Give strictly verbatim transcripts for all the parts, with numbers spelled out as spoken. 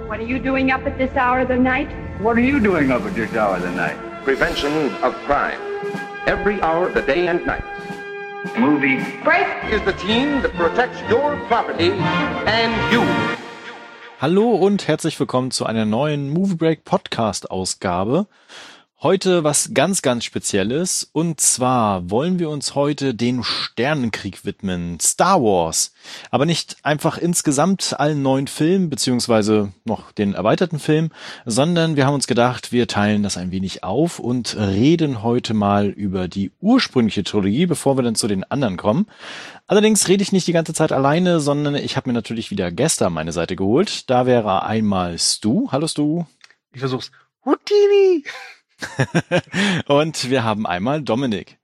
What are you doing up at this hour of the night? What are you doing up at this hour of the night? Prevention of crime. Every hour of the day and night. Movie Break is the team that protects your property and you. Hallo und herzlich willkommen zu einer neuen Movie Break Podcast Ausgabe. Heute was ganz, ganz Spezielles, und zwar wollen wir uns heute dem Sternenkrieg widmen, Star Wars. Aber nicht einfach insgesamt allen neuen Filmen, beziehungsweise noch den erweiterten Film, sondern wir haben uns gedacht, wir teilen das ein wenig auf und reden heute mal über die ursprüngliche Trilogie, bevor wir dann zu den anderen kommen. Allerdings rede ich nicht die ganze Zeit alleine, sondern ich habe mir natürlich wieder Gäste an meine Seite geholt. Da wäre einmal Stu. Hallo Stu. Ich versuch's. Houdini! Und wir haben einmal Dominik.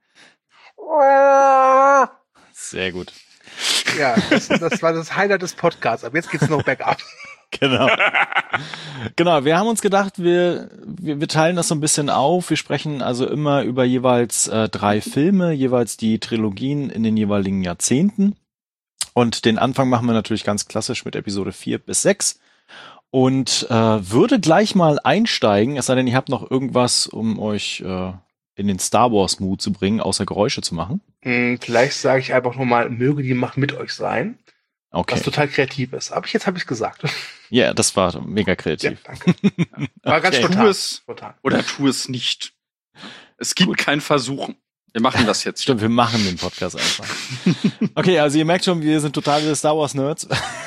Sehr gut. Ja, das, das war das Highlight des Podcasts. Aber jetzt geht's noch bergab. Genau. Genau, wir haben uns gedacht, wir, wir wir teilen das so ein bisschen auf. Wir sprechen also immer über jeweils äh, drei Filme, jeweils die Trilogien in den jeweiligen Jahrzehnten. Und den Anfang machen wir natürlich ganz klassisch mit Episode vier bis sechs. Und äh, würde gleich mal einsteigen, es sei denn, ihr habt noch irgendwas, um euch äh, in den Star Wars Mood zu bringen, außer Geräusche zu machen. Hm, vielleicht sage ich einfach nochmal, möge die Macht mit euch sein. Okay. Was total kreativ ist. Aber jetzt habe ich es gesagt. Ja, yeah, das war mega kreativ. Ja, danke. War Okay. ganz Tu spontan. es spontan. oder tu es nicht. Es gibt kein Versuchen. Wir machen das jetzt. Stimmt, wir machen den Podcast einfach. Okay, also ihr merkt schon, wir sind totale Star Wars Nerds.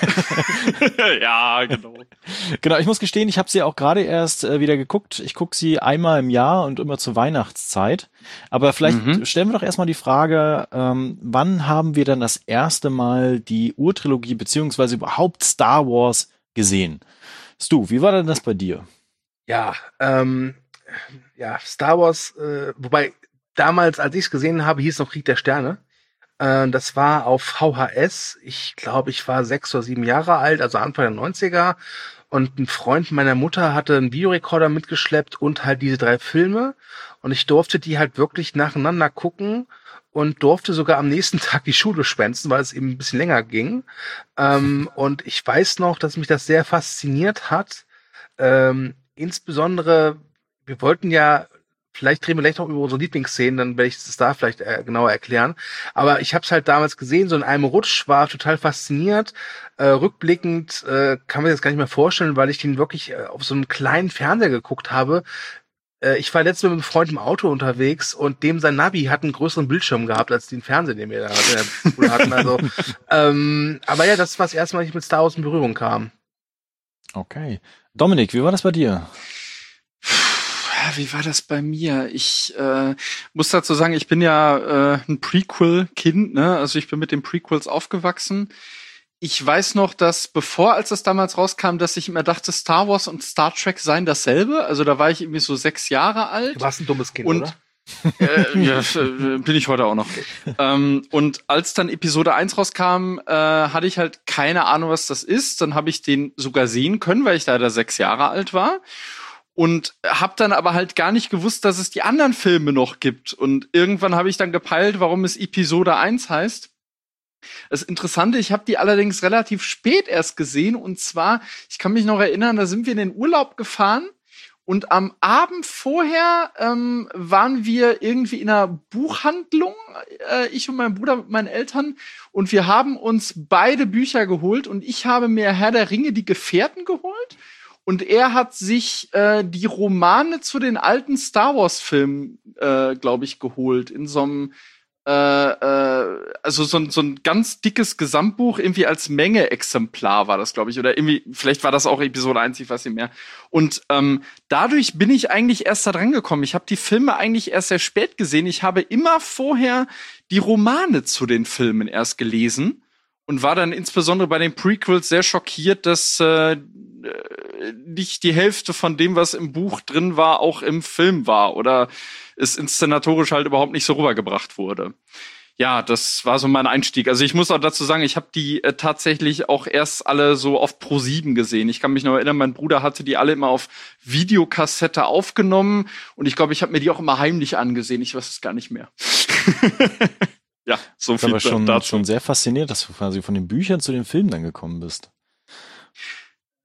Ja, genau. Genau, ich muss gestehen, ich habe sie auch gerade erst äh, wieder geguckt. Ich gucke sie einmal im Jahr und immer zur Weihnachtszeit. Aber vielleicht Mhm. stellen wir doch erstmal die Frage, ähm, wann haben wir dann das erste Mal die Urtrilogie beziehungsweise überhaupt Star Wars gesehen? Stu, wie war denn das bei dir? Ja, ähm, ja, Star Wars, äh, wobei damals, als ich es gesehen habe, hieß es noch Krieg der Sterne. Äh, das war auf V H S. Ich glaube, ich war sechs oder sieben Jahre alt, also Anfang der neunziger. Und ein Freund meiner Mutter hatte einen Videorekorder mitgeschleppt und halt diese drei Filme. Und ich durfte die halt wirklich nacheinander gucken und durfte sogar am nächsten Tag die Schule schwänzen, weil es eben ein bisschen länger ging. Ähm, und ich weiß noch, dass mich das sehr fasziniert hat. Ähm, insbesondere, wir wollten ja, vielleicht reden wir gleich noch über unsere Lieblingsszenen, dann werde ich das da vielleicht äh, genauer erklären. Aber ich habe es halt damals gesehen, so in einem Rutsch, war total fasziniert. Äh, rückblickend äh, kann man sich das gar nicht mehr vorstellen, weil ich den wirklich äh, auf so einem kleinen Fernseher geguckt habe. Äh, ich war letztes Mal mit einem Freund im Auto unterwegs und dem sein Navi hat einen größeren Bildschirm gehabt als den Fernseher, den wir da äh, hatten. Also, ähm, aber ja, das war das erste Mal, dass ich mit Star Wars in Berührung kam. Okay. Dominik, wie war das bei dir? Wie war das bei mir? Ich äh, muss dazu sagen, ich bin ja äh, ein Prequel-Kind, ne? Also ich bin mit den Prequels aufgewachsen. Ich weiß noch, dass bevor, als das damals rauskam, dass ich immer dachte, Star Wars und Star Trek seien dasselbe. Also da war ich irgendwie so sechs Jahre alt. Du warst ein dummes Kind, Und oder? äh, ja, äh, bin ich heute auch noch. ähm, und als dann Episode eins rauskam, äh, hatte ich halt keine Ahnung, was das ist. Dann habe ich den sogar sehen können, weil ich da da sechs Jahre alt war. Und hab dann aber halt gar nicht gewusst, dass es die anderen Filme noch gibt. Und irgendwann habe ich dann gepeilt, warum es Episode eins heißt. Das Interessante, ich habe die allerdings relativ spät erst gesehen. Und zwar, ich kann mich noch erinnern, da sind wir in den Urlaub gefahren. Und am Abend vorher ähm, waren wir irgendwie in einer Buchhandlung, äh, ich und mein Bruder mit meinen Eltern. Und wir haben uns beide Bücher geholt. Und ich habe mir Herr der Ringe, die Gefährten geholt. Und er hat sich äh, die Romane zu den alten Star Wars-Filmen, äh, glaube ich, geholt. In so einem, äh, äh, also so ein, so ein ganz dickes Gesamtbuch, irgendwie als Menge-Exemplar war das, glaube ich. Oder irgendwie, vielleicht war das auch Episode eins, ich weiß nicht mehr. Und ähm, dadurch bin ich eigentlich erst da dran gekommen. Ich habe die Filme eigentlich erst sehr spät gesehen. Ich habe immer vorher die Romane zu den Filmen erst gelesen. Und war dann insbesondere bei den Prequels sehr schockiert, dass äh, nicht die Hälfte von dem, was im Buch drin war, auch im Film war. Oder es inszenatorisch halt überhaupt nicht so rübergebracht wurde. Ja, das war so mein Einstieg. Also ich muss auch dazu sagen, ich habe die äh, tatsächlich auch erst alle so auf Pro sieben gesehen. Ich kann mich noch erinnern, mein Bruder hatte die alle immer auf Videokassette aufgenommen. Und ich glaube, ich habe mir die auch immer heimlich angesehen. Ich weiß es gar nicht mehr. Ja, so viel aber schon, dazu. schon sehr fasziniert, dass du quasi von den Büchern zu den Filmen dann gekommen bist.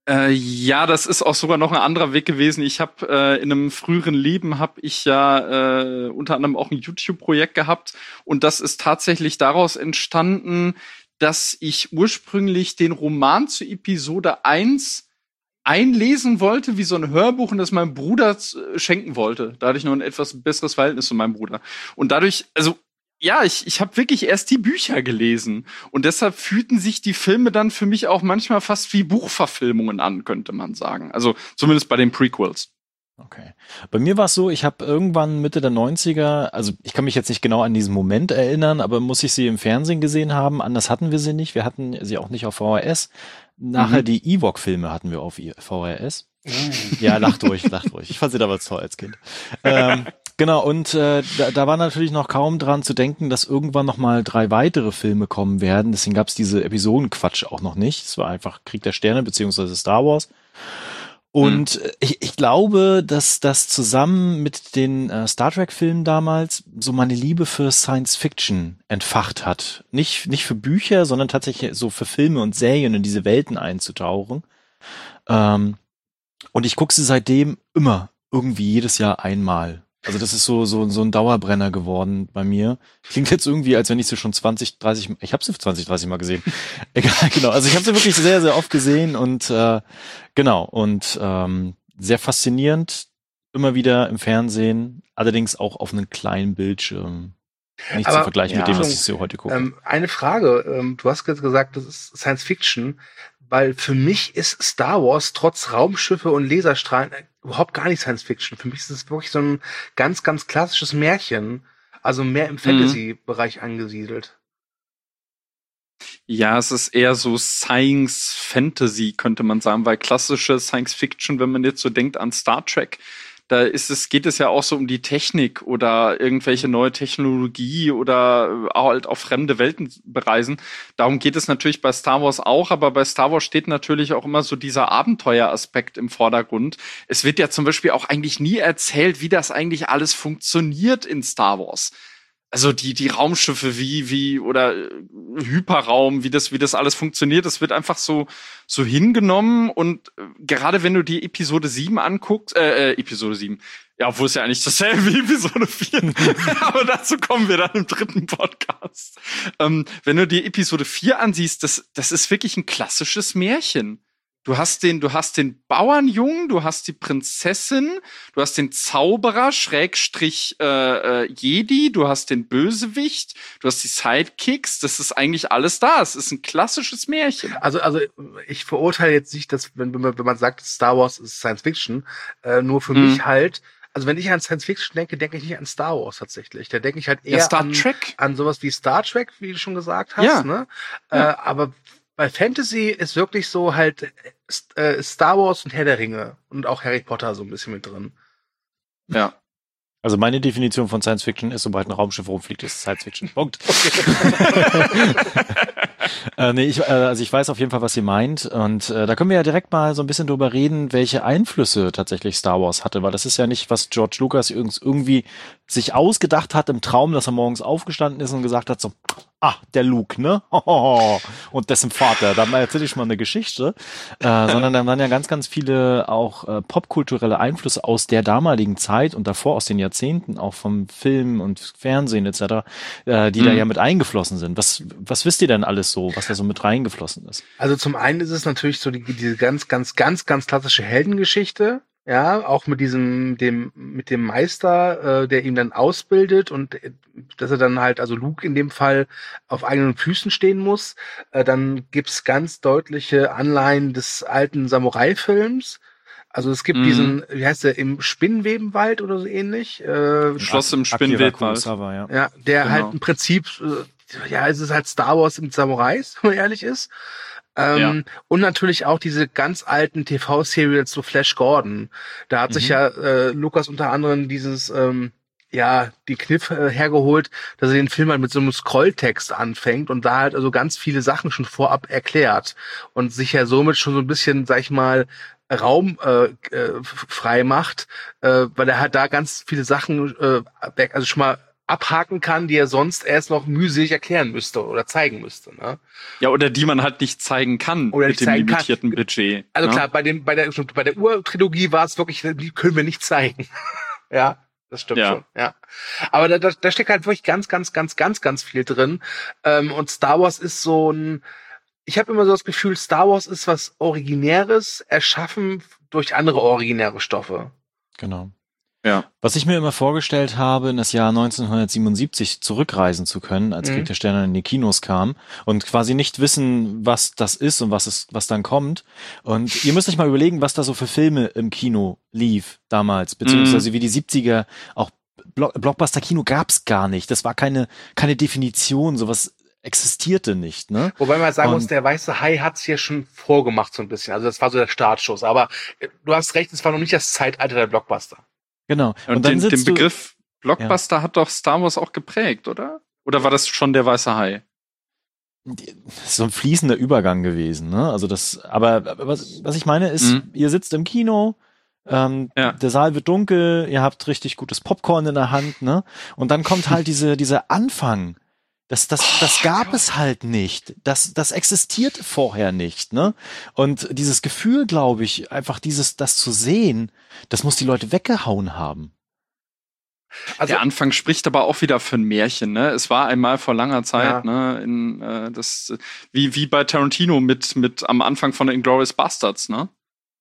Äh, ja, das ist auch sogar noch ein anderer Weg gewesen. Ich habe äh, in einem früheren Leben habe ich ja äh, unter anderem auch ein YouTube-Projekt gehabt und das ist tatsächlich daraus entstanden, dass ich ursprünglich den Roman zu Episode eins einlesen wollte, wie so ein Hörbuch, und das meinem Bruder äh, schenken wollte. Da hatte ich noch ein etwas besseres Verhältnis zu meinem Bruder. Und dadurch, also ja, ich, ich habe wirklich erst die Bücher gelesen. Und deshalb fühlten sich die Filme dann für mich auch manchmal fast wie Buchverfilmungen an, könnte man sagen. Also zumindest bei den Prequels. Okay. Bei mir war es so, ich habe irgendwann Mitte der neunziger, also ich kann mich jetzt nicht genau an diesen Moment erinnern, aber muss ich sie im Fernsehen gesehen haben. Anders hatten wir sie nicht. Wir hatten sie auch nicht auf V H S. Nachher mhm. die Ewok-Filme hatten wir auf V H S. Mhm. Ja, lacht ruhig, lacht ruhig. Ich fand sie damals toll als Kind. ähm, genau, und äh, da, da war natürlich noch kaum dran zu denken, dass irgendwann noch mal drei weitere Filme kommen werden. Deswegen gab es diese Episodenquatsch auch noch nicht. Es war einfach Krieg der Sterne beziehungsweise Star Wars. Und hm. ich, ich glaube, dass das zusammen mit den äh, Star Trek-Filmen damals so meine Liebe für Science Fiction entfacht hat. Nicht, nicht für Bücher, sondern tatsächlich so für Filme und Serien in diese Welten einzutauchen. Ähm, und ich gucke sie seitdem immer, irgendwie jedes Jahr einmal. Also das ist so so so ein Dauerbrenner geworden bei mir. Klingt jetzt irgendwie, als wenn ich sie schon zwanzig, dreißig, ich habe sie zwanzig, dreißig Mal gesehen. Egal, genau. Also ich habe sie wirklich sehr, sehr oft gesehen und äh, genau und ähm, sehr faszinierend. Immer wieder im Fernsehen, allerdings auch auf einem kleinen Bildschirm. Nicht Aber, zu vergleichen ja, mit dem, was ich so heute gucke. Ähm, eine Frage. Ähm, du hast jetzt gesagt, das ist Science Fiction, weil für mich ist Star Wars trotz Raumschiffe und Laserstrahlen überhaupt gar nicht Science Fiction. Für mich ist es wirklich so ein ganz, ganz klassisches Märchen. Also mehr im Fantasy-Bereich mhm. angesiedelt. Ja, es ist eher so Science Fantasy, könnte man sagen, weil klassische Science Fiction, wenn man jetzt so denkt an Star Trek, da ist es, geht es ja auch so um die Technik oder irgendwelche neue Technologie oder halt auch fremde Welten bereisen. Darum geht es natürlich bei Star Wars auch, aber bei Star Wars steht natürlich auch immer so dieser Abenteueraspekt im Vordergrund. Es wird ja zum Beispiel auch eigentlich nie erzählt, wie das eigentlich alles funktioniert in Star Wars. Also die die Raumschiffe wie wie oder Hyperraum, wie das wie das alles funktioniert, das wird einfach so so hingenommen und gerade wenn du die Episode sieben anguckst, äh, äh Episode sieben, ja, obwohl es ja eigentlich dasselbe wie Episode vier, aber dazu kommen wir dann im dritten Podcast. Ähm, wenn du die Episode vier ansiehst, das das ist wirklich ein klassisches Märchen. Du hast den, du hast den Bauernjungen, du hast die Prinzessin, du hast den Zauberer, Schrägstrich äh, äh, Jedi, du hast den Bösewicht, du hast die Sidekicks. Das ist eigentlich alles da. Es ist ein klassisches Märchen. Also, also ich verurteile jetzt nicht, dass wenn, wenn, man, wenn man sagt, Star Wars ist Science Fiction, äh, nur für mhm. mich halt. Also wenn ich an Science Fiction denke, denke ich nicht an Star Wars tatsächlich. Da denke ich halt eher ja, Star an, Trek. an sowas wie Star Trek, wie du schon gesagt hast. Ja. Ne? Ja. Äh, aber bei Fantasy ist wirklich so halt äh, Star Wars und Herr der Ringe und auch Harry Potter so ein bisschen mit drin. Ja. Also meine Definition von Science Fiction ist, sobald ein Raumschiff rumfliegt, ist es Science Fiction. Punkt. äh, nee, ich, äh, also ich weiß auf jeden Fall, was sie meint. Und äh, da können wir ja direkt mal so ein bisschen drüber reden, welche Einflüsse tatsächlich Star Wars hatte. Weil das ist ja nicht, was George Lucas irgendwie sich ausgedacht hat im Traum, dass er morgens aufgestanden ist und gesagt hat, so, ah, der Luke, ne? Und dessen Vater, da erzähle ich mal eine Geschichte. Äh, sondern da waren ja ganz, ganz viele auch äh, popkulturelle Einflüsse aus der damaligen Zeit und davor aus den Jahrzehnten, auch vom Film und Fernsehen et cetera, äh, die mhm. da ja mit eingeflossen sind. Was, was wisst ihr denn alles so, was da so mit reingeflossen ist? Also zum einen ist es natürlich so die, diese ganz, ganz, ganz, ganz klassische Heldengeschichte. Ja, auch mit diesem, dem, mit dem Meister, äh, der ihn dann ausbildet und äh, dass er dann halt, also Luke in dem Fall, auf eigenen Füßen stehen muss. Äh, dann gibt's ganz deutliche Anleihen des alten Samurai-Films. Also es gibt mhm. diesen, wie heißt der, im Spinnenwebenwald oder so ähnlich. Äh, Schloss im Spinnenwebenwald. Ja. ja, der genau. halt im Prinzip, äh, ja, es ist halt Star Wars mit Samurais, wenn man ehrlich ist. Ähm, ja. Und natürlich auch diese ganz alten T V-Serials zu Flash Gordon. Da hat mhm. sich ja äh, Lucas unter anderem dieses, ähm, ja, die Kniff äh, hergeholt, dass er den Film halt mit so einem Scrolltext anfängt und da halt also ganz viele Sachen schon vorab erklärt und sich ja somit schon so ein bisschen, sag ich mal, Raum äh, äh, frei macht, äh, weil er halt da ganz viele Sachen, äh, also schon mal abhaken kann, die er sonst erst noch mühselig erklären müsste oder zeigen müsste. Ne? Ja, oder die man halt nicht zeigen kann oder mit dem zeigen limitierten kann. Budget. Also ne? klar, bei dem, bei der, bei der Ur-Trilogie war es wirklich, die können wir nicht zeigen. ja, das stimmt Ja. schon. Ja, aber da, da, da steckt halt wirklich ganz, ganz, ganz, ganz, ganz viel drin. Ähm, und Star Wars ist so ein, ich habe immer so das Gefühl, Star Wars ist was Originäres, erschaffen durch andere originäre Stoffe. Genau. Ja. Was ich mir immer vorgestellt habe, in das Jahr neunzehnhundertsiebenundsiebzig zurückreisen zu können, als Mhm. Krieg der Sterne in die Kinos kam und quasi nicht wissen, was das ist und was es, was dann kommt. Und ihr müsst euch mal überlegen, was da so für Filme im Kino lief damals, beziehungsweise wie die siebziger, auch Blo- Blockbuster-Kino gab's gar nicht. Das war keine, keine Definition, sowas existierte nicht, ne? Wobei man sagen Und- muss, der weiße Hai hat's hier schon vorgemacht so ein bisschen. Also das war so der Startschuss. Aber äh, du hast recht, es war noch nicht das Zeitalter der Blockbuster. Genau. Und, Und, dann den, den sitzt du, Begriff Blockbuster hat doch Star Wars auch geprägt, oder? Oder war das schon der weiße Hai? so ein fließender Übergang gewesen, ne? Also das, aber was, was ich meine ist, Mhm. ihr sitzt im Kino, ähm, Ja. der Saal wird dunkel, ihr habt richtig gutes Popcorn in der Hand, ne? Und dann kommt halt diese, dieser Anfang. Das, das, das gab es halt nicht. Das, das existiert vorher nicht, ne? Und dieses Gefühl, glaube ich, einfach dieses, das zu sehen, das muss die Leute weggehauen haben. Also Der Anfang spricht aber auch wieder für ein Märchen, ne? Es war einmal vor langer Zeit, Ja. ne? In, äh, das, wie, wie bei Tarantino mit, mit am Anfang von Inglourious Bastards, ne?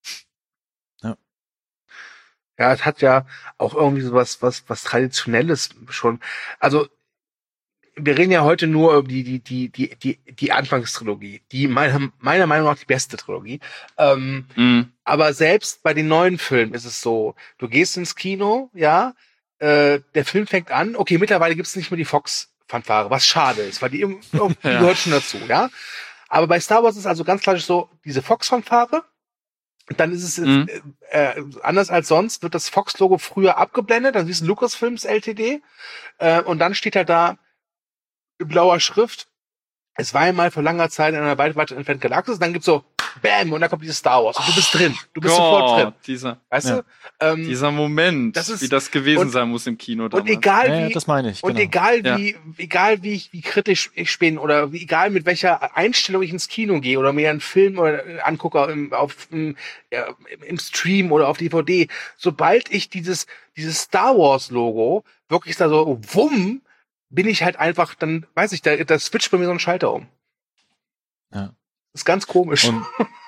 ja, es hat ja auch irgendwie so was, was, was Traditionelles schon. Also wir reden ja heute nur über die, die, die, die, die, die Anfangstrilogie, die meiner, meiner Meinung nach die beste Trilogie. Ähm, Mhm. aber selbst bei den neuen Filmen ist es so, du gehst ins Kino, ja, äh, der Film fängt an, okay, mittlerweile gibt's nicht mehr die Fox-Fanfare, was schade ist, weil die, irgendwie- die Ja. gehört schon dazu, ja. Aber bei Star Wars ist also ganz klar so, diese Fox-Fanfare, dann ist es Mhm. äh, äh, anders als sonst, wird das Fox-Logo früher abgeblendet, dann siehst du Lucasfilms L T D, äh, und dann steht halt da in blauer Schrift, es war einmal vor langer Zeit in einer weit, weit entfernten Galaxis, dann gibt's so, bam, und dann kommt dieses Star Wars und du bist drin, du bist sofort drin, dieser, weißt Ja. du? Ähm, dieser Moment, Das ist- wie das gewesen und- sein muss im Kino und damals. egal Ja, wie, das meine ich. und genau. egal Ja. wie, egal wie ich, wie kritisch ich bin oder wie, egal mit welcher Einstellung ich ins Kino gehe oder mir einen Film oder äh, angucke im, auf, im, ja, im Stream oder auf D V D, sobald ich dieses, dieses Star Wars Logo wirklich da so, wumm, bin ich halt einfach, dann weiß ich, da, da switcht bei mir so ein Schalter um. Ja. Das ist ganz komisch. Und,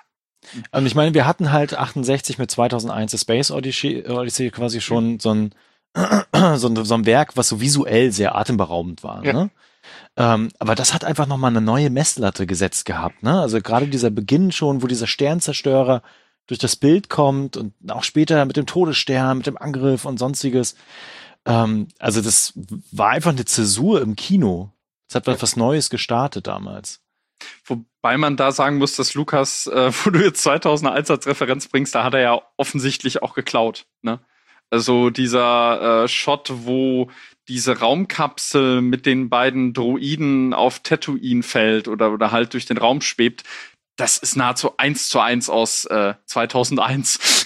und ich meine, wir hatten halt achtundsechzig mit zweitausendeins The Space Odyssey, Odyssey quasi schon so ein, so ein, so ein Werk, was so visuell sehr atemberaubend war. Ja. Ne? Ähm, aber das hat einfach nochmal eine neue Messlatte gesetzt gehabt. Ne? Also gerade dieser Beginn schon, wo dieser Sternzerstörer durch das Bild kommt und auch später mit dem Todesstern, mit dem Angriff und sonstiges. Ähm, also das war einfach eine Zäsur im Kino. Es hat was Neues gestartet damals. Wobei man da sagen muss, dass Lukas, äh, wo du jetzt zweitausendeins als Referenz bringst, da hat er ja offensichtlich auch geklaut. Ne? Also dieser äh, Shot, wo diese Raumkapsel mit den beiden Droiden auf Tatooine fällt oder, oder halt durch den Raum schwebt, das ist nahezu eins zu eins aus äh, zweitausendeins.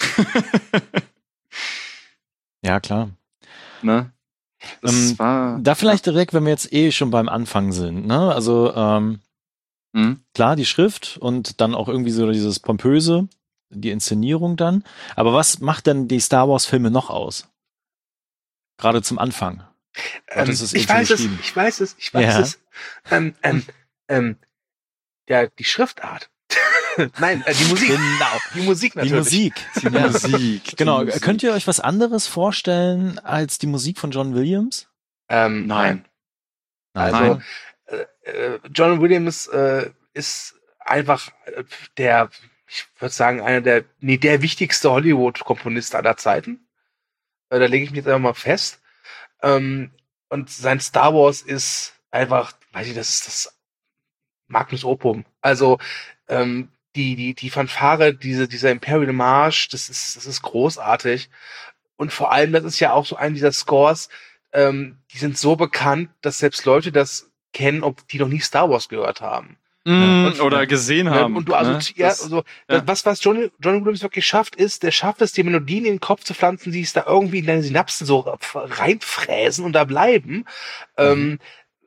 Ja, klar. ne? Das Ähm, war Da vielleicht direkt, wenn wir jetzt eh schon beim Anfang sind, ne? Also ähm, Mhm. klar, die Schrift und dann auch irgendwie so dieses Pompöse, die Inszenierung dann. Aber was macht denn die Star Wars-Filme noch aus? Gerade zum Anfang. Du hattest es ich eben schon weiß es, beschrieben. ich weiß es, ich weiß Ja. es. Ähm, ähm, ähm, ja, die Schriftart. Nein, äh, die Musik. Genau. Die Musik Die natürlich. Musik. Die Musik. Genau. Die Musik. Könnt ihr euch was anderes vorstellen als die Musik von John Williams? Ähm, Nein. Also, Nein. äh, äh, John Williams äh, ist einfach äh, der, ich würde sagen, einer der, nee, der wichtigste Hollywood-Komponist aller Zeiten. Äh, da lege ich mich jetzt einfach mal fest. Ähm, und sein Star Wars ist einfach, weiß ich, das ist das Magnus Opum. Also ähm, die die die Fanfare, diese dieser Imperial March, das ist das ist großartig. Und vor allem, das ist ja auch so ein dieser Scores, ähm, die sind so bekannt, dass selbst Leute das kennen, ob die noch nie Star Wars gehört haben. Mm, und, oder gesehen haben. Und du also, ne? ja, das, also ja. was, was Johnny, Johnny Williams wirklich schafft, ist, der schafft es, die Melodien in den Kopf zu pflanzen, die es da irgendwie in deine Synapsen so reinfräsen und da bleiben. Mhm. Ähm,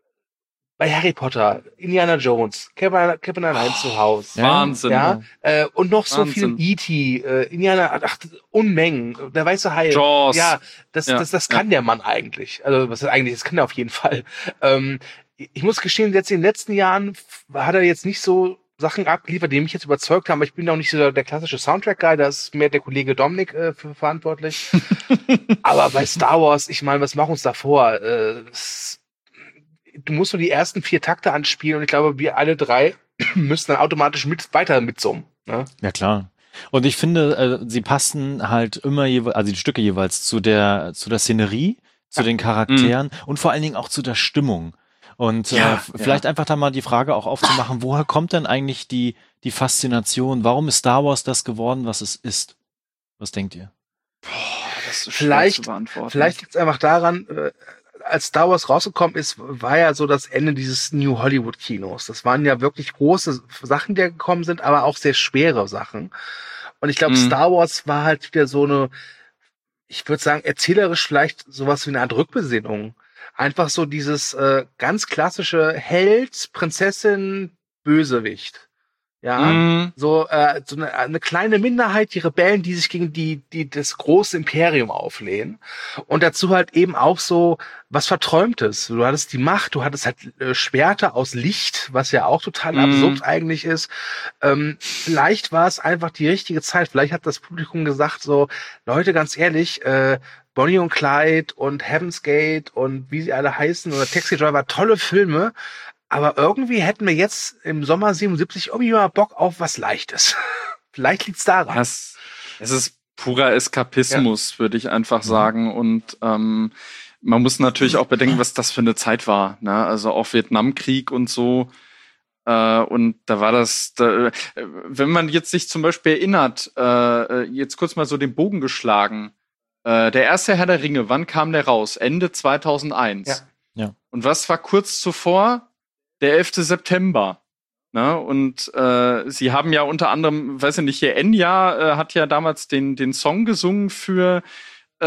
bei Harry Potter, Indiana Jones, Kevin, Kevin allein oh, zu Hause. Wahnsinn. Ja, äh, und noch so Wahnsinn. viel E T, äh, Indiana, ach, Unmengen, der weiße Hai. Jaws. Ja, das, ja. das, das kann ja. der Mann eigentlich. Also, was ist eigentlich, das kann er auf jeden Fall. Ähm, ich muss gestehen, jetzt in den letzten Jahren hat er jetzt nicht so Sachen abgeliefert, die mich jetzt überzeugt haben, aber ich bin auch nicht so der klassische Soundtrack-Guy, da ist mehr der Kollege Dominik äh, für verantwortlich. Aber bei Star Wars, ich meine, was machen wir uns da vor? Äh, das, du musst nur die ersten vier Takte anspielen und ich glaube, wir alle drei müssen dann automatisch mit weiter mitsummen. Ne? Ja, klar. Und ich finde, äh, sie passen halt immer jeweils, also die Stücke jeweils zu der, zu der Szenerie, zu ja. den Charakteren mhm. und vor allen Dingen auch zu der Stimmung. Und ja, äh, vielleicht ja. einfach da mal die Frage auch aufzumachen, woher kommt denn eigentlich die, die Faszination? Warum ist Star Wars das geworden, was es ist? Was denkt ihr? Boah, das ist vielleicht, schwer zu beantworten. Vielleicht liegt es einfach daran, äh, als Star Wars rausgekommen ist, war ja so das Ende dieses New Hollywood Kinos. Das waren ja wirklich große Sachen, die gekommen sind, aber auch sehr schwere Sachen. Und ich glaube, mhm. Star Wars war halt wieder so eine, ich würde sagen, erzählerisch vielleicht sowas wie eine Art Rückbesinnung. Einfach so dieses äh, ganz klassische Held, Prinzessin, Bösewicht. Ja, mm. so, äh, so eine, eine kleine Minderheit, die Rebellen, die sich gegen die, die das große Imperium auflehnen. Und dazu halt eben auch so was Verträumtes. Du hattest die Macht, du hattest halt äh, Schwerter aus Licht, was ja auch total mm. absurd eigentlich ist. Ähm, vielleicht war es einfach die richtige Zeit. Vielleicht hat das Publikum gesagt so, Leute, ganz ehrlich, äh, Bonnie und Clyde und Heaven's Gate und wie sie alle heißen oder Taxi Driver, tolle Filme. Aber irgendwie hätten wir jetzt im Sommer siebenundsiebzig irgendwie mal Bock auf was Leichtes. Vielleicht liegt's daran. Es, es ist purer Eskapismus, ja. würde ich einfach sagen. Und ähm, man muss natürlich auch bedenken, was das für eine Zeit war. Ne? Also auch Vietnamkrieg und so. Äh, und da war das, da, wenn man jetzt sich zum Beispiel erinnert, äh, jetzt kurz mal so den Bogen geschlagen. Äh, der erste Herr der Ringe, wann kam der raus? Ende zweitausendeins. Ja. Ja. Und was war kurz zuvor? Der elfte September. Ne? Und äh, sie haben ja unter anderem, weiß ich nicht, hier Enya äh, hat ja damals den, den Song gesungen für äh,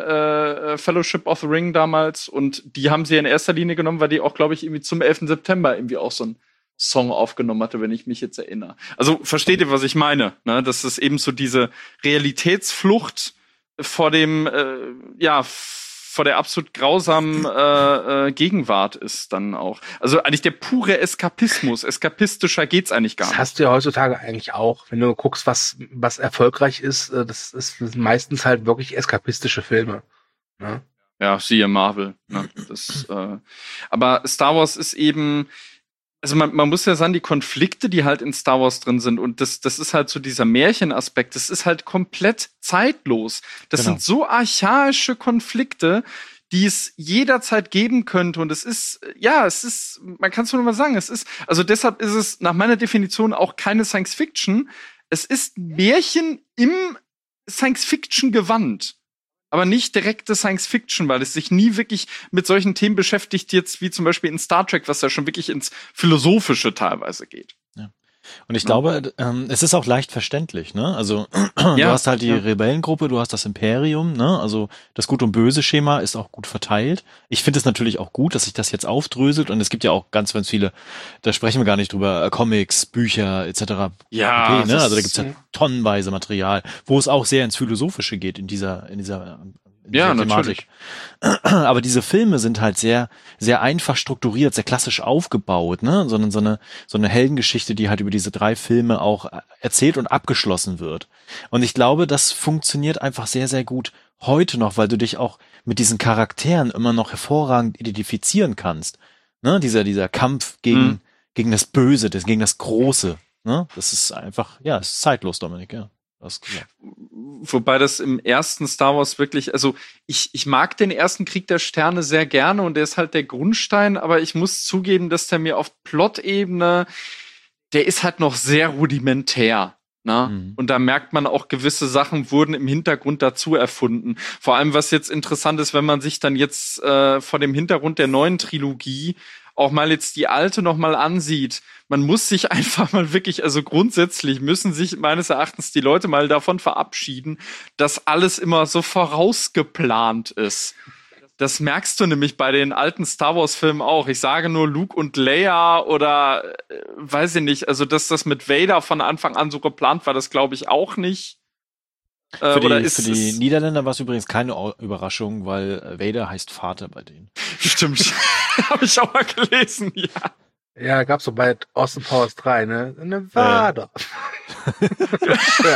äh, Fellowship of the Ring damals. Und die haben sie in erster Linie genommen, weil die auch, glaube ich, irgendwie zum elften September irgendwie auch so einen Song aufgenommen hatte, wenn ich mich jetzt erinnere. Also versteht ihr, was ich meine? Ne? Das ist eben so diese Realitätsflucht vor dem, äh, ja, vor der absolut grausamen äh, äh, Gegenwart ist dann auch. Also eigentlich der pure Eskapismus. Eskapistischer geht's eigentlich gar nicht. Das hast du ja heutzutage eigentlich auch. Wenn du guckst, was was erfolgreich ist, das ist, das sind meistens halt wirklich eskapistische Filme. Ne? Ja, siehe Marvel. Ne? Das, äh, aber Star Wars ist eben, also man, man muss ja sagen, die Konflikte, die halt in Star Wars drin sind, und das, das ist halt so dieser Märchenaspekt, das ist halt komplett zeitlos. Das genau. sind so archaische Konflikte, die es jederzeit geben könnte. Und es ist, ja, es ist, man kann es nur mal sagen, es ist, also deshalb ist es nach meiner Definition auch keine Science-Fiction. Es ist Märchen im Science-Fiction-Gewand. Aber nicht direkte Science-Fiction, weil es sich nie wirklich mit solchen Themen beschäftigt, jetzt wie zum Beispiel in Star Trek, was ja schon wirklich ins Philosophische teilweise geht. Ja. Und ich glaube, ähm, es ist auch leicht verständlich, ne? Also ja, du hast halt die ja. Rebellengruppe, du hast das Imperium, ne? Also das Gut- und Böse-Schema ist auch gut verteilt. Ich finde es natürlich auch gut, dass sich das jetzt aufdröselt, und es gibt ja auch ganz, ganz viele, da sprechen wir gar nicht drüber, äh, Comics, Bücher et cetera. Ja, okay, ne? das Also da gibt's ja tonnenweise Material, wo es auch sehr ins Philosophische geht in dieser, in dieser in Ja, dieser natürlich. Aber diese Filme sind halt sehr, sehr einfach strukturiert, sehr klassisch aufgebaut, ne? Sondern so eine, so eine Heldengeschichte, die halt über diese drei Filme auch erzählt und abgeschlossen wird. Und ich glaube, das funktioniert einfach sehr, sehr gut heute noch, weil du dich auch mit diesen Charakteren immer noch hervorragend identifizieren kannst. Ne? Dieser, dieser Kampf gegen, mhm. gegen das Böse, das, gegen das Große. Ne? Das ist einfach, ja, es ist zeitlos, Dominik, ja. Das, ja. Wobei das im ersten Star Wars wirklich, also ich, ich mag den ersten Krieg der Sterne sehr gerne, und der ist halt der Grundstein, aber ich muss zugeben, dass der mir auf Plot-Ebene, der ist halt noch sehr rudimentär. Ne? Mhm. Und da merkt man auch, gewisse Sachen wurden im Hintergrund dazu erfunden. Vor allem, was jetzt interessant ist, wenn man sich dann jetzt äh, vor dem Hintergrund der neuen Trilogie auch mal jetzt die alte noch mal ansieht, man muss sich einfach mal wirklich, also grundsätzlich müssen sich meines Erachtens die Leute mal davon verabschieden, dass alles immer so vorausgeplant ist. Das merkst du nämlich bei den alten Star Wars Filmen auch. Ich sage nur Luke und Leia oder äh, weiß ich nicht, also dass das mit Vader von Anfang an so geplant war, das glaube ich auch nicht. Äh, Für die, oder ist für die es Niederländer war es übrigens keine Au- Überraschung, weil Vader heißt Vater bei denen. Stimmt. Habe ich auch mal gelesen, ja. Ja, gab's so bei Austin Powers drei, ne? Nevada. Ja.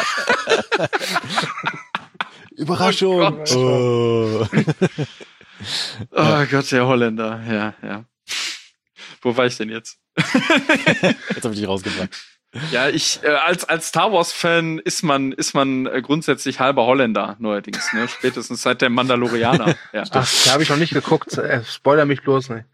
Überraschung! Oh Oh. Oh Gott, der Holländer, ja, ja. Wo war ich denn jetzt? Jetzt habe ich dich rausgebracht. Ja, ich äh, als als Star Wars Fan ist man ist man äh, grundsätzlich halber Holländer neuerdings, ne? Spätestens seit der Mandalorianer. Ja, Ach, da habe ich noch nicht geguckt. Äh, Spoiler mich bloß nicht.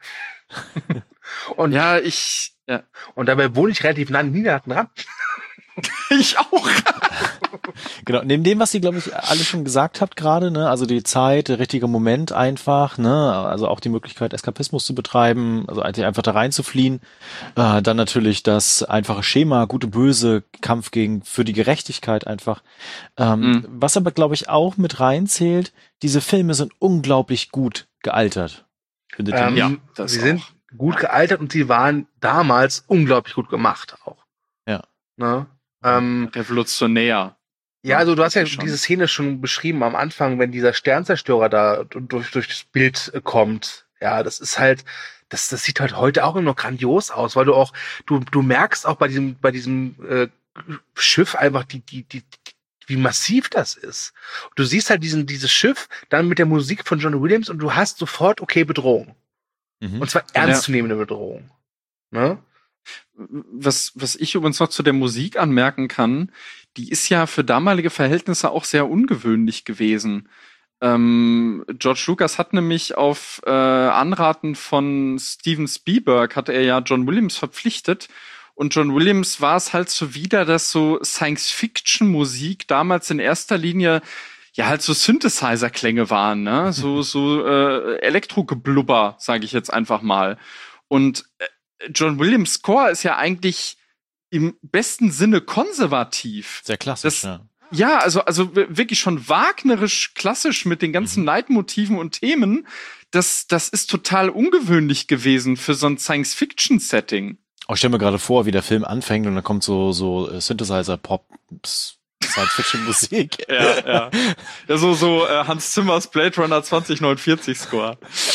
Und, ja ich ja. und dabei wohne ich relativ nah an den Niederlanden ran. Ich auch. Genau, neben dem, was ihr, glaube ich, alle schon gesagt habt gerade, ne, also die Zeit, der richtige Moment einfach, ne, also auch die Möglichkeit, Eskapismus zu betreiben, also eigentlich einfach da reinzufliehen, äh, dann natürlich das einfache Schema, gute, böse, Kampf gegen, für die Gerechtigkeit einfach. Ähm, Mhm. Was aber, glaube ich, auch mit reinzählt, diese Filme sind unglaublich gut gealtert. Findet ihr Ähm, nicht? Ja, das sie auch. sind gut gealtert und sie waren damals unglaublich gut gemacht auch. Ja. Ne? Ähm, Revolutionär. ja, also du hast ja Schon. diese Szene schon beschrieben am Anfang, wenn dieser Sternzerstörer da durch, durch das Bild äh, kommt. Ja, das ist halt, das, das sieht halt heute auch immer noch grandios aus, weil du auch, du, du merkst auch bei diesem, bei diesem äh, Schiff einfach die, die, die, die, wie massiv das ist. Du siehst halt diesen, dieses Schiff dann mit der Musik von John Williams und du hast sofort, okay, Bedrohung. Mhm. Und zwar ernstzunehmende Bedrohung. Ne? Was, was ich übrigens noch zu der Musik anmerken kann, die ist ja für damalige Verhältnisse auch sehr ungewöhnlich gewesen. Ähm, George Lucas hat nämlich auf äh, Anraten von Steven Spielberg hat er ja John Williams verpflichtet. Und John Williams war es halt so wieder, dass so Science-Fiction-Musik damals in erster Linie ja halt so Synthesizer-Klänge waren, ne? So, so äh, Elektrogeblubber, sage ich jetzt einfach mal. Und äh, John Williams' Score ist ja eigentlich im besten Sinne konservativ. Sehr klassisch, Das- ja. Ja, also, also w- wirklich schon wagnerisch klassisch mit den ganzen Mhm. Leitmotiven und Themen. Das, das ist total ungewöhnlich gewesen für so ein Science-Fiction-Setting. Oh, ich stell mir gerade vor, wie der Film anfängt und dann kommt so, so äh, Synthesizer-Pop, Science-Fiction-Musik. Ja, ja. Ja, so, so äh, Hans Zimmers Blade Runner zwanzig neunundvierzig Score.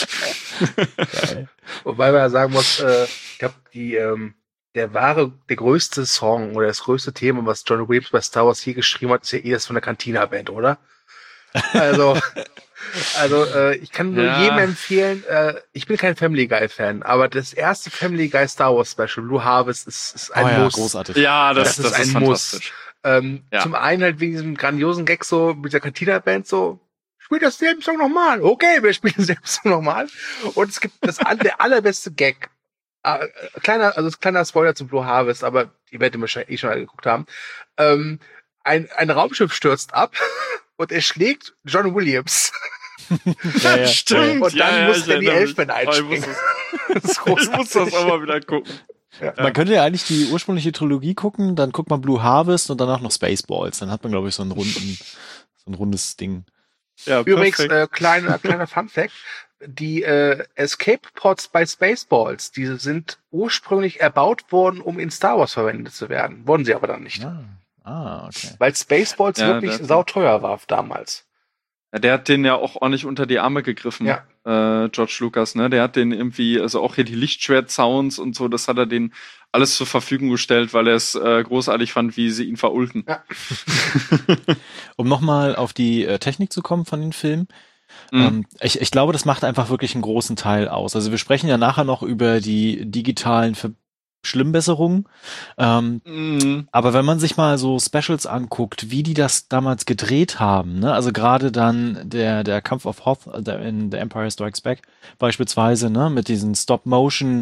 Wobei man ja sagen muss, äh, ich glaube, die, ähm, der wahre, der größte Song oder das größte Thema, was John Williams bei Star Wars hier geschrieben hat, ist ja eh das von der Cantina-Band, oder? Also, also äh, ich kann nur Ja. jedem empfehlen, äh, ich bin kein Family Guy-Fan, aber das erste Family Guy Star Wars Special, Blue Harvest, ist, ist ein Oh ja, Muss. großartig. Ja, das, Das das, ist ist, ein fantastisch. Ähm, Ja. Zum einen halt wegen diesem grandiosen Gag so mit der Cantina-Band so, spielt das selben Song nochmal. Okay, wir spielen denselben Song nochmal. Und es gibt das all- der allerbeste Gag. Äh, kleiner, also kleiner Spoiler zu Blue Harvest, aber die werdet ihr wahrscheinlich eh schon alle geguckt haben. Ähm, ein, ein Raumschiff stürzt ab und erschlägt John Williams. Ja, ja. Stimmt. Und dann ja, ja, muss ich Danny erinnere mich. Elfman Oh, ich einspringen. muss Das ist das- Ich muss das großartig. auch mal wieder gucken. Man könnte ja eigentlich die ursprüngliche Trilogie gucken, dann guckt man Blue Harvest und danach noch Spaceballs. Dann hat man, glaube ich, so einen runden, so ein rundes Ding. Ja, Übrigens, perfekt. äh, kleiner, kleiner Fun-Fact. Die äh, Escape-Pods bei Spaceballs, die sind ursprünglich erbaut worden, um in Star Wars verwendet zu werden. Wurden sie aber dann nicht. Ah, ah okay. Weil Spaceballs Ja, wirklich das- sauteuer war damals. Ja, der hat den ja auch ordentlich unter die Arme gegriffen, Ja. äh, George Lucas, ne? Der hat den irgendwie, also auch hier die Lichtschwert-Sounds und so, das hat er den alles zur Verfügung gestellt, weil er es äh, großartig fand, wie sie ihn verulken. Ja. Um nochmal auf die äh, Technik zu kommen von den Filmen. Mhm. Ähm, ich, ich glaube, das macht einfach wirklich einen großen Teil aus. Also wir sprechen ja nachher noch über die digitalen Verschlimmbesserungen. Ähm, Mhm. aber wenn man sich mal so Specials anguckt, wie die das damals gedreht haben, ne? Also gerade dann der der Kampf auf Hoth äh, der in The Empire Strikes Back beispielsweise, ne, mit diesen Stop-Motion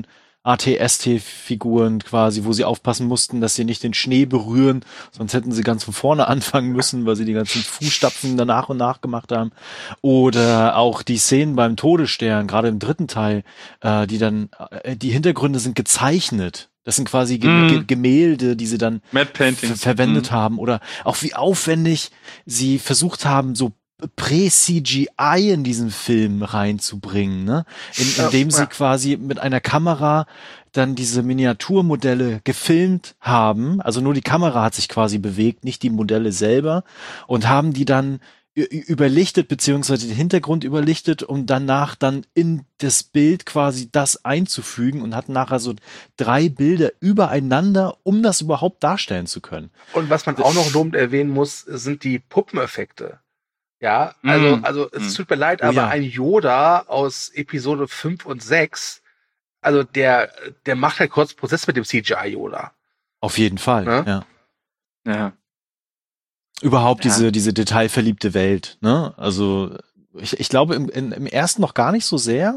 A T S T-Figuren quasi, wo sie aufpassen mussten, dass sie nicht den Schnee berühren, sonst hätten sie ganz von vorne anfangen müssen, weil sie die ganzen Fußstapfen da nach und nach gemacht haben. Oder auch die Szenen beim Todesstern, gerade im dritten Teil, äh, die dann, äh, die Hintergründe sind gezeichnet. Das sind quasi Ge- Mm. Ge- Gemälde, die sie dann Matte Paintings. ver- verwendet Mm. haben. Oder auch wie aufwendig sie versucht haben, so Prä-C G I in diesen Film reinzubringen, ne? In, indem Ja, sie ja. quasi mit einer Kamera dann diese Miniaturmodelle gefilmt haben. Also nur die Kamera hat sich quasi bewegt, nicht die Modelle selber. Und haben die dann ü- überlichtet, beziehungsweise den Hintergrund überlichtet, um danach dann in das Bild quasi das einzufügen und hatten nachher so drei Bilder übereinander, um das überhaupt darstellen zu können. Und was man auch noch lobend erwähnen muss, sind die Puppeneffekte. Ja, also, Mm. also es Mm. tut mir leid, Oh aber ja. ein Yoda aus Episode fünf und sechs, also der, der macht halt kurz Prozess mit dem C G I-Yoda. Auf jeden Fall, Ne? ja. Ja. Überhaupt Ja. diese, diese detailverliebte Welt, ne? Also, ich, ich glaube, im, in, im ersten noch gar nicht so sehr.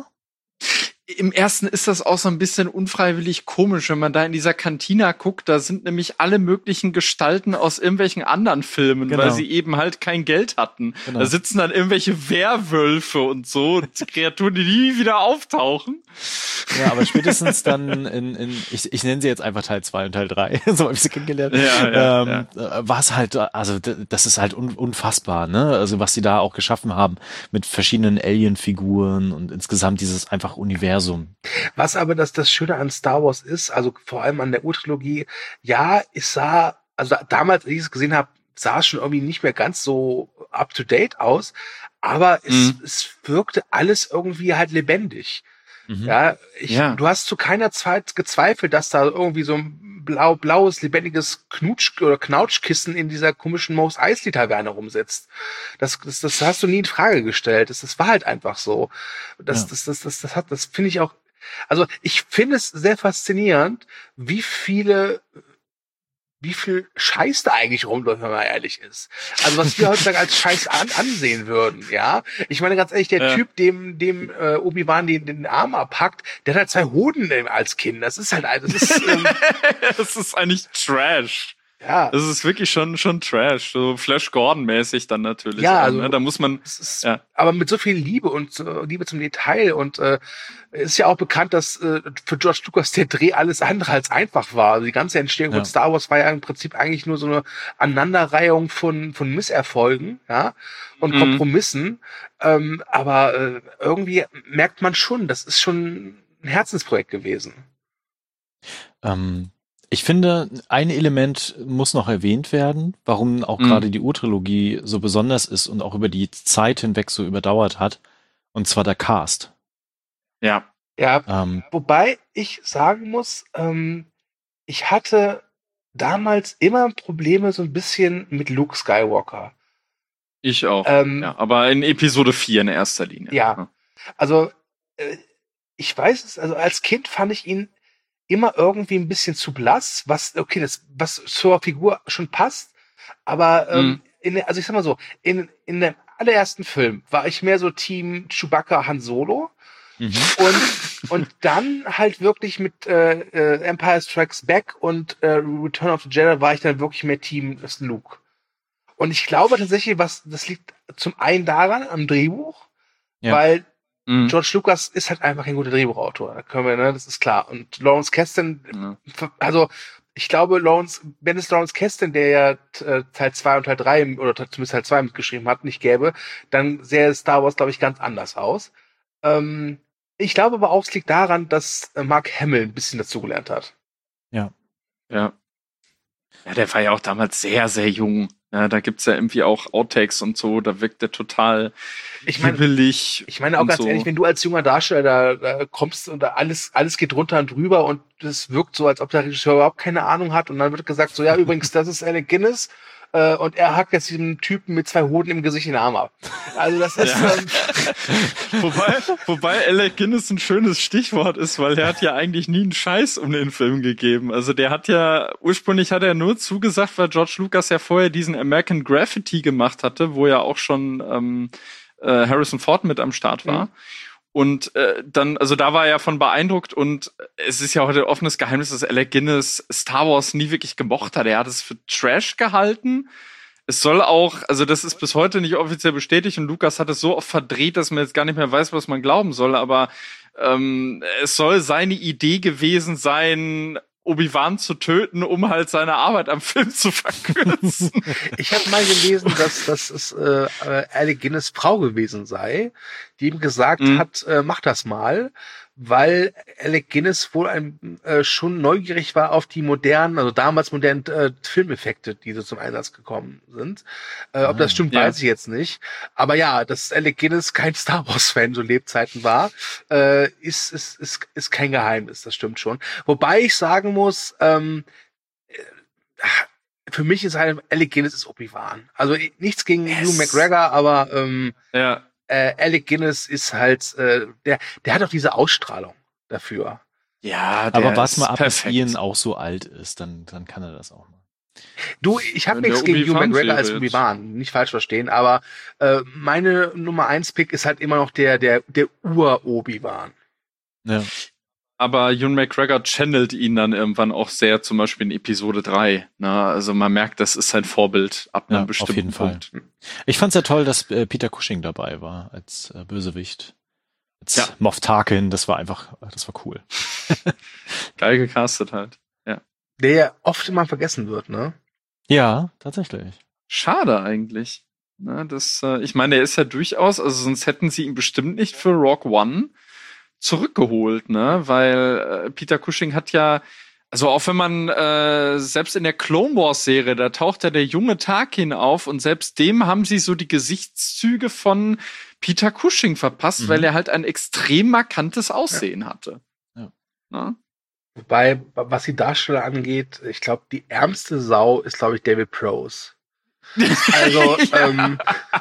Im ersten ist das auch so ein bisschen unfreiwillig komisch, wenn man da in dieser Kantina guckt, da sind nämlich alle möglichen Gestalten aus irgendwelchen anderen Filmen, Genau. weil sie eben halt kein Geld hatten. Genau. Da sitzen dann irgendwelche Werwölfe und so, und Kreaturen, die nie wieder auftauchen. Ja, aber spätestens dann in, in ich, ich nenne sie jetzt einfach Teil zwei und Teil drei, so habe ich sie kennengelernt, Ja, ja, ähm, ja. war es halt, also d- das ist halt un, unfassbar, ne? Also was sie da auch geschaffen haben mit verschiedenen Alien-Figuren und insgesamt dieses einfach Universum. Was aber das, das Schöne an Star Wars ist, also vor allem an der Urtrilogie, ja, es sah, also da, damals, als ich es gesehen habe, sah es schon irgendwie nicht mehr ganz so up-to-date aus, aber es, Mhm. es wirkte alles irgendwie halt lebendig. Mhm. Ja, ich, Ja. du hast zu keiner Zeit gezweifelt, dass da irgendwie so ein blau, blaues, lebendiges Knutsch- oder Knautschkissen in dieser komischen Mos Eisley Taverne rumsitzt. Das, das, das hast du nie in Frage gestellt. Das, das war halt einfach so. Das, Ja. das, das, das, das hat, das finde ich auch, also ich finde es sehr faszinierend, wie viele, wie viel Scheiß da eigentlich rumläuft, wenn man ehrlich ist. Also was wir heutzutage als Scheiß an, ansehen würden, ja. Ich meine ganz ehrlich, der Ja. Typ, dem, dem äh, Obi-Wan den, den Arm abpackt, der hat halt zwei Hoden ähm, als Kind. Das ist halt, das ist, ähm, Das ist eigentlich Trash. ja. Das ist wirklich schon, schon Trash. So Flash Gordon-mäßig dann natürlich. Ja, auch, also- ne? Da muss man, Das ist, ja. aber mit so viel Liebe und so, Liebe zum Detail und äh, ist ja auch bekannt, dass äh, für George Lucas der Dreh alles andere als einfach war. Also die ganze Entstehung Ja. von Star Wars war ja im Prinzip eigentlich nur so eine Aneinanderreihung von von Misserfolgen, ja, und Mhm. Kompromissen. Ähm, aber äh, irgendwie merkt man schon, das ist schon ein Herzensprojekt gewesen. Ähm, ich finde, ein Element muss noch erwähnt werden, warum auch Mhm. gerade die Urtrilogie so besonders ist und auch über die Zeit hinweg so überdauert hat. Und zwar der Cast. Ja. Ja, Ähm, wobei ich sagen muss, ähm, ich hatte damals immer Probleme so ein bisschen mit Luke Skywalker. Ich auch. Ähm, Ja, aber in Episode vier in erster Linie. Ja. Also, äh, ich weiß es, also als Kind fand ich ihn immer irgendwie ein bisschen zu blass, was, okay, das, was zur Figur schon passt, aber, ähm, Mhm. in, der- also ich sag mal so, in, in dem allerersten Film war ich mehr so Team Chewbacca Han Solo mhm. und, und dann halt wirklich mit äh, äh, Empire Strikes Back und äh, Return of the Jedi war ich dann wirklich mehr Team Luke. Und ich glaube tatsächlich, was, das liegt zum einen daran, am Drehbuch, Ja. weil Mhm. George Lucas ist halt einfach ein guter Drehbuchautor. Da können wir, ne, das ist klar. Und Lawrence Kasdan, Ja. also ich glaube, Lawrence, wenn es Lawrence Kasdan, der ja äh, Teil zwei und Teil drei oder zumindest Teil zwei mitgeschrieben hat, nicht gäbe, dann sähe Star Wars, glaube ich, ganz anders aus. Ähm, ich glaube aber auch, es liegt daran, dass äh, Mark Hamill ein bisschen dazugelernt hat. Ja. Ja, der war ja auch damals sehr, sehr jung. Ja, da gibt's ja irgendwie auch Outtakes und so, da wirkt der total Ich meine, hibbelig. Ich meine auch und ganz so. ehrlich, wenn du als junger Darsteller da, da kommst und da alles, alles geht runter und drüber und das wirkt so, als ob der Regisseur überhaupt keine Ahnung hat und dann wird gesagt so, ja, übrigens, das ist Alec Guinness äh, und er hackt jetzt diesem Typen mit zwei Hoden im Gesicht den Arm ab. Also das ist, Ja. ähm, wobei, wobei Alec Guinness ein schönes Stichwort ist, weil er hat ja eigentlich nie einen Scheiß um den Film gegeben. Also der hat ja, ursprünglich hat er nur zugesagt, weil George Lucas ja vorher diesen American Graffiti gemacht hatte, wo ja auch schon ähm, äh, Harrison Ford mit am Start war. Mhm. Und äh, dann, also da war er von beeindruckt und es ist ja heute offenes Geheimnis, dass Alec Guinness Star Wars nie wirklich gemocht hat. Er hat es für Trash gehalten. Es soll auch, also das ist bis heute nicht offiziell bestätigt und Lucas hat es so oft verdreht, dass man jetzt gar nicht mehr weiß, was man glauben soll, aber ähm, es soll seine Idee gewesen sein, Obi-Wan zu töten, um halt seine Arbeit am Film zu verkürzen. Ich habe mal gelesen, dass, dass es äh, Alec Guinness Frau gewesen sei, die ihm gesagt mhm. hat, äh, mach das mal, weil Alec Guinness wohl ein, äh, schon neugierig war auf die modernen, also damals modernen äh, Filmeffekte, die so zum Einsatz gekommen sind. Äh, ob das stimmt, ja. weiß ich jetzt nicht. Aber ja, dass Alec Guinness kein Star Wars-Fan so Lebzeiten war, äh, ist, ist, ist, ist kein Geheimnis, das stimmt schon. Wobei ich sagen muss, ähm, äh, für mich ist halt Alec Guinness ist Obi-Wan. Also nichts gegen yes. Ewan McGregor, aber ähm, ja. Äh, Alec Guinness ist halt, äh, der, der hat auch diese Ausstrahlung dafür. Ja, der aber was ist mal ab, dass perfekt. Ian auch so alt ist, dann, dann kann er das auch mal. Du, ich habe nichts gegen Ewan McGregor als Obi-Wan, nicht falsch verstehen, aber äh, meine Nummer eins Pick ist halt immer noch der, der, der Ur-Obi-Wan. Ja. Aber Ewan McGregor channelt ihn dann irgendwann auch sehr, zum Beispiel in Episode drei. Na, also man merkt, das ist sein Vorbild ab einem Ja, bestimmten auf jeden Punkt. Fall. Ich fand's ja toll, dass äh, Peter Cushing dabei war als äh, Bösewicht. Als Ja. Moff Tarkin, das war einfach, das war cool. Geil gecastet halt. Ja. Der ja oft immer vergessen wird, ne? Ja, tatsächlich. Schade eigentlich. Na, das, äh, ich meine, der ist ja durchaus, also sonst hätten sie ihn bestimmt nicht für Rogue One zurückgeholt, ne? Weil äh, Peter Cushing hat ja, also auch wenn man äh, selbst in der Clone Wars Serie, da taucht ja der junge Tarkin auf und selbst dem haben sie so die Gesichtszüge von Peter Cushing verpasst, Mhm. weil er halt ein extrem markantes Aussehen ja. hatte. Ja. Na? Wobei, was die Darsteller angeht, ich glaube, die ärmste Sau ist, glaube ich, David Prowse. Also, ja. ähm,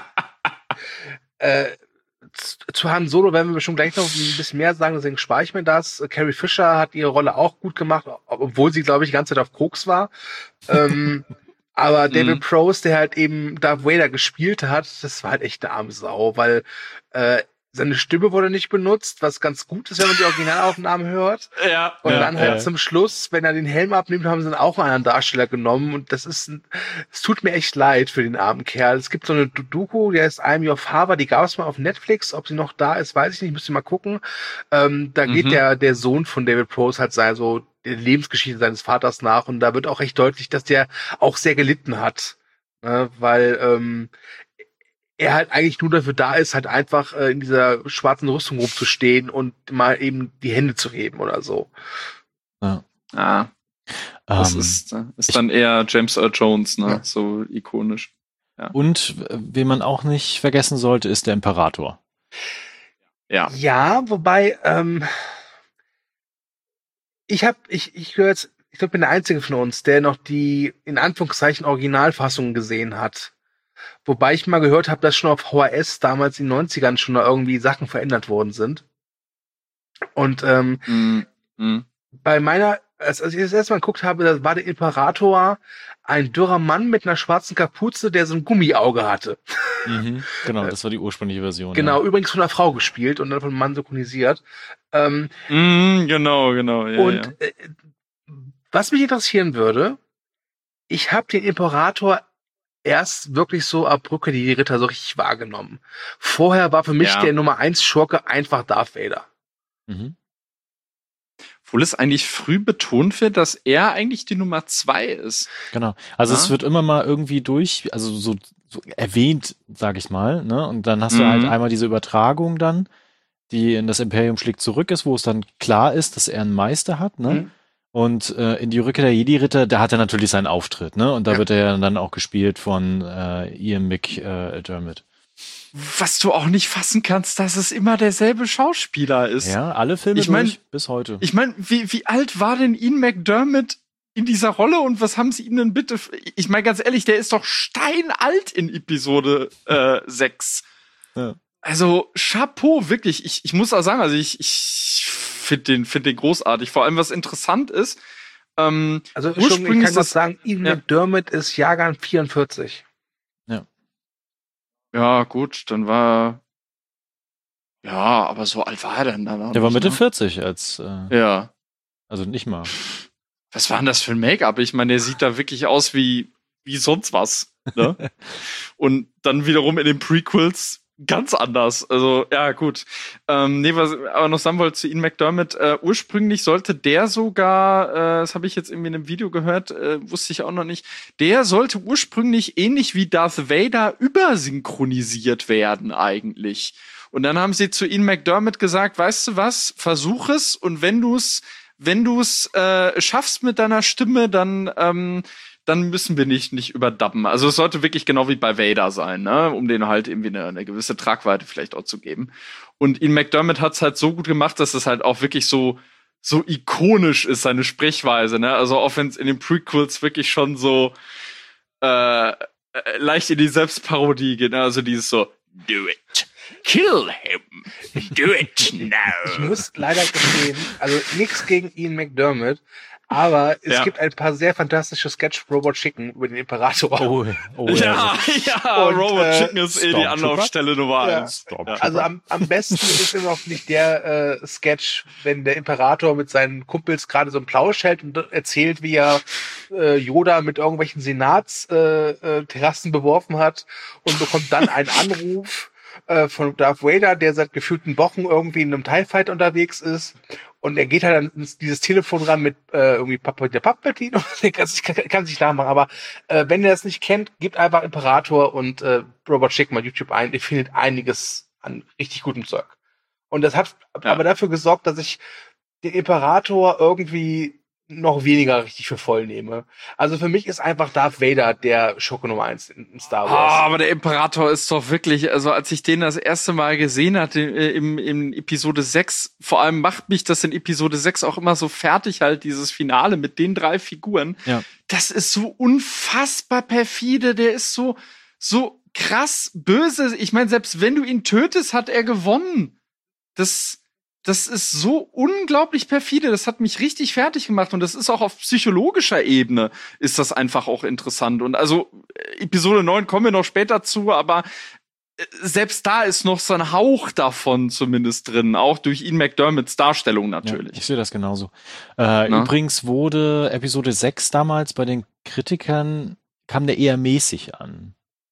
äh, zu Han Solo werden wir bestimmt gleich noch ein bisschen mehr sagen, deswegen spare ich mir das. Carrie Fisher hat ihre Rolle auch gut gemacht, obwohl sie, glaube ich, die ganze Zeit auf Koks war. ähm, aber David Mhm. Prowse, der halt eben Darth Vader gespielt hat, das war halt echt eine arme Sau, weil äh, seine Stimme wurde nicht benutzt, was ganz gut ist, wenn man die Originalaufnahmen hört. Ja. Und Ja, dann halt ja. zum Schluss, wenn er den Helm abnimmt, haben sie dann auch einen anderen Darsteller genommen. Und das ist, ein, es tut mir echt leid für den armen Kerl. Es gibt so eine Doku, die heißt I'm Your Father, die gab es mal auf Netflix. Ob sie noch da ist, weiß ich nicht, müsst ihr mal gucken. Ähm, da geht Mhm. der, der Sohn von David Prowse halt sein, so der Lebensgeschichte seines Vaters nach. Und da wird auch recht deutlich, dass der auch sehr gelitten hat. Ne? Weil, ähm, er halt eigentlich nur dafür da ist, halt einfach äh, in dieser schwarzen Rüstung rumzustehen und mal eben die Hände zu heben oder so. Ah, das Ähm, ist, äh, ist ich- dann eher James Earl Jones, ne? Ja. So ikonisch. Und äh, wen man auch nicht vergessen sollte, ist der Imperator. Ja. Ja, wobei, ähm, ich hab, ich, ich gehöre jetzt, ich glaube, ich bin der Einzige von uns, der noch die, in Anführungszeichen, Originalfassungen gesehen hat. Wobei ich mal gehört habe, dass schon auf V H S damals in den neunzigern schon da irgendwie Sachen verändert worden sind. Und ähm, Mhm. Mhm. bei meiner, als, als ich das erste Mal geguckt habe, da war der Imperator ein dürrer Mann mit einer schwarzen Kapuze, der so ein Gummiauge hatte. Mhm. Genau, das war die ursprüngliche Version. Genau, Ja. übrigens von einer Frau gespielt und dann von einem Mann synchronisiert. Ähm, Mhm, genau, genau. Ja, und ja. Äh, was mich interessieren würde, ich habe den Imperator erst wirklich so ab Brücke die Ritter so richtig wahrgenommen. Vorher war für mich Ja. der Nummer eins Schurke einfach Darth Vader. Mhm. Obwohl es eigentlich früh betont wird, dass er eigentlich die Nummer zwei ist. Genau. Also Ja. es wird immer mal irgendwie durch, also so, so erwähnt, sag ich mal, ne? Und dann hast du Mhm. halt einmal diese Übertragung dann, die in das Imperium schlägt zurück ist, wo es dann klar ist, dass er einen Meister hat, ne? Mhm. Und äh, in die Rückkehr der Jedi-Ritter, da hat er natürlich seinen Auftritt, ne? Und da Ja. wird er dann auch gespielt von äh, Ian McDermott. Was du auch nicht fassen kannst, dass es immer derselbe Schauspieler ist. Ja, alle Filme Ich mein- durch, bis heute. Ich meine, wie, wie alt war denn Ian McDermott in dieser Rolle und was haben sie ihm denn bitte... f- Ich meine, ganz ehrlich, der ist doch steinalt in Episode äh, sechs. Ja. Also, Chapeau, wirklich. Ich, ich muss auch sagen, also ich, ich finde den, find den großartig. Vor allem, was interessant ist, ähm, Also schon, ich Ursprünglich kann ist kurz das- sagen, Ian ja. McDermott ist Jahrgang vierundvierzig. ja gut, dann war Ja, aber so alt war er dann dann auch Der war nicht, Mitte ne? vierzig als, äh, Ja. also nicht mal. Was war denn das für ein Make-up? Ich meine, der sieht da wirklich aus wie, wie sonst was. Ne? Und dann wiederum in den Prequels ganz anders. Also, ja, gut. Ähm, nee, was ich aber noch sagen wollte zu Ian McDermott, äh, ursprünglich sollte der sogar, äh, das habe ich jetzt irgendwie in einem Video gehört, äh, wusste ich auch noch nicht, der sollte ursprünglich ähnlich wie Darth Vader übersynchronisiert werden eigentlich. Und dann haben sie zu Ian McDermott gesagt, weißt du was, versuch es und wenn du es wenn du es äh, schaffst mit deiner Stimme, dann ähm, dann müssen wir nicht nicht überdubben. Also es sollte wirklich genau wie bei Vader sein, ne, um denen halt irgendwie eine, eine gewisse Tragweite vielleicht auch zu geben. Und Ian McDermott hat's halt so gut gemacht, dass es halt auch wirklich so so ikonisch ist, seine Sprechweise, ne? Also auch wenn es in den Prequels wirklich schon so äh, äh, leicht in die Selbstparodie geht, ne? Also dieses so do it. Kill him. Do it now. Ich muss leider gestehen, also nichts gegen Ian McDermott, aber es Ja. gibt ein paar sehr fantastische Sketch Robot Chicken über den Imperator. Oh, oh Ja, ja, Und, Robot äh, Chicken ist eh die Stormtrooper? Anlaufstelle Nummer Ja. eins. Also am, am besten ist immer noch nicht der äh, Sketch, wenn der Imperator mit seinen Kumpels gerade so einen Plausch hält und erzählt, wie er äh, Yoda mit irgendwelchen Senatsterrassen äh, äh, Terrassen beworfen hat und bekommt dann einen Anruf äh, von Darth Vader, der seit gefühlten Wochen irgendwie in einem TIE Fighter unterwegs ist. Und er geht halt an dieses Telefon ran mit äh, irgendwie Papa der Palpatine. Ich kann es nicht nachmachen, aber äh, wenn ihr das nicht kennt, gebt einfach Imperator und äh, Robot Chick mal YouTube ein. Ihr findet einiges an richtig gutem Zeug. Und das hat Ja. aber dafür gesorgt, dass ich den Imperator irgendwie noch weniger richtig für voll nehme. Also für mich ist einfach Darth Vader der Schurke Nummer eins in Star Ah, Wars. aber der Imperator ist doch wirklich, also als ich den das erste Mal gesehen hatte äh, im, im Episode sechs, vor allem macht mich das in Episode sechs auch immer so fertig halt, dieses Finale mit den drei Figuren. Ja. Das ist so unfassbar perfide, der ist so, so krass böse. Ich meine, selbst wenn du ihn tötest, hat er gewonnen. Das, das ist so unglaublich perfide. Das hat mich richtig fertig gemacht. Und das ist auch auf psychologischer Ebene ist das einfach auch interessant. Und also Episode neun kommen wir noch später zu, aber selbst da ist noch so ein Hauch davon zumindest drin. Auch durch Ian McDermotts Darstellung Ja, natürlich. ich sehe das genauso. Äh, Na? übrigens wurde Episode sechs damals bei den Kritikern, kam der eher mäßig an.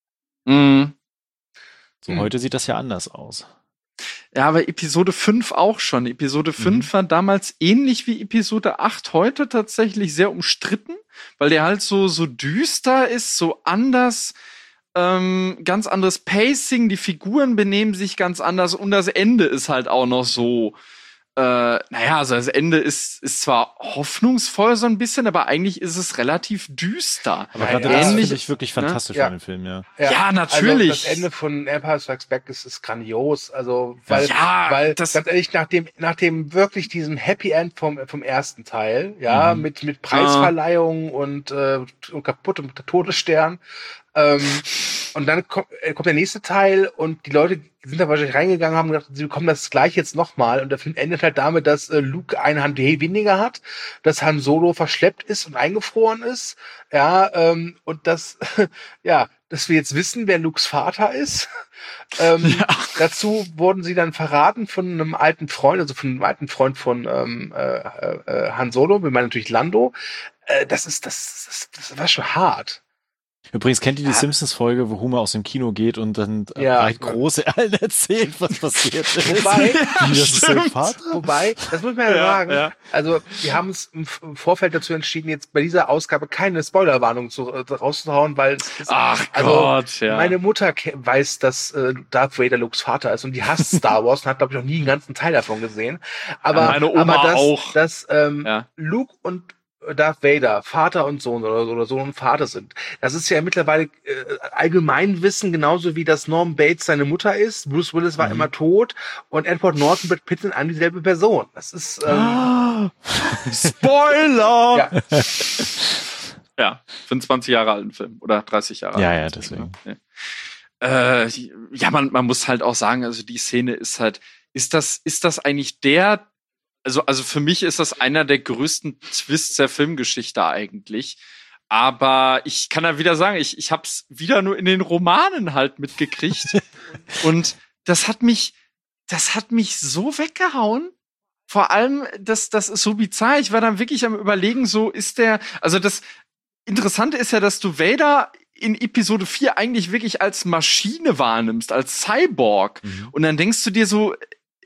Mhm. So, Hm. heute sieht das ja anders aus. Ja, aber Episode fünf auch schon. Episode fünf war damals ähnlich wie Episode acht heute tatsächlich sehr umstritten, weil der halt so, so düster ist, so anders, ähm, ganz anderes Pacing, die Figuren benehmen sich ganz anders und das Ende ist halt auch noch so, äh, naja, also das Ende ist, ist zwar hoffnungsvoll so ein bisschen, aber eigentlich ist es relativ düster. Aber Ja, gerade ja. das Ähnlich- finde ich wirklich ne? fantastisch Ja. an dem Film, ja. Ja, natürlich. Also das Ende von Empire Strikes Back ist, ist grandios. Also, weil, Ja, weil das- ganz ehrlich, nach dem, nach dem wirklich diesem Happy End vom, vom ersten Teil, ja, Mhm. mit, mit Preisverleihung und, äh, und kaputt und der Todesstern, ähm, und dann kommt, äh, kommt der nächste Teil und die Leute sind da wahrscheinlich reingegangen, haben gedacht, sie bekommen das gleich jetzt nochmal. Und der Film endet halt damit, dass äh, Luke eine Hand weniger hat, dass Han Solo verschleppt ist und eingefroren ist. Ja, ähm, und dass, ja, dass wir jetzt wissen, wer Lukes Vater ist. ähm, Dazu wurden sie dann verraten von einem alten Freund, also von einem alten Freund von ähm, äh, äh, Han Solo, wir meinen natürlich Lando. Äh, das ist, das, das, das war schon hart. Übrigens, kennt ihr die Ja. Simpsons-Folge, wo Homer aus dem Kino geht und dann äh, Ja. breit große allen erzählt, was passiert ist? Wobei, Wie, das ist sein stimmt. Vater? Wobei, das muss man ja, Ja, sagen, ja. also wir haben uns im F- im Vorfeld dazu entschieden, jetzt bei dieser Ausgabe keine Spoilerwarnung zu, äh, rauszuhauen, weil es ist, Ach also Gott, ja. meine Mutter ke- weiß, dass äh, Darth Vader Lukes Vater ist und die hasst Star Wars und hat, glaube ich, noch nie einen ganzen Teil davon gesehen. Aber, Ja, meine Oma aber dass, auch. dass ähm, Ja. Luke und Darth Vader Vater und Sohn oder, oder Sohn und Vater sind. Das ist ja mittlerweile äh, Allgemeinwissen, genauso wie dass Norman Bates seine Mutter ist. Bruce Willis war Mhm. immer tot und Edward Norton und Brad Pitt sind an dieselbe Person. Das ist ähm, Spoiler! ja, Ja, für einen zwanzig Jahre alten Film oder dreißig Jahre Ja, alten ja, Film, deswegen. ne? Äh, ja, man, man muss halt auch sagen, also die Szene ist halt, ist das, ist das eigentlich der, also, also für mich ist das einer der größten Twists der Filmgeschichte eigentlich. Aber ich kann da wieder sagen, ich, ich hab's wieder nur in den Romanen halt mitgekriegt. Und das hat mich, das hat mich so weggehauen. Vor allem, das, das ist so bizarr. Ich war dann wirklich am Überlegen, so ist der, also das Interessante ist ja, dass du Vader in Episode vier eigentlich wirklich als Maschine wahrnimmst, als Cyborg. Mhm. Und dann denkst du dir so,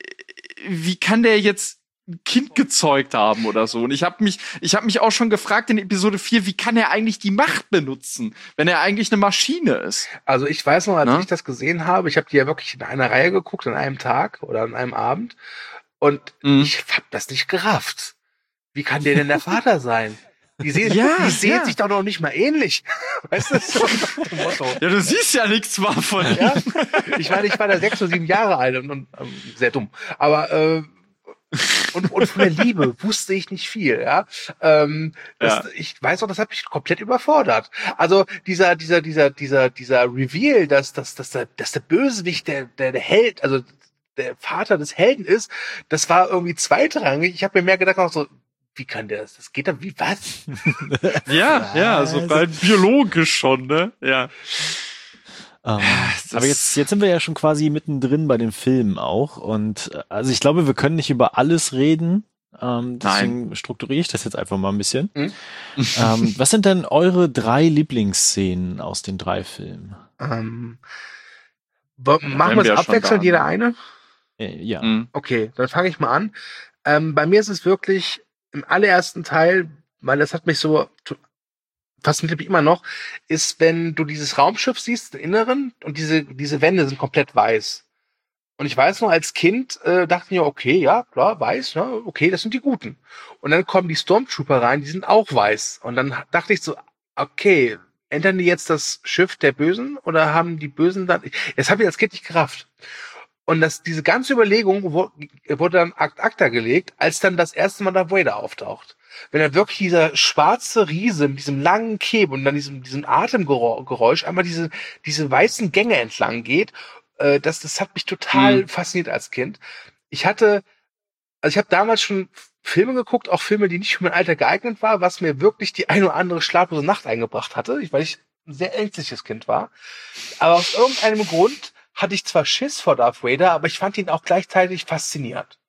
wie kann der jetzt ein Kind gezeugt haben oder so? Und ich habe mich, ich habe mich auch schon gefragt in Episode vier, wie kann er eigentlich die Macht benutzen, wenn er eigentlich eine Maschine ist? Also ich weiß noch, als Na? ich das gesehen habe, ich habe die ja wirklich in einer Reihe geguckt, an einem Tag oder an einem Abend. Und mhm. ich hab das nicht gerafft. Wie kann der denn der Vater sein? Die sehen, ja, die sehen ja. sich doch noch nicht mal ähnlich. Weißt du, so nach dem Motto. Ja, du siehst ja nichts mal von ihm. Ja? Ich meine, ich war da sechs oder sieben Jahre alt und, und ähm, sehr dumm. Aber äh, und, und von der Liebe wusste ich nicht viel. Ja, ähm, das, ja. Ich weiß auch, das hat mich komplett überfordert. Also dieser, dieser, dieser, dieser, dieser Reveal, dass, dass, dass der, dass der Bösewicht der, der, der Held, also der Vater des Helden ist, das war irgendwie zweitrangig. Ich habe mir mehr gedacht, auch so, wie kann der das? Das geht dann wie was? ja, ja, so rein biologisch schon, ne? Ja. Um, aber jetzt, jetzt sind wir ja schon quasi mittendrin bei den Filmen auch. Und also ich glaube, wir können nicht über alles reden. Ähm, deswegen Nein. strukturiere ich das jetzt einfach mal ein bisschen. Mhm. ähm, was sind denn eure drei Lieblingsszenen aus den drei Filmen? Ähm, machen wir es abwechselnd, jeder eine? Ja. Mhm. Okay, dann fange ich mal an. Ähm, bei mir ist es wirklich im allerersten Teil, weil das hat mich so fasziniert mich immer noch, ist, wenn du dieses Raumschiff siehst, den Inneren, und diese diese Wände sind komplett weiß. Und ich weiß noch, als Kind äh, dachte ich mir, okay, ja, klar, weiß, ne, okay, das sind die Guten. Und dann kommen die Stormtrooper rein, die sind auch weiß. Und dann dachte ich so, okay, ändern die jetzt das Schiff der Bösen oder haben die Bösen dann... Das habe ich als Kind nicht gerafft. Und das, diese ganze Überlegung wurde dann ad acta gelegt, als dann das erste Mal Darth Vader auftaucht. Wenn er wirklich dieser schwarze Riese mit diesem langen Cape und dann diesem, diesem Atemgeräusch einmal diese, diese weißen Gänge entlang geht, äh, das, das hat mich total mhm. fasziniert als Kind. Ich hatte, also ich habe damals schon Filme geguckt, auch Filme, die nicht für mein Alter geeignet waren, was mir wirklich die ein oder andere schlaflose Nacht eingebracht hatte, weil ich ein sehr ängstliches Kind war. Aber aus irgendeinem Grund hatte ich zwar Schiss vor Darth Vader, aber ich fand ihn auch gleichzeitig faszinierend.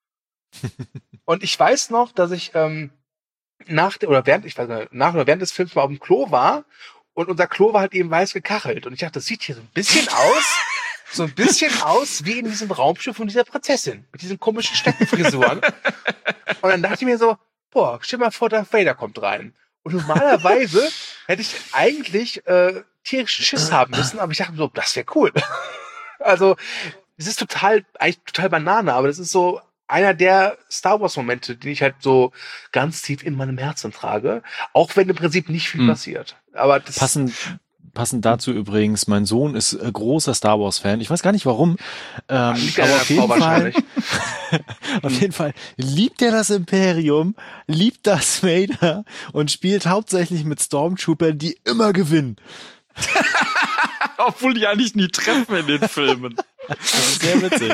Und ich weiß noch, dass ich ähm, nach der, oder während, ich weiß nicht, nach oder während des Films mal auf dem Klo war und unser Klo war halt eben weiß gekachelt. Und ich dachte, das sieht hier so ein bisschen aus, so ein bisschen aus wie in diesem Raumschiff von dieser Prinzessin, mit diesen komischen Steckenfrisuren. Und dann dachte ich mir so, boah, stell mal vor, Darth Vader kommt rein. Und normalerweise hätte ich eigentlich äh, tierischen Schiss haben müssen, aber ich dachte so, das wäre cool. Also, es ist total, eigentlich total Banane, aber das ist so einer der Star Wars Momente, die ich halt so ganz tief in meinem Herzen trage, auch wenn im Prinzip nicht viel hm. passiert. Aber das passend, passend dazu übrigens, mein Sohn ist äh, großer Star Wars Fan. Ich weiß gar nicht warum, ähm, liegt aber auf jeden Fall, hm. auf jeden Fall liebt er das Imperium, liebt das Vader und spielt hauptsächlich mit Stormtroopern, die immer gewinnen. Obwohl die eigentlich nie treffen in den Filmen. Das ist sehr witzig.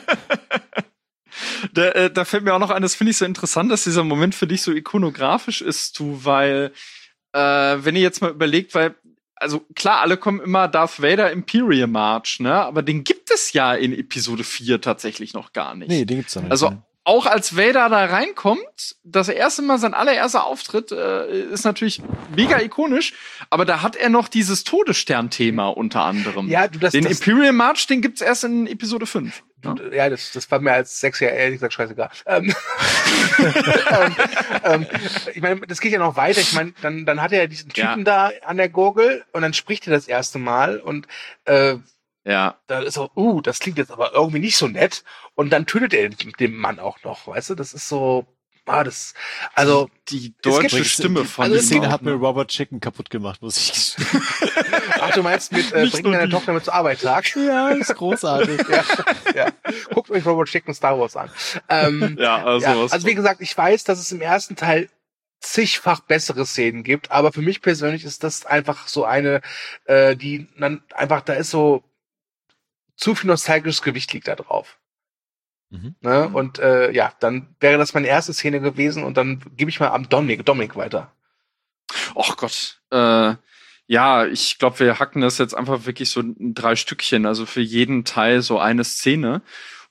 Da, äh, da fällt mir auch noch ein, das finde ich so interessant, dass dieser Moment für dich so ikonografisch ist, du, weil, äh, wenn ihr jetzt mal überlegt, weil, also klar, alle kommen immer Darth Vader Imperial March, ne, aber den gibt es ja in Episode vier tatsächlich noch gar nicht. Nee, den gibt's noch nicht. Also, ne? Auch als Vader da reinkommt, das erste Mal, sein allererster Auftritt, äh, ist natürlich mega ikonisch, aber da hat er noch dieses Todesstern-Thema unter anderem. Ja, du, das, den das, Imperial March, den gibt's erst in Episode fünf. Du, ja, das, das war mir als Sechsjähriger ehrlich gesagt scheißegal. Ähm, ähm, ähm, ich meine, das geht ja noch weiter. Ich meine, dann, dann hat er ja diesen Typen ja. da an der Gurgel und dann spricht er das erste Mal und äh, ja. Da ist so, uh, das klingt jetzt aber irgendwie nicht so nett. Und dann tötet er den Mann auch noch, weißt du? Das ist so, ah, das, also. Die deutsche Stimme von also die Szene hat mir Robert Chicken kaputt gemacht, muss ich Ach, du meinst mit, äh, bring deine Tochter mit zur Arbeit Tag? Ja, ist großartig. ja, ja. Guckt euch Robert Chicken Star Wars an. Ähm, ja, also, ja, also wie gesagt, ich weiß, dass es im ersten Teil zigfach bessere Szenen gibt, aber für mich persönlich ist das einfach so eine, äh, die dann einfach, da ist so, zu viel nostalgisches Gewicht liegt da drauf. Mhm. Ne? Und äh, ja, dann wäre das meine erste Szene gewesen und dann gebe ich mal am Dominik, Dominik weiter. Och Gott. Äh, ja, ich glaube, wir hacken das jetzt einfach wirklich so in drei Stückchen, also für jeden Teil so eine Szene.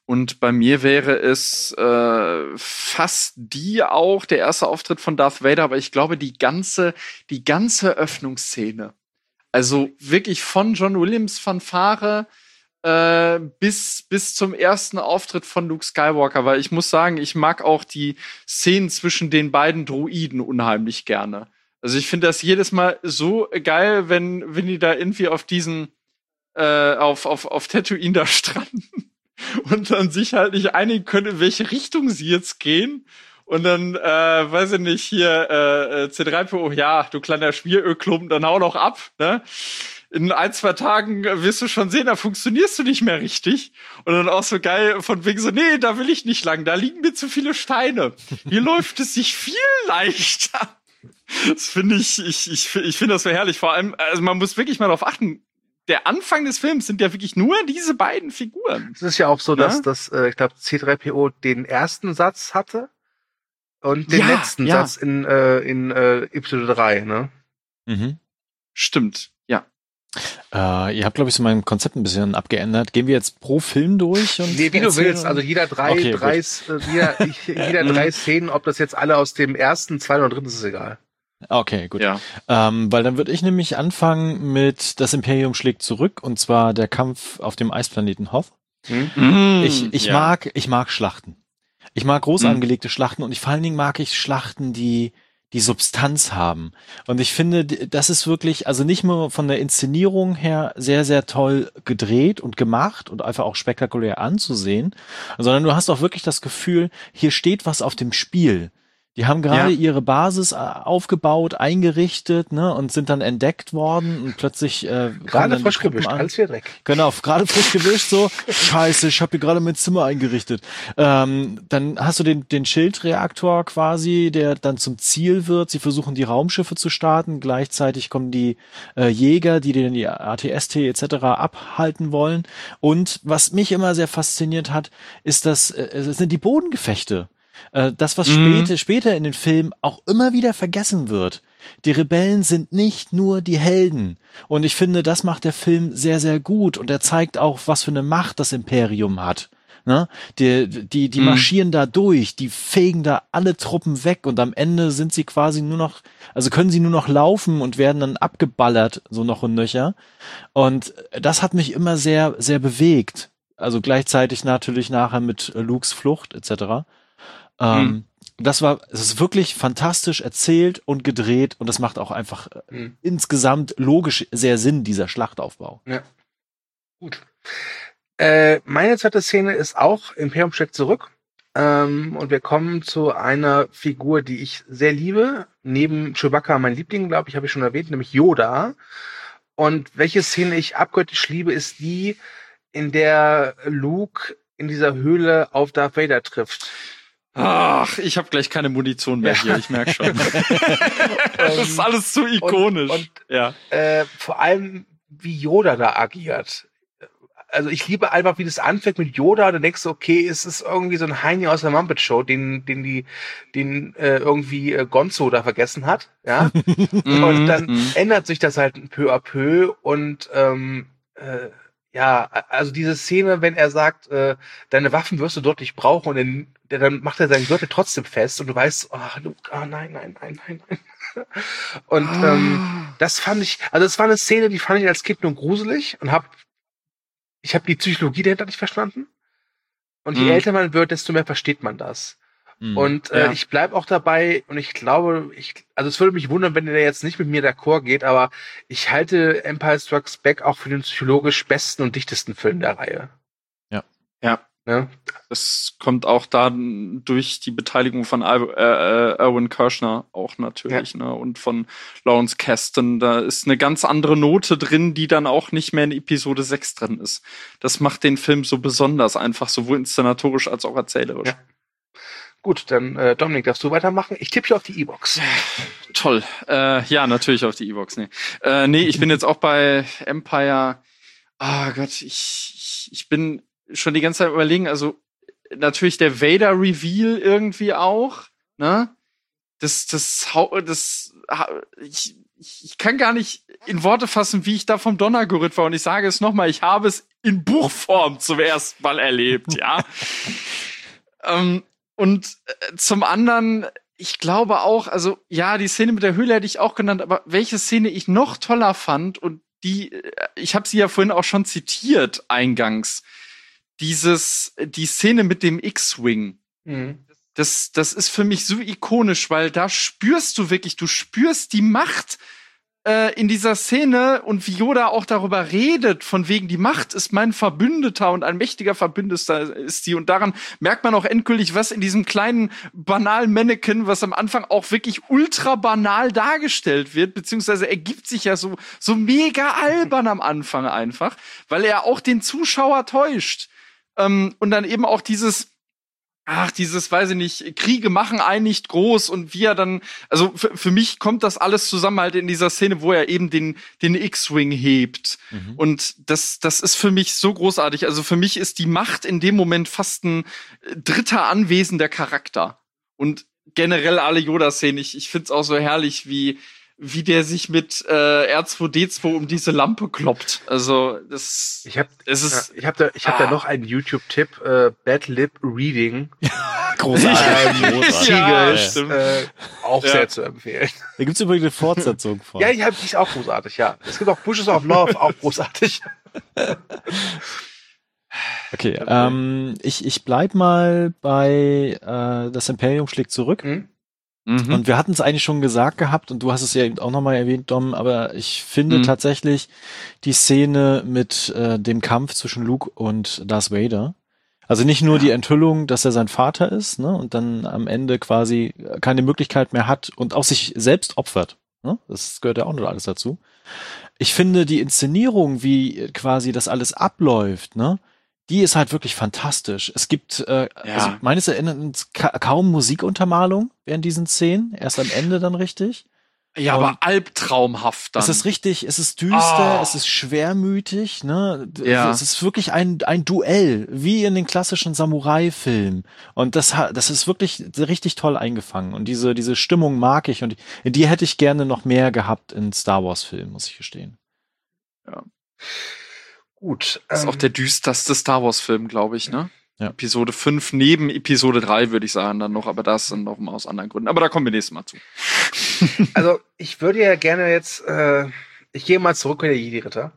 Und bei mir wäre es äh, fast die auch, der erste Auftritt von Darth Vader, aber ich glaube, die ganze, die ganze Öffnungsszene. Also wirklich von John Williams Fanfare äh, bis, bis zum ersten Auftritt von Luke Skywalker, weil ich muss sagen, ich mag auch die Szenen zwischen den beiden Droiden unheimlich gerne. Also ich finde das jedes Mal so geil, wenn, wenn die da irgendwie auf diesen, äh, auf, auf, auf Tatooine da stranden. Und dann sich halt nicht einigen können, in welche Richtung sie jetzt gehen. Und dann, äh, weiß ich nicht, hier, äh, C drei P O, ja, du kleiner Schmierölklumpen, dann hau noch ab, ne? In ein, zwei Tagen wirst du schon sehen, da funktionierst du nicht mehr richtig. Und dann auch so geil, von wegen so, nee, da will ich nicht lang, da liegen mir zu viele Steine. Hier läuft es sich viel leichter. Das finde ich, ich, ich, ich finde das so herrlich. Vor allem, also man muss wirklich mal darauf achten, der Anfang des Films sind ja wirklich nur diese beiden Figuren. Es ist ja auch so, dass ja? das, äh, ich glaube, C drei P O den ersten Satz hatte und den ja, letzten ja. Satz in, äh, in äh, Episode drei, ne? Mhm. Stimmt, ja. Äh, ihr habt, glaube ich, so mein Konzept ein bisschen abgeändert. Gehen wir jetzt pro Film durch? Und Nee, wie du willst. Also jeder drei, Okay, drei, äh, jeder, jeder drei Szenen, ob das jetzt alle aus dem ersten, zweiten oder dritten ist, ist egal. Okay, gut. Ja. Ähm, weil dann würde ich nämlich anfangen mit Das Imperium schlägt zurück, und zwar der Kampf auf dem Eisplaneten Hoth. Mhm. Ich, ich ja. mag, ich mag Schlachten. Ich mag groß Mhm. angelegte Schlachten, und ich vor allen Dingen mag ich Schlachten, die die Substanz haben. Und ich finde, das ist wirklich, also nicht nur von der Inszenierung her sehr, sehr toll gedreht und gemacht und einfach auch spektakulär anzusehen, sondern du hast auch wirklich das Gefühl, hier steht was auf dem Spiel. Die haben gerade Ja. ihre Basis aufgebaut, eingerichtet, ne, und sind dann entdeckt worden, und plötzlich äh, kommen Gerade dann die frisch Truppen gewischt, an. alles wieder Dreck. Genau, gerade frisch gewischt, so, scheiße, ich habe hier gerade mein Zimmer eingerichtet. Ähm, dann hast du den, den Schildreaktor quasi, der dann zum Ziel wird. Sie versuchen, die Raumschiffe zu starten. Gleichzeitig kommen die äh, Jäger, die den die A T S T et cetera abhalten wollen. Und was mich immer sehr fasziniert hat, ist, dass äh, es sind die Bodengefechte. Äh, das, was Mhm. später, später in den Filmen auch immer wieder vergessen wird. Die Rebellen sind nicht nur die Helden. Und ich finde, das macht der Film sehr, sehr gut. Und er zeigt auch, was für eine Macht das Imperium hat. Ne? Die, die, die Mhm. marschieren da durch, die fegen da alle Truppen weg, und am Ende sind sie quasi nur noch, also können sie nur noch laufen und werden dann abgeballert, so noch und nöcher. Und das hat mich immer sehr, sehr bewegt. Also gleichzeitig natürlich nachher mit Lukes Flucht et cetera. Ähm, Mhm. Das war, es ist wirklich fantastisch erzählt und gedreht, und das macht auch einfach äh, Mhm. insgesamt logisch sehr Sinn, dieser Schlachtaufbau. Ja. Gut. Äh, meine zweite Szene ist auch Imperium schlägt zurück. Ähm, und wir kommen zu einer Figur, die ich sehr liebe. Neben Chewbacca mein Liebling, glaube ich, habe ich schon erwähnt, nämlich Yoda. Und welche Szene ich abgöttisch liebe, ist die, in der Luke in dieser Höhle auf Darth Vader trifft. Ach, ich habe gleich keine Munition mehr Ja. hier, ich merke schon. Das ist alles zu ikonisch. Und, und ja. äh, vor allem, wie Yoda da agiert. Also ich liebe einfach, wie das anfängt mit Yoda, und dann denkst du, okay, es ist irgendwie so ein Heini aus der Muppet Show, den, den die, den äh, irgendwie äh, Gonzo da vergessen hat, ja. Und dann Mhm. ändert sich das halt peu à peu, und ähm, äh, ja, also diese Szene, wenn er sagt, äh, deine Waffen wirst du dort nicht brauchen, und dann, dann macht er seinen Gürtel trotzdem fest, und du weißt, oh, Luke, oh nein, nein, nein, nein, nein. Und ähm, das fand ich, also es war eine Szene, die fand ich als Kind nur gruselig, und hab, ich habe die Psychologie dahinter nicht verstanden. Und je Mhm. älter man wird, desto mehr versteht man das. Mhm. Und äh, Ja. ich bleib auch dabei, und ich glaube, ich, also es würde mich wundern, wenn der jetzt nicht mit mir d'accord geht, aber ich halte Empire Strikes Back auch für den psychologisch besten und dichtesten Film der Reihe. Ja. Ne? Das kommt auch da durch die Beteiligung von Al- äh, äh, Erwin Kirschner auch natürlich, ne? Und von Lawrence Kasdan. Da ist eine ganz andere Note drin, die dann auch nicht mehr in Episode sechs drin ist. Das macht den Film so besonders, einfach sowohl inszenatorisch als auch erzählerisch. Ja. Gut, dann äh, Dominik, darfst du weitermachen? Ich tippe hier auf die E-Box. Toll. Äh, ja, natürlich auf die E-Box. Nee. Äh, nee, ich bin jetzt auch bei Empire. Ah Gott, ich, ich, ich bin schon die ganze Zeit überlegen, also natürlich der Vader-Reveal irgendwie auch, ne? Das, das, hau- das, ha- ich, ich, ich kann gar nicht in Worte fassen, wie ich da vom Donner gerührt war. Und ich sage es nochmal, ich habe es in Buchform zum ersten Mal erlebt, ja. ähm, und äh, zum anderen, ich glaube auch, also ja, die Szene mit der Höhle hätte ich auch genannt, aber welche Szene ich noch toller fand, und die, ich habe sie ja vorhin auch schon zitiert eingangs, dieses, die Szene mit dem X-Wing. Mhm. Das, das ist für mich so ikonisch, weil da spürst du wirklich, du spürst die Macht äh, in dieser Szene, und wie Yoda auch darüber redet, von wegen, die Macht ist mein Verbündeter und ein mächtiger Verbündeter ist sie. Und daran merkt man auch endgültig, was in diesem kleinen, banalen Mannequin, was am Anfang auch wirklich ultra banal dargestellt wird, beziehungsweise ergibt sich ja so, so mega albern am Anfang einfach, weil er auch den Zuschauer täuscht. Ähm, und dann eben auch dieses, ach, dieses, weiß ich nicht, Kriege machen einen nicht groß, und wie er dann, also für, für mich kommt das alles zusammen halt in dieser Szene, wo er eben den, den X-Wing hebt. Mhm. Und das, das ist für mich so großartig. Also für mich ist die Macht in dem Moment fast ein dritter anwesender Charakter. Und generell alle Yoda-Szenen, ich, ich find's auch so herrlich, wie, wie der sich mit äh, R zwei D zwei um diese Lampe kloppt. Also das ich hab, es ist ja, ich habe da ich habe ah. da noch einen YouTube-Tipp, äh, Bad Lip Reading. Großartig. Ähm, ja, stimmt. Äh, auch ja. sehr zu empfehlen. Da gibt's übrigens eine Fortsetzung von. Ja, die hab ich auch großartig, ja. Es gibt auch Bushes of Love, auch großartig. Okay, ähm, ich ich bleib mal bei äh, das Imperium schlägt zurück. Mhm. Mhm. Und wir hatten es eigentlich schon gesagt gehabt, und du hast es ja eben auch nochmal erwähnt, Dom, aber ich finde mhm. tatsächlich die Szene mit äh, dem Kampf zwischen Luke und Darth Vader, also nicht nur ja. die Enthüllung, dass er sein Vater ist, ne, und dann am Ende quasi keine Möglichkeit mehr hat und auch sich selbst opfert, ne, das gehört ja auch noch alles dazu. Ich finde die Inszenierung, wie quasi das alles abläuft, ne, die ist halt wirklich fantastisch. Es gibt äh, ja. also meines Erachtens ka- kaum Musikuntermalung während diesen Szenen, erst am Ende dann richtig. Ja, und aber albtraumhaft dann. Es ist richtig, es ist düster, oh. es ist schwermütig, ne? Ja. Es ist wirklich ein ein Duell, wie in den klassischen Samurai-Filmen. Und das hat, das ist wirklich richtig toll eingefangen. Und diese diese Stimmung mag ich, und die, die hätte ich gerne noch mehr gehabt in Star Wars-Filmen, muss ich gestehen. Ja. Gut. Das ist ähm, auch der düsterste Star Wars-Film, glaube ich, ne? Ja. Episode fünf neben Episode drei, würde ich sagen, dann noch, aber das dann noch mal aus anderen Gründen. Aber da kommen wir nächstes Mal zu. Also, ich würde ja gerne jetzt, äh, ich gehe mal zurück mit der Jedi-Ritter.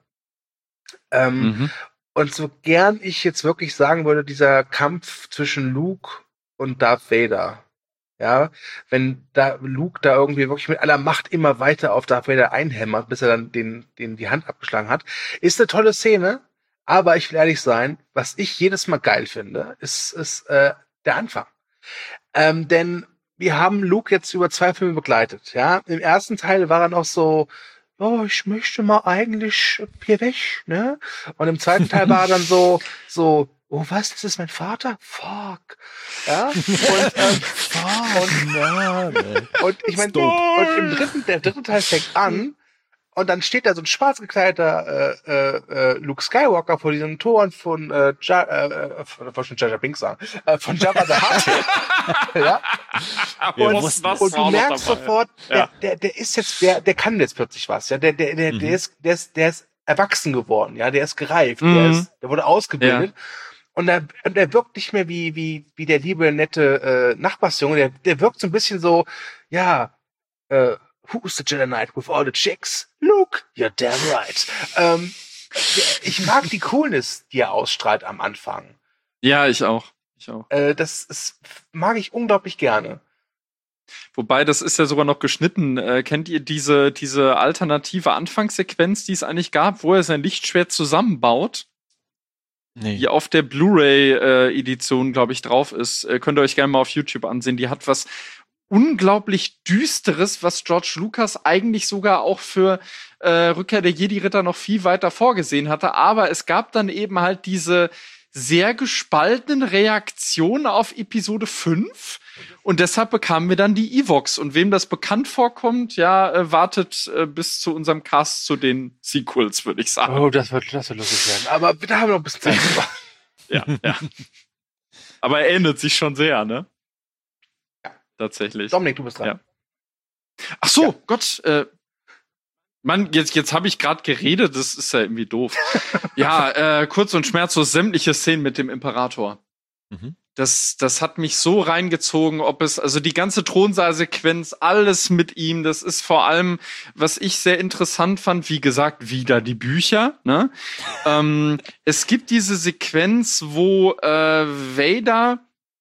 Ähm, mhm. Und so gern ich jetzt wirklich sagen würde, dieser Kampf zwischen Luke und Darth Vader, ja, wenn da Luke da irgendwie wirklich mit aller Macht immer weiter auf Darth Vader einhämmert, bis er dann den, den die Hand abgeschlagen hat, ist eine tolle Szene. Aber ich will ehrlich sein, was ich jedes Mal geil finde, ist, ist äh, der Anfang. Ähm, denn wir haben Luke jetzt über zwei Filme begleitet. Ja, im ersten Teil war er noch so, oh, ich möchte mal eigentlich hier weg, ne? Und im zweiten Teil war er dann so, so, oh was, das ist mein Vater? Fuck. Ja? Und, ähm, Fuck. Und, und, und ich meine, und im dritten, der dritte Teil fängt an, und dann steht da so ein schwarz gekleideter äh, äh, Luke Skywalker vor diesen Toren von äh, ja, äh, von, von Jar Jar Binks sagen, äh, von Jabba the Hutt. Ja. Und, was, was und du merkst sofort, ja. der, der, der ist jetzt, der, der kann jetzt plötzlich was. Ja, der, der, der, mhm. der ist, der ist, der ist erwachsen geworden. Ja, der ist gereift. Mhm. Der ist, der wurde ausgebildet. Ja. Und er, und er wirkt nicht mehr wie, wie, wie der liebe, nette äh, Nachbarsjunge. Der, der wirkt so ein bisschen so, ja, äh, Who's the Jedi Knight with all the chicks? Luke, you're damn right. Ähm, ich mag die Coolness, die er ausstrahlt am Anfang. Ja, ich auch. Ich auch. Äh, das ist, mag ich unglaublich gerne. Wobei, das ist ja sogar noch geschnitten. Äh, kennt ihr diese, diese alternative Anfangssequenz, die es eigentlich gab, wo er sein Lichtschwert zusammenbaut? Nee. Die auf der Blu-ray-Edition, äh, glaube ich, drauf ist. Äh, könnt ihr euch gerne mal auf YouTube ansehen. Die hat was unglaublich Düsteres, was George Lucas eigentlich sogar auch für äh, Rückkehr der Jedi-Ritter noch viel weiter vorgesehen hatte. Aber es gab dann eben halt diese sehr gespaltenen Reaktionen auf Episode fünf. Und deshalb bekamen wir dann die Evox. Und wem das bekannt vorkommt, ja, äh, wartet äh, bis zu unserem Cast zu den Sequels, würde ich sagen. Oh, das wird, das wird lustig werden. Aber da haben wir noch ein bisschen Zeit. Ja, ja. Aber er ändert sich schon sehr, ne? Tatsächlich. Dominik, du bist dran. Ja. Ach so, ja. Gott, äh, Mann, jetzt, jetzt habe ich gerade geredet, das ist ja irgendwie doof. Ja, äh, kurz und schmerzlos sämtliche Szenen mit dem Imperator. Mhm. Das, das hat mich so reingezogen, ob es, also die ganze Thronsaalsequenz, alles mit ihm, das ist vor allem, was ich sehr interessant fand, wie gesagt, wieder die Bücher, ne? ähm, es gibt diese Sequenz, wo äh, Vader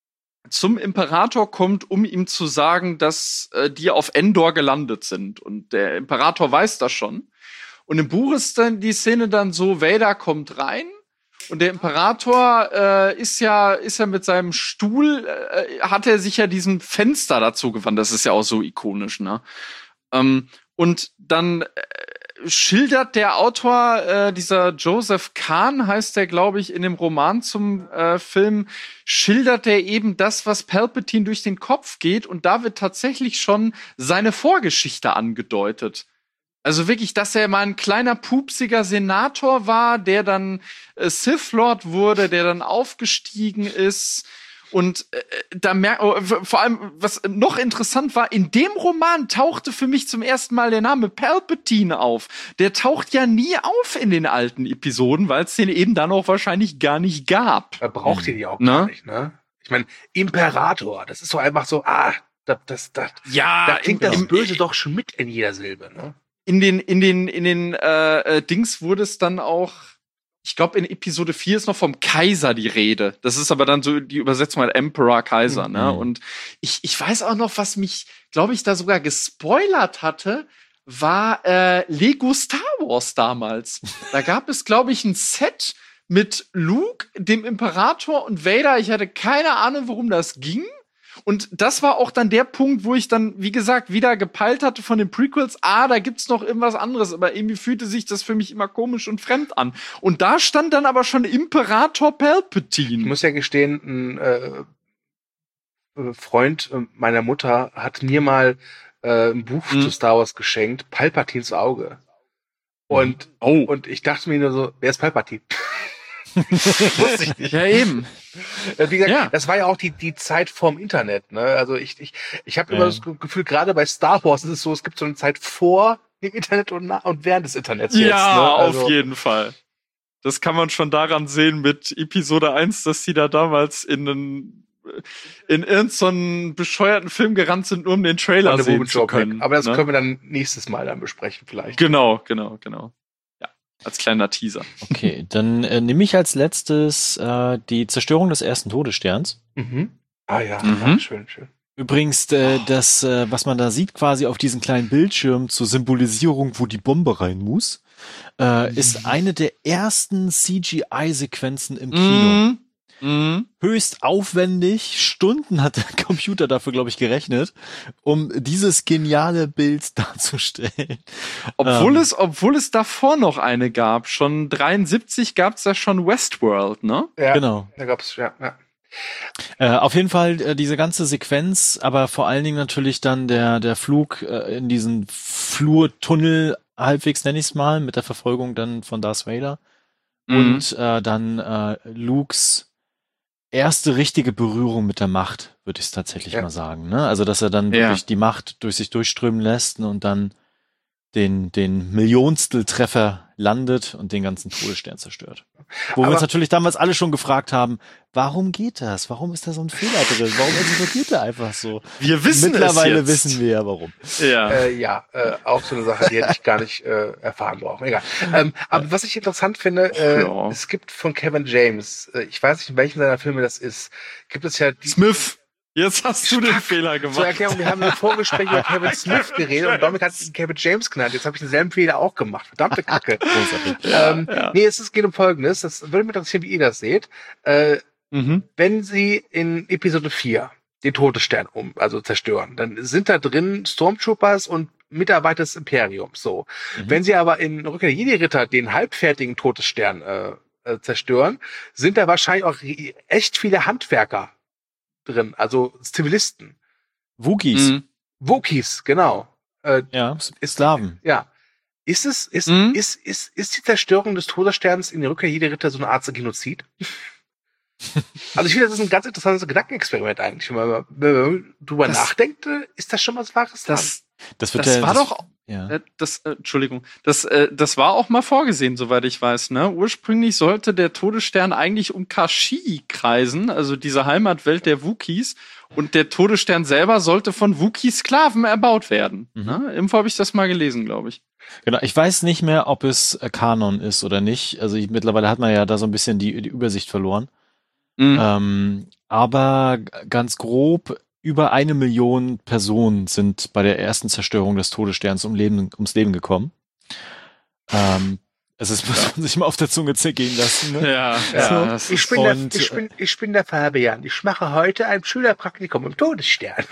zum Imperator kommt, um ihm zu sagen, dass äh, die auf Endor gelandet sind. Und der Imperator weiß das schon. Und im Buch ist dann die Szene dann so, Vader kommt rein und der Imperator äh, ist ja ist ja mit seinem Stuhl, äh, hat er sich ja diesem Fenster dazu gewandt. Das ist ja auch so ikonisch, ne? Ähm, und dann äh, schildert der Autor, äh, dieser Joseph Kahn heißt der, glaube ich, in dem Roman zum äh, Film, schildert er eben das, was Palpatine durch den Kopf geht. Und da wird tatsächlich schon seine Vorgeschichte angedeutet. Also wirklich, dass er mal ein kleiner, pupsiger Senator war, der dann äh, Sith Lord wurde, der dann aufgestiegen ist. Und äh, da merkt, oh, vor allem, was noch interessant war, in dem Roman tauchte für mich zum ersten Mal der Name Palpatine auf. Der taucht ja nie auf in den alten Episoden, weil es den eben dann auch wahrscheinlich gar nicht gab. Er braucht ihn ja auch ne? gar nicht, ne? Ich meine, Imperator, das ist so einfach so, ah, das, das, das, ja, da klingt im, das im, Böse doch schon mit in jeder Silbe, ne? In den, in den, in den äh, äh, Dings wurde es dann auch, ich glaube, in Episode vier ist noch vom Kaiser die Rede. Das ist aber dann so die Übersetzung halt Emperor, Kaiser, mhm. ne? Und ich, ich weiß auch noch, was mich, glaube ich, da sogar gespoilert hatte, war äh, Lego Star Wars damals. Da gab es, glaube ich, ein Set mit Luke, dem Imperator und Vader. Ich hatte keine Ahnung, worum das ging. Und das war auch dann der Punkt, wo ich dann, wie gesagt, wieder gepeilt hatte von den Prequels, ah, da gibt's noch irgendwas anderes, aber irgendwie fühlte sich das für mich immer komisch und fremd an. Und da stand dann aber schon Imperator Palpatine. Ich muss ja gestehen, ein äh, Freund meiner Mutter hat mir mal äh, ein Buch hm. zu Star Wars geschenkt, Palpatines Auge. Und, oh. und ich dachte mir nur so, wer ist Palpatine? Wusste ich nicht. Ja, eben. Wie gesagt, ja. das war ja auch die die Zeit vorm Internet, ne? Also ich ich ich habe immer ja. das Gefühl, gerade bei Star Wars ist es so, es gibt so eine Zeit vor dem Internet und nach und während des Internets ja, jetzt. Ne? Also, auf jeden Fall. Das kann man schon daran sehen mit Episode eins, dass die da damals in einen in irgendeinen bescheuerten Film gerannt sind, nur um den Trailer sehen zu können. Aber das ne? können wir dann nächstes Mal dann besprechen vielleicht. Genau, genau, genau. Als kleiner Teaser. Okay, dann äh, nehme ich als letztes äh, die Zerstörung des ersten Todessterns. Mhm. Ah ja, mhm. ja, schön, schön. Übrigens, äh, oh. das, äh, was man da sieht, quasi auf diesem kleinen Bildschirm zur Symbolisierung, wo die Bombe rein muss, äh, mhm. ist eine der ersten C G I-Sequenzen im Kino. Mhm. Mhm. Höchst aufwendig, Stunden hat der Computer dafür, glaube ich, gerechnet, um dieses geniale Bild darzustellen. Obwohl ähm, es, obwohl es davor noch eine gab, schon dreiundsiebzig gab es ja schon Westworld, ne? Ja, genau. Da gab's ja. ja. Äh, auf jeden Fall äh, diese ganze Sequenz, aber vor allen Dingen natürlich dann der der Flug äh, in diesen Flurtunnel, halbwegs nenne ich es mal, mit der Verfolgung dann von Darth Vader mhm. und äh, dann äh, Lukes erste richtige Berührung mit der Macht, würde ich es tatsächlich ja. mal sagen. Ne? Also, dass er dann ja. wirklich die Macht durch sich durchströmen lässt und dann den den Millionstel Treffer landet und den ganzen Todesstern zerstört. Wo Aber wir uns natürlich damals alle schon gefragt haben, warum geht das? Warum ist da so ein Fehler drin? Warum explodiert der einfach so? Wir wissen Mittlerweile es jetzt. wissen wir ja, warum. Ja, äh, ja äh, auch so eine Sache, die hätte ich gar nicht äh, erfahren brauchen. Egal. Ähm, aber was ich interessant finde, äh, ja. es gibt von Kevin James, äh, ich weiß nicht, in welchen seiner Filme das ist, gibt es ja die Smith. Jetzt hast du den Fehler gemacht. Zur Erklärung, wir haben im Vorgespräch über Kevin Smith geredet und Dominik hat Kevin James genannt. Jetzt habe ich denselben Fehler auch gemacht. Verdammte Kacke. ja, ähm, ja. Nee, es ist, geht um Folgendes. Das würde mich interessieren, wie ihr das seht. Äh, mhm. Wenn sie in Episode vier den Todesstern um, also zerstören, dann sind da drin Stormtroopers und Mitarbeiter des Imperiums. So. Mhm. Wenn sie aber in Rückkehr der Jedi-Ritter den halbfertigen Todesstern äh, äh, zerstören, sind da wahrscheinlich auch echt viele Handwerker drin, also Zivilisten. Wookies. Mhm. Wookies, genau. Äh, ja, Sklaven. Ja. Ist es, ist, mhm. ist, ist, ist die Zerstörung des Todessterns in der Rückkehr jeder Ritter so eine Art Genozid? Also ich finde, das ist ein ganz interessantes Gedankenexperiment eigentlich. Wenn man, wenn man drüber das, nachdenkt, ist das schon was Wahres. Das, Das wird Das ja, war das, doch, ja. äh, das, äh, Entschuldigung, das, äh, das war auch mal vorgesehen, soweit ich weiß, ne? Ursprünglich sollte der Todesstern eigentlich um Kashyyyk kreisen, also diese Heimatwelt der Wookiees, und der Todesstern selber sollte von Wookiee-Sklaven erbaut werden. Mhm. Ne? Irgendwo habe ich das mal gelesen, glaube ich. Genau, ich weiß nicht mehr, ob es äh, Kanon ist oder nicht. Also ich, mittlerweile hat man ja da so ein bisschen die, die Übersicht verloren. Mhm. Ähm, aber g- ganz grob, über eine Million Personen sind bei der ersten Zerstörung des Todessterns um Leben, ums Leben gekommen. Ähm, es ist, muss man sich mal auf der Zunge zergehen lassen. Ne? Ja, Ja. ja. Das Ich ist, bin, der, Und, ich, bin, ich bin der Fabian. Ich mache heute ein Schülerpraktikum im Todesstern.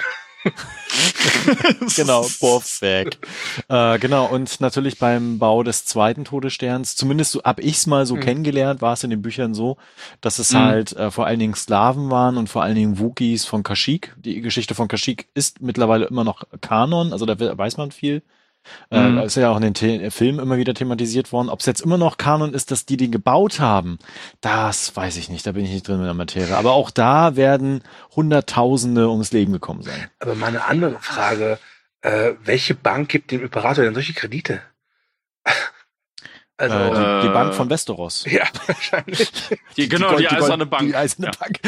Genau, perfekt. Äh, genau, und natürlich beim Bau des zweiten Todessterns, zumindest so hab ich's mal so Mhm. kennengelernt, war es in den Büchern so, dass es Mhm. halt äh, vor allen Dingen Sklaven waren und vor allen Dingen Wookiees von Kashyyyk. Die Geschichte von Kashyyyk ist mittlerweile immer noch Kanon, also da we- weiß man viel. Äh, Mhm. da ist ja auch in den The Filmen immer wieder thematisiert worden. Ob es jetzt immer noch Kanon ist, dass die den gebaut haben, das weiß ich nicht, da bin ich nicht drin in der Materie. Aber auch da werden Hunderttausende ums Leben gekommen sein. Aber mal eine andere Frage. Äh, welche Bank gibt dem Imperator denn solche Kredite? Also, äh, die, die äh, Bank von Westeros. ja, wahrscheinlich. die, genau, die, Gold- eiserne Gold- Bank. Die eiserne Ja. Bank.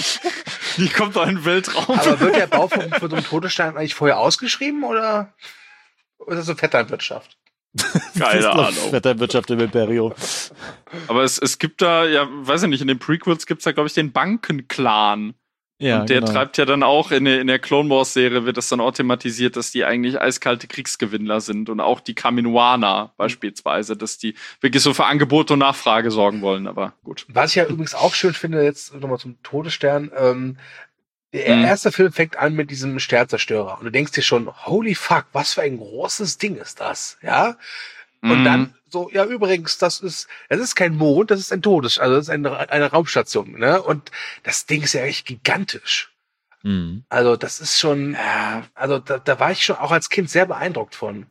Die kommt doch in den Weltraum. Aber wird der Bau von, von so einem Todesstern eigentlich vorher ausgeschrieben oder ist das so Vetternwirtschaft? Keine Ahnung. Wetterwirtschaft im Imperium. Aber es, es gibt da, ja, weiß ich nicht, in den Prequels gibt's da, glaube ich, den Bankenclan. Ja, und der genau. treibt ja dann auch, in der, in der Clone Wars-Serie wird das dann auch thematisiert, dass die eigentlich eiskalte Kriegsgewinnler sind. Und auch die Kaminoaner beispielsweise, dass die wirklich so für Angebot und Nachfrage sorgen wollen. Aber gut. Was ich ja übrigens auch schön finde, jetzt nochmal zum Todesstern, ähm, der Mhm. erste Film fängt an mit diesem Sternzerstörer und du denkst dir schon, holy fuck, was für ein großes Ding ist das, ja? Und Mhm. dann so, ja, übrigens, das ist, das ist kein Mond, das ist ein Todes, also das ist eine, eine Raumstation, ne? Und das Ding ist ja echt gigantisch. Mhm. Also das ist schon, Ja, also da, da war ich schon auch als Kind sehr beeindruckt von.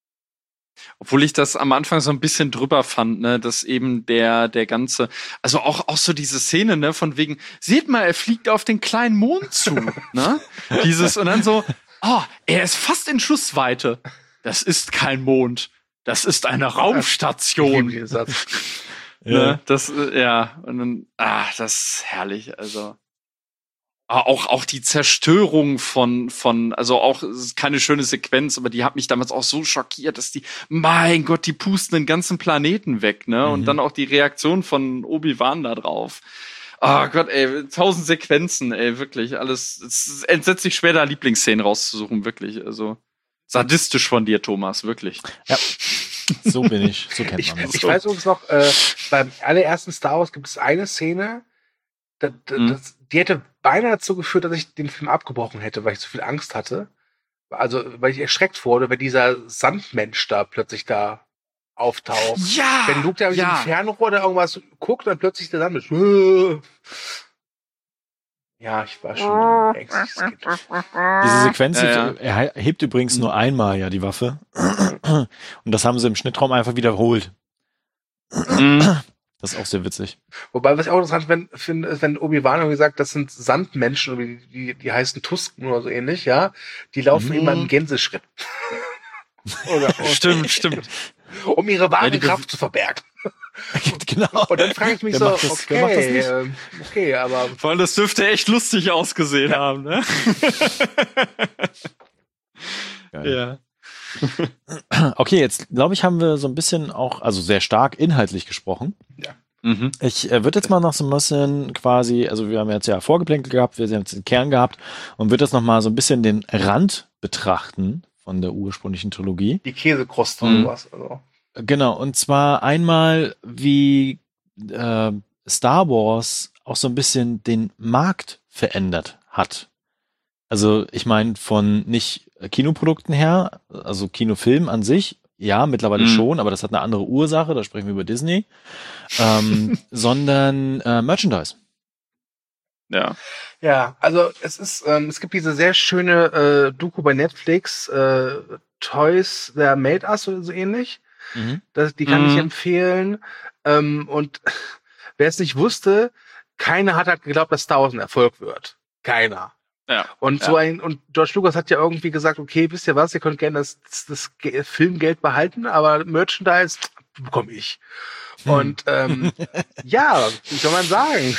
obwohl ich das am Anfang so ein bisschen drüber fand, ne, dass eben der, der ganze, also auch, auch so diese Szene, ne, von wegen, seht mal, er fliegt auf den kleinen Mond zu, ne? Dieses, und dann so, oh, er ist fast in Schussweite. Das ist kein Mond. Das ist eine Ich liebe Raumstation. diesen Satz. Ne? Das, äh, ja, und dann, ah, das ist herrlich, also. Ah, Auch, auch die Zerstörung von, von, also auch, es ist keine schöne Sequenz, aber die hat mich damals auch so schockiert, dass die, mein Gott, die pusten den ganzen Planeten weg, ne? Mhm. Und dann auch die Reaktion von Obi-Wan da drauf. Ah Gott, ey, tausend Sequenzen, ey, wirklich, alles, es ist entsetzlich schwer, da Lieblingsszenen rauszusuchen, wirklich, also. Sadistisch von dir, Thomas, wirklich. Ja, so bin ich, so kennt Ich, man das. ich weiß übrigens noch, äh, beim allerersten Star Wars gibt es eine Szene, da, da, Mhm. das, die hätte beinahe dazu geführt, dass ich den Film abgebrochen hätte, weil ich so viel Angst hatte. Also, weil ich erschreckt wurde, wenn dieser Sandmensch da plötzlich da auftaucht. Ja! Wenn Luke da mit ja. dem Fernrohr da irgendwas guckt, dann plötzlich der Sandmensch. Äh. Ja, ich war schon ein ängstliches Kind. Diese Sequenz, Ja, ja. er hebt übrigens nur einmal ja die Waffe. Und das haben sie im Schnittraum einfach wiederholt. Mhm. Das ist auch sehr witzig. Wobei, was ich auch interessant wenn- finde, ist, wenn Obi-Wan irgendwie sagt, das sind Sandmenschen, oder die, die, die heißen Tusken oder so ähnlich, ja, die laufen Mhm. immer im Gänseschritt. oder, Stimmt, stimmt. um ihre wahre Ja, die Kraft zu verbergen. Genau. Und dann frage ich mich Wer so, macht das- okay, wer macht das nicht? ähm, okay, aber Vor allem, das dürfte echt lustig ausgesehen haben, ne? Geil. Ja. Okay, jetzt glaube ich, haben wir so ein bisschen auch, also sehr stark inhaltlich gesprochen. Mhm. Ich äh, würde jetzt mal noch so ein bisschen quasi, also wir haben jetzt ja Vorgeplänkel gehabt, wir haben jetzt den Kern gehabt und würde jetzt noch mal so ein bisschen den Rand betrachten von der ursprünglichen Trilogie. die Käsekruste Mhm. und sowas. Also. Genau, und zwar einmal, wie äh, Star Wars auch so ein bisschen den Markt verändert hat. Also ich meine von nicht Kinoprodukten her, also Kinofilm an sich, ja, mittlerweile Mhm. schon, aber das hat eine andere Ursache, da sprechen wir über Disney, ähm, sondern äh, Merchandise. Ja. Ja, also es ist, ähm, es gibt diese sehr schöne äh, Doku bei Netflix, äh, Toys That Made Us oder so ähnlich. Mhm. Das, die kann Mhm. ich empfehlen. Ähm, und wer es nicht wusste, keiner hat halt geglaubt, dass Star Wars ein Erfolg wird. Keiner. Ja. Und ja. so ein, und George Lucas hat ja irgendwie gesagt, okay, wisst ihr was, ihr könnt gerne das, das, das Filmgeld behalten, aber Merchandise bekomme ich. Hm. Und ähm, ja, wie soll man sagen?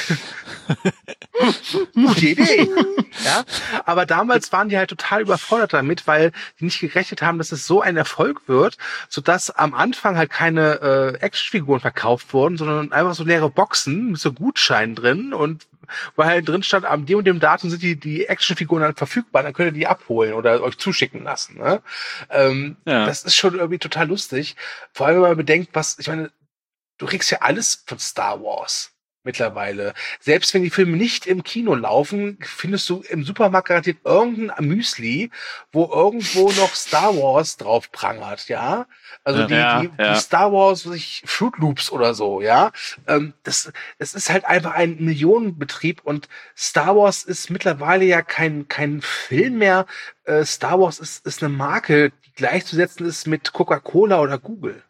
Gute Idee. Ja, aber damals waren die halt total überfordert damit, weil die nicht gerechnet haben, dass es so ein Erfolg wird, sodass am Anfang halt keine äh, Actionfiguren verkauft wurden, sondern einfach so leere Boxen mit so Gutscheinen drin und weil halt drin stand, am dem und dem Datum sind die, die Actionfiguren dann verfügbar, dann könnt ihr die abholen oder euch zuschicken lassen. Ne? Ähm, ja. Das ist schon irgendwie total lustig. Vor allem, wenn man bedenkt, was, ich meine, du kriegst ja alles von Star Wars mittlerweile. Selbst wenn die Filme nicht im Kino laufen, findest du im Supermarkt garantiert irgendein Müsli, wo irgendwo noch Star Wars drauf prangert, ja? Also ja, die, ja, die, ja. die Star Wars, was ich, Fruit Loops oder so, ja? Ähm, das, das ist halt einfach ein Millionenbetrieb und Star Wars ist mittlerweile ja kein, kein Film mehr. Äh, Star Wars ist, ist eine Marke, die gleichzusetzen ist mit Coca-Cola oder Google.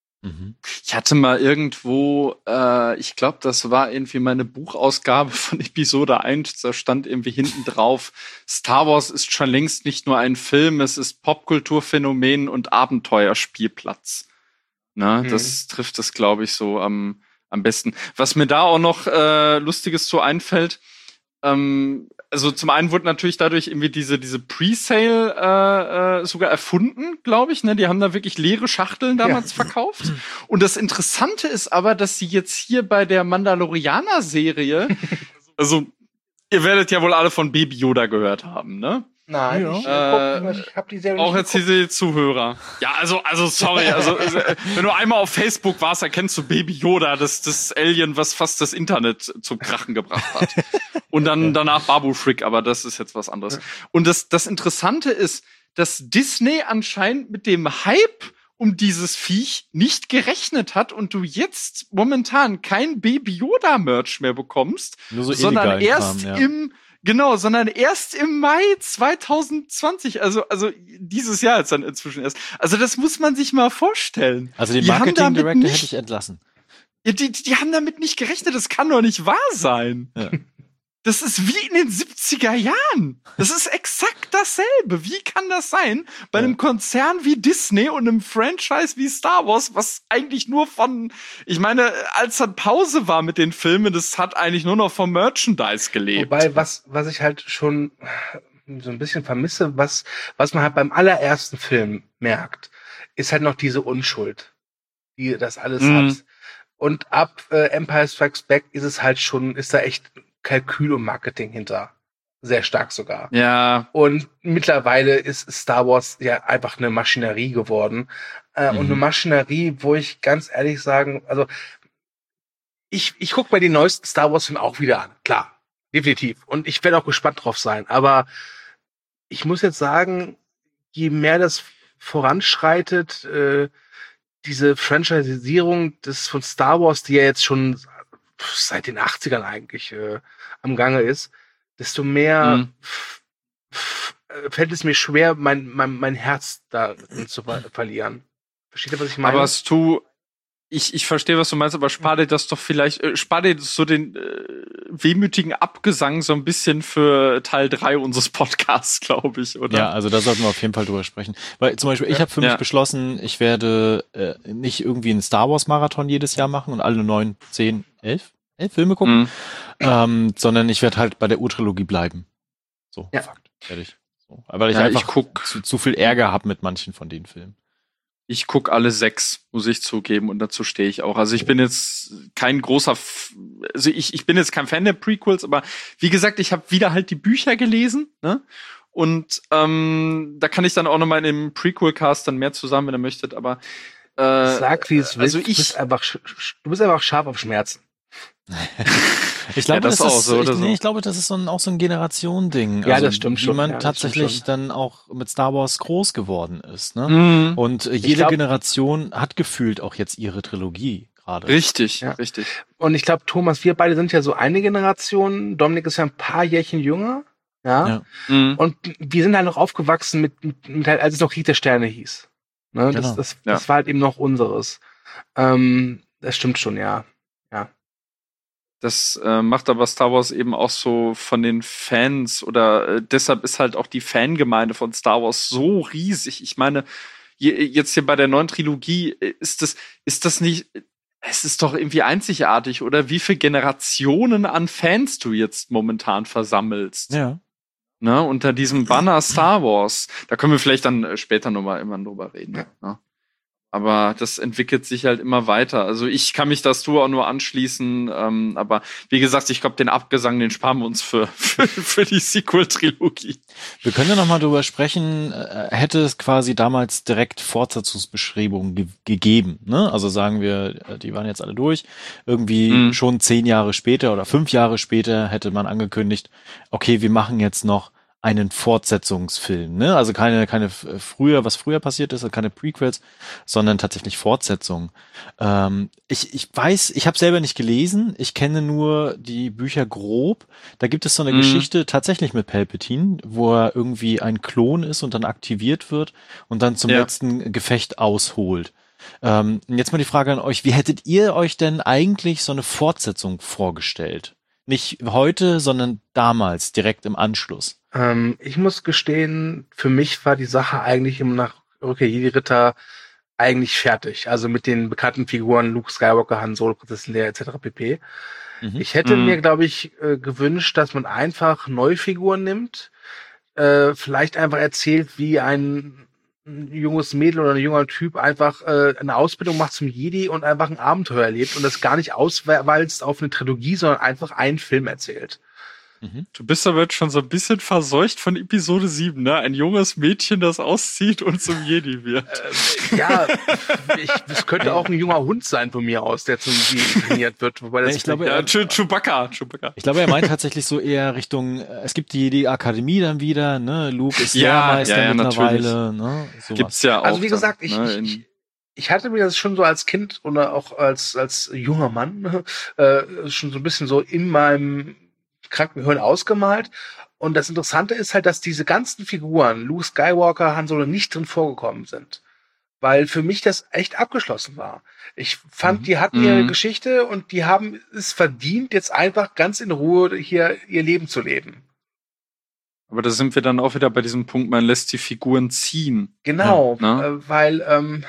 Ich hatte mal irgendwo, äh, ich glaube, das war irgendwie meine Buchausgabe von Episode eins, da stand irgendwie hinten drauf, Star Wars ist schon längst nicht nur ein Film, es ist Popkulturphänomen und Abenteuerspielplatz. Ne, mhm. Das trifft es, glaube ich, so am, am besten. Was mir da auch noch äh, Lustiges so einfällt, ähm, also zum einen wurde natürlich dadurch irgendwie diese diese Presale äh, äh, sogar erfunden, glaube ich. Ne, die haben da wirklich leere Schachteln damals ja. verkauft. Und das Interessante ist aber, dass sie jetzt hier bei der Mandalorianer-Serie, also ihr werdet ja wohl alle von Baby Yoda gehört haben, ne? Nein, ja. ich, äh, guck, ich hab die Serie auch nicht jetzt diese Zuhörer. Ja, also, also sorry, also wenn du einmal auf Facebook warst, dann kennst du Baby Yoda, das das Alien, was fast das Internet zum Krachen gebracht hat. Und dann danach Babu Frick, aber das ist jetzt was anderes. Und das das Interessante ist, dass Disney anscheinend mit dem Hype um dieses Viech nicht gerechnet hat und du jetzt momentan kein Baby Yoda Merch mehr bekommst, Nur so sondern erst Kram, ja. im Genau, sondern erst im Mai zwanzig zwanzig, also also dieses Jahr jetzt dann inzwischen erst. Also das muss man sich mal vorstellen. Also den Marketing Director hätte ich entlassen. Ja, die, die haben damit nicht gerechnet, das kann doch nicht wahr sein. Ja. Das ist wie in den siebziger Jahren. Das ist exakt dasselbe. Wie kann das sein? Bei ja. einem Konzern wie Disney und einem Franchise wie Star Wars, was eigentlich nur von, ich meine, als dann Pause war mit den Filmen, das hat eigentlich nur noch vom Merchandise gelebt. Wobei, was, was ich halt schon so ein bisschen vermisse, was, was man halt beim allerersten Film merkt, ist halt noch diese Unschuld, die das alles mhm. hat. Und ab äh, Empire Strikes Back ist es halt schon, ist da echt Kalkül und Marketing hinter. Sehr stark sogar. Ja. Und mittlerweile ist Star Wars ja einfach eine Maschinerie geworden. Äh, mhm. Und eine Maschinerie, wo ich ganz ehrlich sagen, also ich, ich gucke mir die neuesten Star Wars Filme auch wieder an. Klar, definitiv. Und ich werde auch gespannt drauf sein. Aber ich muss jetzt sagen, je mehr das voranschreitet, äh, diese Franchisierung des von Star Wars, die ja jetzt schon seit den achtzigern eigentlich äh, am Gange ist, desto mehr mhm. f- f- fällt es mir schwer, mein, mein, mein Herz da zu ver- verlieren. Versteht ihr, was ich meine? Aber was du, ich, ich verstehe, was du meinst, aber spar dir das doch vielleicht, äh, spar dir so den äh, wehmütigen Abgesang so ein bisschen für Teil drei unseres Podcasts, glaube ich, oder? Ja, also da sollten wir auf jeden Fall drüber sprechen. Weil zum Beispiel, ich habe für mich ja. beschlossen, ich werde äh, nicht irgendwie einen Star Wars Marathon jedes Jahr machen und alle neun, zehn, elf, elf Filme gucken, mhm. ähm, sondern ich werde halt bei der U-Trilogie bleiben. So, ja. Fakt, fertig. So. Aber ich ja, einfach ich guck, zu, zu viel Ärger habe mit manchen von den Filmen. Ich guck alle sechs, muss ich zugeben, und dazu stehe ich auch. Also ich bin jetzt kein großer, F- also ich, ich bin jetzt kein Fan der Prequels, aber wie gesagt, ich habe wieder halt die Bücher gelesen, ne? Und ähm, da kann ich dann auch nochmal in dem Prequel-Cast dann mehr zusammen, wenn ihr möchtet, aber äh, sag, wie es also willst, ich, du bist einfach, sch- sch- du bist einfach scharf auf Schmerzen. Ich glaube, ja, das, das auch ist, so, ich, oder so. nee, ich glaube, das ist so ein, auch so ein Generationending. Ja, also, das stimmt wie schon. man Ja, das tatsächlich stimmt dann auch mit Star Wars groß geworden ist. Ne? Mhm. Und äh, jede glaub, Generation hat gefühlt auch jetzt ihre Trilogie gerade. Richtig, ja. richtig. Und ich glaube, Thomas, wir beide sind ja so eine Generation. Dominik ist ja ein paar Jährchen jünger. Ja. Ja. Mhm. Und wir sind halt noch aufgewachsen mit, mit, mit halt, als es noch Krieg der Sterne hieß. Ne? Das, Genau. das, Ja. das war halt eben noch unseres. Ähm, das stimmt schon, ja. Ja. Das äh, macht aber Star Wars eben auch so von den Fans oder äh, deshalb ist halt auch die Fangemeinde von Star Wars so riesig. Ich meine, je, jetzt hier bei der neuen Trilogie ist das, ist das nicht, es ist doch irgendwie einzigartig, oder? Wie viele Generationen an Fans du jetzt momentan versammelst. Ja. Ne, unter diesem Banner Star Wars. Da können wir vielleicht dann später nochmal immer drüber reden. Ja. Ne? Aber das entwickelt sich halt immer weiter. Also ich kann mich das du auch nur anschließen. Ähm, aber wie gesagt, ich glaube, den Abgesang, den sparen wir uns für, für, für die Sequel-Trilogie. Wir können ja nochmal drüber sprechen, äh, hätte es quasi damals direkt Fortsetzungsbeschreibungen ge- gegeben, ne? Also sagen wir, äh, die waren jetzt alle durch. Irgendwie Mhm. schon zehn Jahre später oder fünf Jahre später hätte man angekündigt, okay, wir machen jetzt noch einen Fortsetzungsfilm, ne? Also keine, keine f- früher, was früher passiert ist, also keine Prequels, sondern tatsächlich Fortsetzungen. Ähm, ich, ich weiß, ich habe selber nicht gelesen, ich kenne nur die Bücher grob. Da gibt es so eine Mhm. Geschichte tatsächlich mit Palpatine, wo er irgendwie ein Klon ist und dann aktiviert wird und dann zum Ja. letzten Gefecht ausholt. Ähm, jetzt mal die Frage an euch, wie hättet ihr euch denn eigentlich so eine Fortsetzung vorgestellt? Nicht heute, sondern damals, direkt im Anschluss. Ähm, ich muss gestehen, für mich war die Sache eigentlich immer nach Rückkehr Jedi-Ritter eigentlich fertig. Also mit den bekannten Figuren Luke Skywalker, Han Solo, Prinzessin Leia et cetera pp. Mhm. Ich hätte Mhm. mir, glaube ich, äh, gewünscht, dass man einfach Neufiguren nimmt, äh, vielleicht einfach erzählt, wie ein, ein junges Mädel oder ein junger Typ einfach äh, eine Ausbildung macht zum Jedi und einfach ein Abenteuer erlebt und das gar nicht auswalzt auf eine Trilogie, sondern einfach einen Film erzählt. Mhm. Du bist aber jetzt schon so ein bisschen verseucht von Episode sieben, ne? Ein junges Mädchen, das auszieht und zum Jedi wird. Äh, ja, ich, das könnte auch ein junger Hund sein von mir aus, der zum Jedi trainiert wird. Wobei das Ja, ich glaube, Ja, er- Chew- Chewbacca, Chewbacca. Ich glaube, er meint tatsächlich so eher Richtung, äh, es gibt die, die Akademie dann wieder, ne? Luke ist Ja, Lehrmeister ja, ja, mittlerweile, ne? Sowas. Gibt's ja auch. Also wie dann, gesagt, ich, ne, ich, in- ich, ich hatte mir das schon so als Kind oder auch als als junger Mann äh, schon so ein bisschen so in meinem Krankengehirn ausgemalt. Und das Interessante ist halt, dass diese ganzen Figuren, Luke Skywalker, Han Solo, nicht drin vorgekommen sind. Weil für mich das echt abgeschlossen war. Ich fand, Mhm. die hatten ihre Mhm. Geschichte und die haben es verdient, jetzt einfach ganz in Ruhe hier ihr Leben zu leben. Aber da sind wir dann auch wieder bei diesem Punkt, man lässt die Figuren ziehen. Genau, Ja, ne? äh, weil ähm,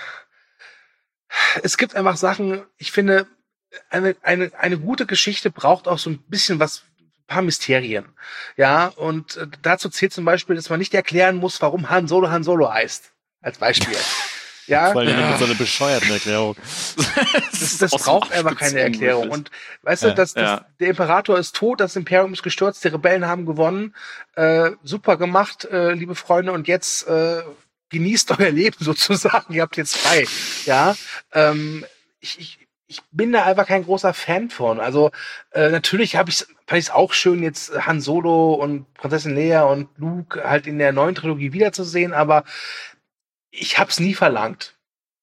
es gibt einfach Sachen, ich finde, eine, eine, eine gute Geschichte braucht auch so ein bisschen was, ein paar Mysterien. Ja, und äh, dazu zählt zum Beispiel, dass man nicht erklären muss, warum Han Solo Han Solo heißt. Als Beispiel. Ja, Vor allem mit so einer bescheuerten Erklärung. das, das aus dem braucht Arsch einfach keine gezogen, Erklärung. wirklich. Und weißt du, Ja, dass, dass ja. der Imperator ist tot, das Imperium ist gestürzt, die Rebellen haben gewonnen. Äh, super gemacht, äh, liebe Freunde. Und jetzt äh, genießt euer Leben sozusagen. Ihr habt jetzt frei. Ja, ähm, ich, ich, ich bin da einfach kein großer Fan von. Also äh, natürlich habe ich fand ich es auch schön, jetzt Han Solo und Prinzessin Leia und Luke halt in der neuen Trilogie wiederzusehen, aber ich hab's nie verlangt.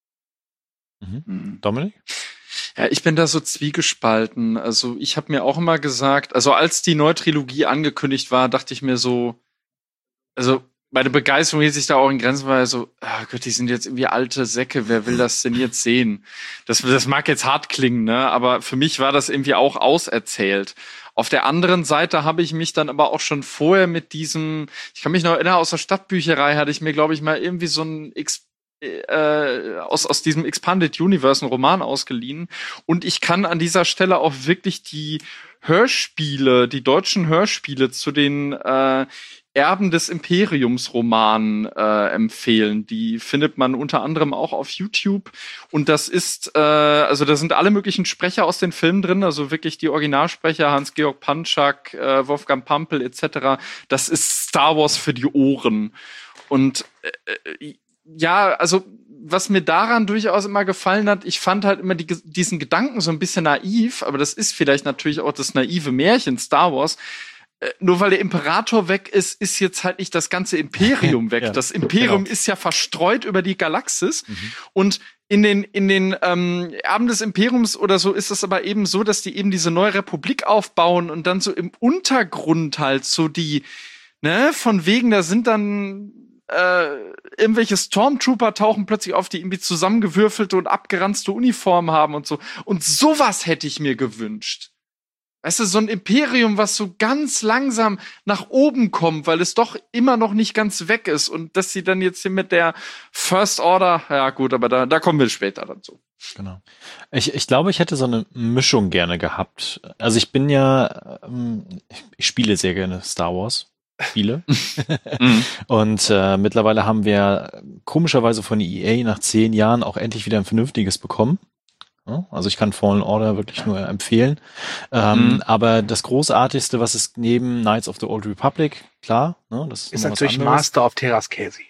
Mhm. Dominik? Ja, ich bin da so zwiegespalten. Also ich habe mir auch immer gesagt, also als die neue Trilogie angekündigt war, dachte ich mir so, also meine Begeisterung hielt sich da auch in Grenzen, weil so, ah Gott, die sind jetzt irgendwie alte Säcke, wer will das denn jetzt sehen? Das, das mag jetzt hart klingen, ne? Aber für mich war das irgendwie auch auserzählt. Auf der anderen Seite habe ich mich dann aber auch schon vorher mit diesem, ich kann mich noch erinnern, aus der Stadtbücherei hatte ich mir, glaube ich, mal irgendwie so ein X äh, aus, aus diesem Expanded Universe einen Roman ausgeliehen. Und ich kann an dieser Stelle auch wirklich die Hörspiele, die deutschen Hörspiele zu den äh, Erben des Imperiums Roman äh, empfehlen. Die findet man unter anderem auch auf YouTube. Und das ist, äh, also da sind alle möglichen Sprecher aus den Filmen drin, also wirklich die Originalsprecher, Hans-Georg Panschak, äh, Wolfgang Pampel et cetera. Das ist Star Wars für die Ohren. Und äh, ja, also was mir daran durchaus immer gefallen hat, ich fand halt immer die, diesen Gedanken so ein bisschen naiv, aber das ist vielleicht natürlich auch das naive Märchen Star Wars. Nur weil der Imperator weg ist, ist jetzt halt nicht das ganze Imperium weg. Ja, das Imperium genau. ist ja verstreut über die Galaxis. Mhm. Und in den, in den ähm, Erben des Imperiums oder so ist es aber eben so, dass die eben diese neue Republik aufbauen und dann so im Untergrund halt so die, ne, von wegen, da sind dann äh, irgendwelche Stormtrooper tauchen plötzlich auf, die irgendwie zusammengewürfelte und abgeranzte Uniformen haben und so. Und sowas hätte ich mir gewünscht. Weißt du, so ein Imperium, was so ganz langsam nach oben kommt, weil es doch immer noch nicht ganz weg ist. Und dass sie dann jetzt hier mit der First Order, ja gut, aber da, da kommen wir später dazu. Genau. Ich, ich glaube, ich hätte so eine Mischung gerne gehabt. Also ich bin ja, ähm, ich spiele sehr gerne Star Wars. Spiele. Mhm. Und äh, mittlerweile haben wir komischerweise von E A nach zehn Jahren auch endlich wieder ein vernünftiges bekommen. Ja, also ich kann Fallen Order wirklich nur empfehlen. Ähm, Mhm. Aber das Großartigste, was es neben Knights of the Old Republic, klar, ne, das ist, Ist noch was natürlich anderes, Master of Terras Casey.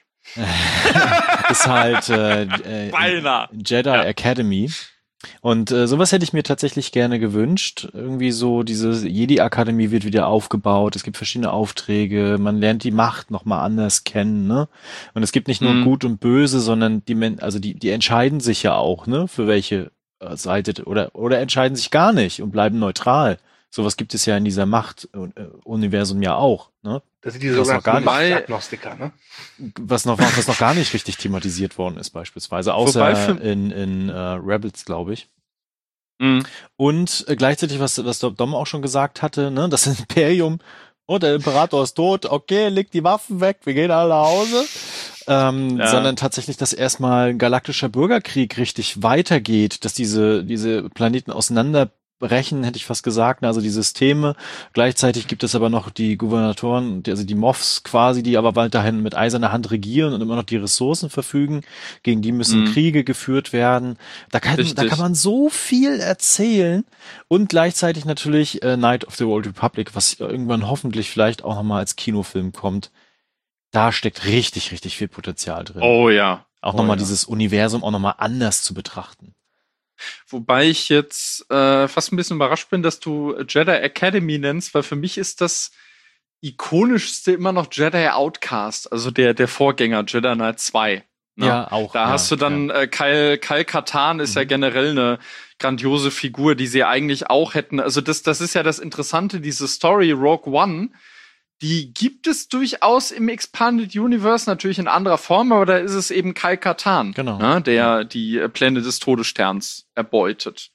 ist halt äh, äh, Beinahe. Jedi Academy. Und äh, sowas hätte ich mir tatsächlich gerne gewünscht. Irgendwie so, diese Jedi-Akademie wird wieder aufgebaut, es gibt verschiedene Aufträge, man lernt die Macht nochmal anders kennen, ne? Und es gibt nicht nur Mhm. Gut und Böse, sondern die, Men- also die, die entscheiden sich ja auch, ne, für welche äh, Seite oder oder entscheiden sich gar nicht und bleiben neutral. Sowas gibt es ja in dieser Macht-Universum ja auch, ne? Das sind diese Das noch sogenannten gar nicht. Machtagnostiker, ne? Was noch, was noch gar nicht richtig thematisiert worden ist, beispielsweise, außer Wobei für- in, in äh, Rebels, glaube ich. Mhm. Und äh, gleichzeitig, was, was Dom auch schon gesagt hatte, ne, das Imperium, oh, der Imperator ist tot, okay, leg die Waffen weg, wir gehen alle nach Hause. Ähm, Ja. Sondern tatsächlich, dass erstmal ein galaktischer Bürgerkrieg richtig weitergeht, dass diese, diese Planeten auseinanderbrechen, hätte ich fast gesagt, ne, also die Systeme. Gleichzeitig gibt es aber noch die Gouvernatoren, die- also die Moffs quasi, die aber weiterhin mit eiserner Hand regieren und immer noch die Ressourcen verfügen. Gegen die müssen Mhm. Kriege geführt werden. Da kann, da Richtig. kann man so viel erzählen. Und gleichzeitig natürlich äh, Knight of the Old Republic, was irgendwann hoffentlich vielleicht auch nochmal als Kinofilm kommt. Da steckt richtig, richtig viel Potenzial drin. Oh ja. Auch oh nochmal ja. dieses Universum auch nochmal anders zu betrachten. Wobei ich jetzt äh, fast ein bisschen überrascht bin, dass du Jedi Academy nennst, weil für mich ist das ikonischste immer noch Jedi Outcast, also der, der Vorgänger Jedi Knight zwei. Ne? Ja, auch. Da ja, hast du dann äh, Kyle, Kyle Katarn ist ja generell eine grandiose Figur, die sie eigentlich auch hätten. Also das, das ist ja das Interessante, diese Story Rogue One, die gibt es durchaus im Expanded Universe, natürlich in anderer Form, aber da ist es eben Kyle Katarn, Genau. ne, der die äh, Pläne des Todessterns erbeutet.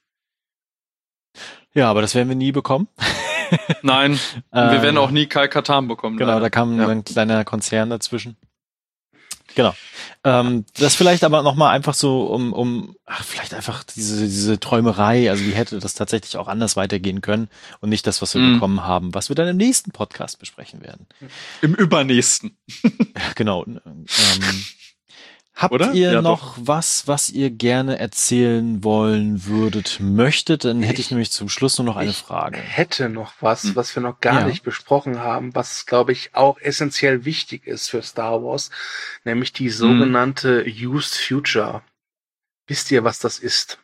Ja, aber das werden wir nie bekommen. Nein, und wir werden auch nie Kyle Katarn bekommen. Genau, leider. da kam Ja. ein kleiner Konzern dazwischen. Genau. Ähm, das vielleicht aber nochmal einfach so um, um ach, vielleicht einfach diese, diese Träumerei, also wie hätte das tatsächlich auch anders weitergehen können und nicht das, was wir Mhm. bekommen haben, was wir dann im nächsten Podcast besprechen werden. Im übernächsten. Genau. Ähm, habt Oder? ihr Ja, noch was, was ihr gerne erzählen wollen würdet, möchtet? Dann hätte ich, Ich- nämlich zum Schluss nur noch eine ich Frage. Hätte noch was, Hm. was wir noch gar Ja. nicht besprochen haben, was, glaube ich, auch essentiell wichtig ist für Star Wars, nämlich die sogenannte Used Future. Wisst ihr, was das ist?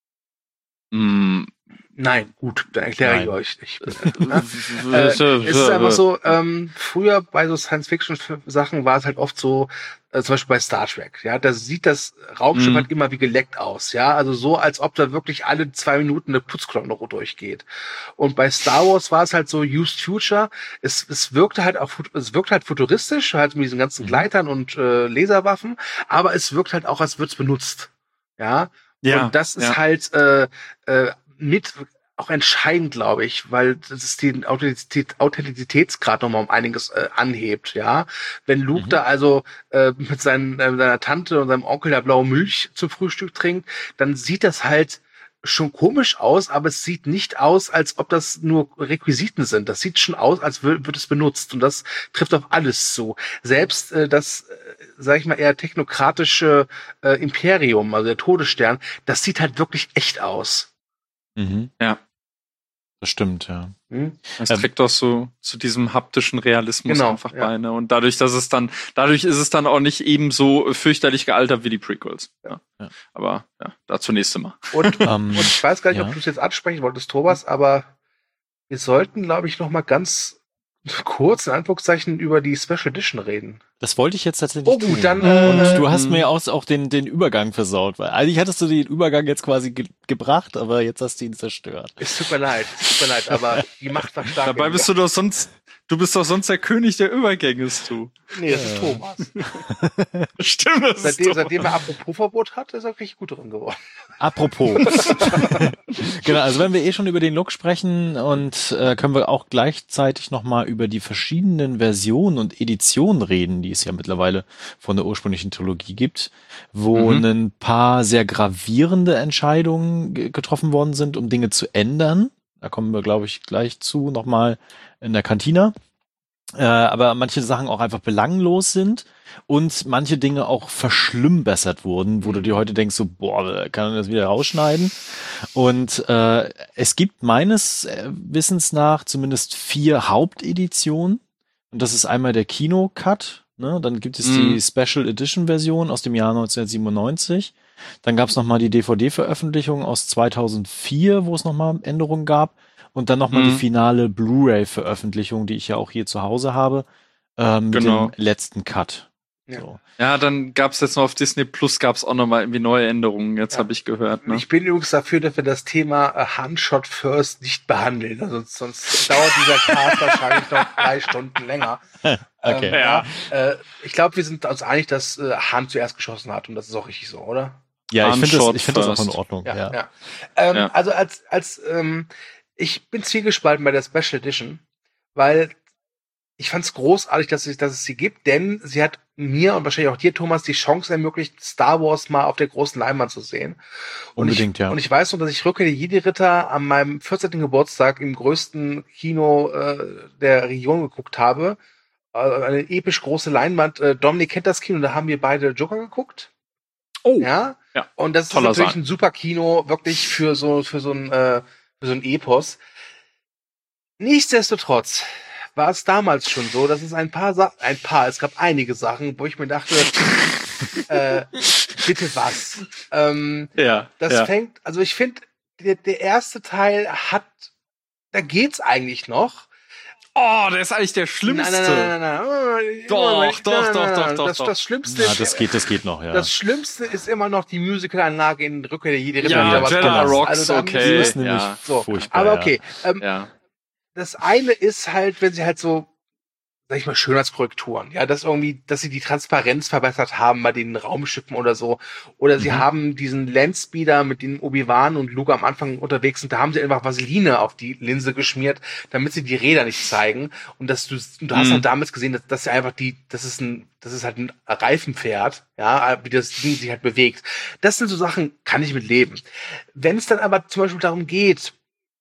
Mm. Nein, gut, dann erkläre ich Nein. euch. Ich, ne? Äh, es ist einfach so, ähm, früher bei so Science-Fiction-Sachen war es halt oft so, äh, zum Beispiel bei Star Trek, ja, da sieht das Raumschiff Mhm. halt immer wie geleckt aus, ja, also so, als ob da wirklich alle zwei Minuten eine Putzkolonne durchgeht. Und bei Star Wars war es halt so Used Future, es, es wirkte halt auch, fut- es wirkt halt futuristisch, halt mit diesen ganzen Mhm. Gleitern und äh, Laserwaffen, aber es wirkt halt auch, als würde es benutzt, ja. Ja, Und das ist ja. halt äh, äh, mit auch entscheidend, glaube ich, weil das ist den Authentizität, Authentizitätsgrad nochmal um einiges äh, anhebt, ja. Wenn Luke Mhm. da also äh, mit seinen, äh, seiner Tante und seinem Onkel da blaue Milch zum Frühstück trinkt, dann sieht das halt schon komisch aus, aber es sieht nicht aus, als ob das nur Requisiten sind. Das sieht schon aus, als wür- wird es benutzt. Und das trifft auf alles zu. Selbst äh, das, äh, sag ich mal, eher technokratische äh, Imperium, also der Todesstern, das sieht halt wirklich echt aus. Mhm. Ja. Das stimmt, ja. Hm? Es Ähm, trägt auch so zu diesem haptischen Realismus Genau, einfach ja. bei, ne? Und dadurch, dass es dann, dadurch ist es dann auch nicht eben so fürchterlich gealtert wie die Prequels. Ja. Ja. Aber ja, dazu nächste Mal. Und, Ähm, und ich weiß gar nicht, ja. ob du es jetzt ansprechen wolltest, Thomas, aber wir sollten, glaube ich, noch mal ganz kurz in Anführungszeichen über die Special Edition reden. Das wollte ich jetzt tatsächlich Oh, gut, tun. dann, Und äh, du hast mh. mir auch, auch den, den Übergang versaut. Weil eigentlich hattest du den Übergang jetzt quasi ge gebracht, aber jetzt hast du ihn zerstört. Es tut mir leid, es tut mir leid, aber die Macht war stark. Dabei bist du doch sonst, Du bist doch sonst der König der Übergänge, du. Nee, das ist Thomas. Stimmt, das Seitdem, ist Thomas. seitdem er Apropos-Verbot hat, ist er richtig gut drin geworden. Apropos. Genau, also wenn wir eh schon über den Look sprechen und äh, können wir auch gleichzeitig nochmal über die verschiedenen Versionen und Editionen reden, die es ja mittlerweile von der ursprünglichen Trilogie gibt, wo Mhm. ein paar sehr gravierende Entscheidungen ge- getroffen worden sind, um Dinge zu ändern. Da kommen wir, glaube ich, gleich zu, nochmal in der Kantina. Äh, aber manche Sachen auch einfach belanglos sind und manche Dinge auch verschlimmbessert wurden, wo du dir heute denkst, so, boah, kann man das wieder rausschneiden? Und äh, es gibt meines äh, Wissens nach zumindest vier Haupteditionen. Und das ist einmal der Kino-Cut, ne? Dann gibt es Mhm. die Special Edition Version aus dem Jahr neunzehnhundertsiebenundneunzig. Dann gab es nochmal die D V D-Veröffentlichung aus zweitausendvier, wo es nochmal Änderungen gab. Und dann nochmal Mhm. die finale Blu-ray-Veröffentlichung, die ich ja auch hier zu Hause habe, ähm, mit Genau. dem letzten Cut. Ja. So. Ja, dann gab's jetzt noch auf Disney Plus gab's auch noch mal irgendwie neue Änderungen. Jetzt Ja. habe ich gehört. Ne? Ich bin übrigens dafür, dass wir das Thema äh, Handshot First nicht behandeln. Also sonst dauert dieser Cast wahrscheinlich noch drei Stunden länger. Okay. Ähm, Ja. Äh, ich glaube, wir sind uns einig, dass äh, Han zuerst geschossen hat und das ist auch richtig so, oder? Ja, ich finde das, Unshot ich find das auch in first. Ordnung. Ja, Ja. ja. Ähm, Ja. Also als, als ähm, ich bin zwiegespalten bei der Special Edition, weil ich fand es großartig, dass es, dass es sie gibt, denn sie hat mir und wahrscheinlich auch dir, Thomas, die Chance ermöglicht, Star Wars mal auf der großen Leinwand zu sehen. Und Unbedingt, ich, ja. Und ich weiß noch, dass ich Rückkehr der Jedi-Ritter an meinem vierzehnten Geburtstag im größten Kino äh, der Region geguckt habe. Äh, eine episch große Leinwand. Äh, Dominik kennt das Kino, da haben wir beide Joker geguckt. Oh, Ja. ja. Und das ist Toller natürlich Saal. ein super Kino, wirklich für so, für so ein, äh, für so ein Epos. Nichtsdestotrotz war es damals schon so, dass es ein paar Sa ein paar, es gab einige Sachen, wo ich mir dachte, äh, bitte was? Ähm, ja. das ja. fängt, also ich finde, der, der erste Teil hat, da geht's eigentlich noch. Oh, der ist eigentlich der Schlimmste. Nein, nein, nein, nein, nein. Doch, Moment, doch, nein, nein, doch, nein, doch, nein. doch, Das, doch. das Schlimmste Ja, ist, das geht, das geht noch, ja. das Schlimmste ist immer noch die Musicalanlage in Rückkehr der Jedi. Ja, wieder was Jedi anderes. Rocks, Also da okay. Die müssen ist wir- nämlich ja. So, furchtbar. aber ja. okay. Ähm, Ja. Das eine ist halt, wenn sie halt so, sag ich mal, Schönheitskorrekturen, ja, dass irgendwie, dass sie die Transparenz verbessert haben bei den Raumschiffen oder so, oder sie Mhm. haben diesen Landspeeder, mit dem Obi-Wan und Luke am Anfang unterwegs sind, da haben sie einfach Vaseline auf die Linse geschmiert, damit sie die Räder nicht zeigen, und dass du, du hast Mhm. halt damals gesehen, dass, dass sie einfach die, das ist ein, das ist halt ein Reifenpferd, ja, wie das Ding sich halt bewegt. Das sind so Sachen, kann ich mit leben. Wenn es dann aber zum Beispiel darum geht,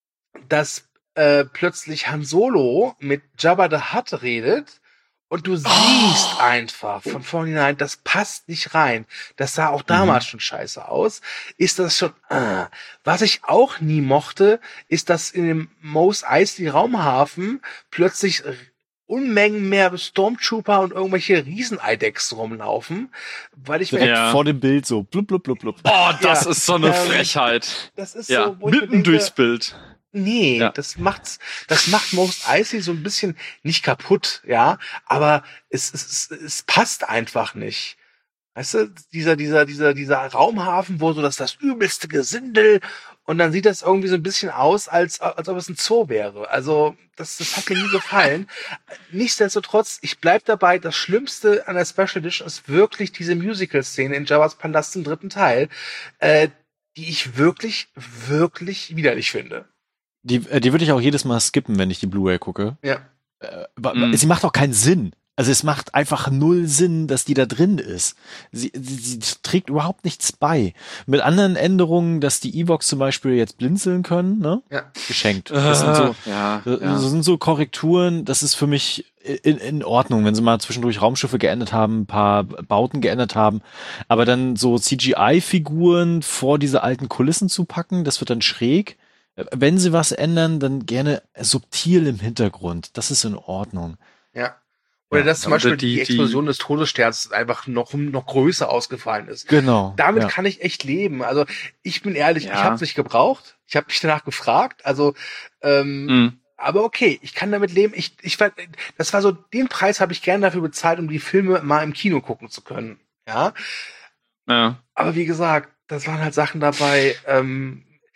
dass äh, plötzlich Han Solo mit Jabba the Hutt redet und du siehst einfach von vornherein, das passt nicht rein. Das sah auch damals schon scheiße aus. Ist das schon, ah. Was ich auch nie mochte, ist, dass in dem Mos Eisley Raumhafen plötzlich Unmengen mehr Stormtrooper und irgendwelche Rieseneidechs rumlaufen, weil ich mir, Direkt Ja. vor dem Bild so blub, blub, blub, blub. Oh, das Ja. ist so eine Ähm, Frechheit. das ist Ja, so, wo ich mir mitten denke, durchs Bild. Nee, Ja. das macht's, das macht Mos Eisley so ein bisschen nicht kaputt, ja, aber es, es, es, es passt einfach nicht. Weißt du, dieser, dieser, dieser, dieser Raumhafen, wo so das, das übelste Gesindel, und dann sieht das irgendwie so ein bisschen aus, als, als ob es ein Zoo wäre. Also, das, das hat mir nie gefallen. Nichtsdestotrotz, ich bleib dabei, das Schlimmste an der Special Edition ist wirklich diese Musical-Szene in Jabba's Palast im dritten Teil, äh, die ich wirklich, wirklich widerlich finde. Die, äh, die würde ich auch jedes Mal skippen, wenn ich die Blu-ray gucke. Ja. Äh, wa- Mhm. Sie macht auch keinen Sinn. Also es macht einfach null Sinn, dass die da drin ist. Sie, sie, sie trägt überhaupt nichts bei. Mit anderen Änderungen, dass die Ewoks zum Beispiel jetzt blinzeln können, ne? Ja. Geschenkt. Das sind so, ja, das ja. sind so Korrekturen, das ist für mich in, in Ordnung, wenn sie mal zwischendurch Raumschiffe geändert haben, ein paar Bauten geändert haben, aber dann so C G I-Figuren vor diese alten Kulissen zu packen, das wird dann schräg. Wenn sie was ändern, dann gerne subtil im Hintergrund. Das ist in Ordnung. Ja. Oder Ja. dass zum Oder Beispiel die- die, Explosion des Todessterns einfach noch, noch größer ausgefallen ist. Genau. Damit ja. kann ich echt leben. Also ich bin ehrlich, Ja. ich habe es nicht gebraucht. Ich habe mich danach gefragt. Also, ähm, Mhm. aber okay, ich kann damit leben. Ich, ich war, das war so, den Preis habe ich gerne dafür bezahlt, um die Filme mal im Kino gucken zu können. Ja. Ja. Aber wie gesagt, das waren halt Sachen dabei. Ähm,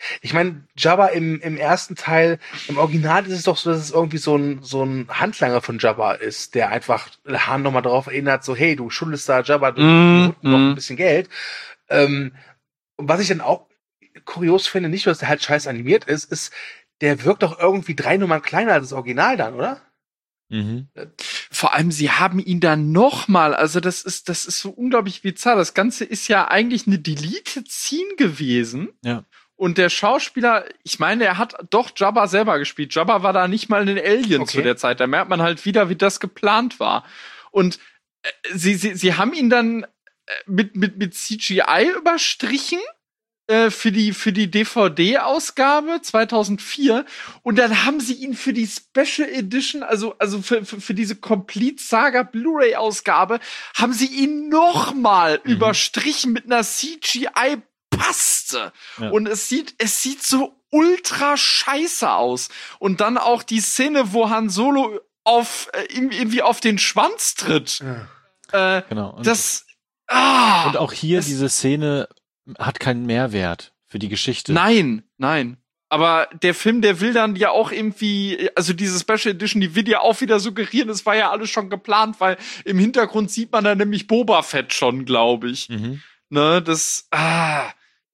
Ich meine, Jabba im, im ersten Teil, im Original ist es doch so, dass es irgendwie so ein, so ein Handlanger von Jabba ist, der einfach Han nochmal darauf erinnert, so, hey, du schuldest da Jabba du, Mm, noch mm. ein bisschen Geld. Ähm, und was ich dann auch kurios finde, nicht nur, dass der halt scheiß animiert ist, ist, der wirkt doch irgendwie drei Nummern kleiner als das Original dann, oder? Mhm. Vor allem, sie haben ihn dann noch mal, also das ist, das ist so unglaublich bizarr. Das Ganze ist ja eigentlich eine Deleted Scene gewesen. Ja. Und der Schauspieler, ich meine, er hat doch Jabba selber gespielt. Jabba war da nicht mal ein Alien Okay. zu der Zeit. Da merkt man halt wieder, wie das geplant war. Und äh, sie, sie, sie haben ihn dann äh, mit, mit, mit C G I überstrichen äh, für die, für die D V D-Ausgabe zweitausendvier. Und dann haben sie ihn für die Special Edition, also, also für, für, für diese Complete Saga Blu-ray-Ausgabe, haben sie ihn noch mal Mhm. überstrichen mit einer C G I Paste. Ja. Und es sieht, es sieht so ultra scheiße aus. Und dann auch die Szene, wo Han Solo auf, äh, irgendwie auf den Schwanz tritt. Ja. Äh, Genau. Und, das, ah, und auch hier, es- diese Szene hat keinen Mehrwert für die Geschichte. Nein, nein. Aber der Film, der will dann ja auch irgendwie, also diese Special Edition, die will ja auch wieder suggerieren, es war ja alles schon geplant, weil im Hintergrund sieht man dann nämlich Boba Fett schon, glaube ich. Mhm. Ne, das, ah.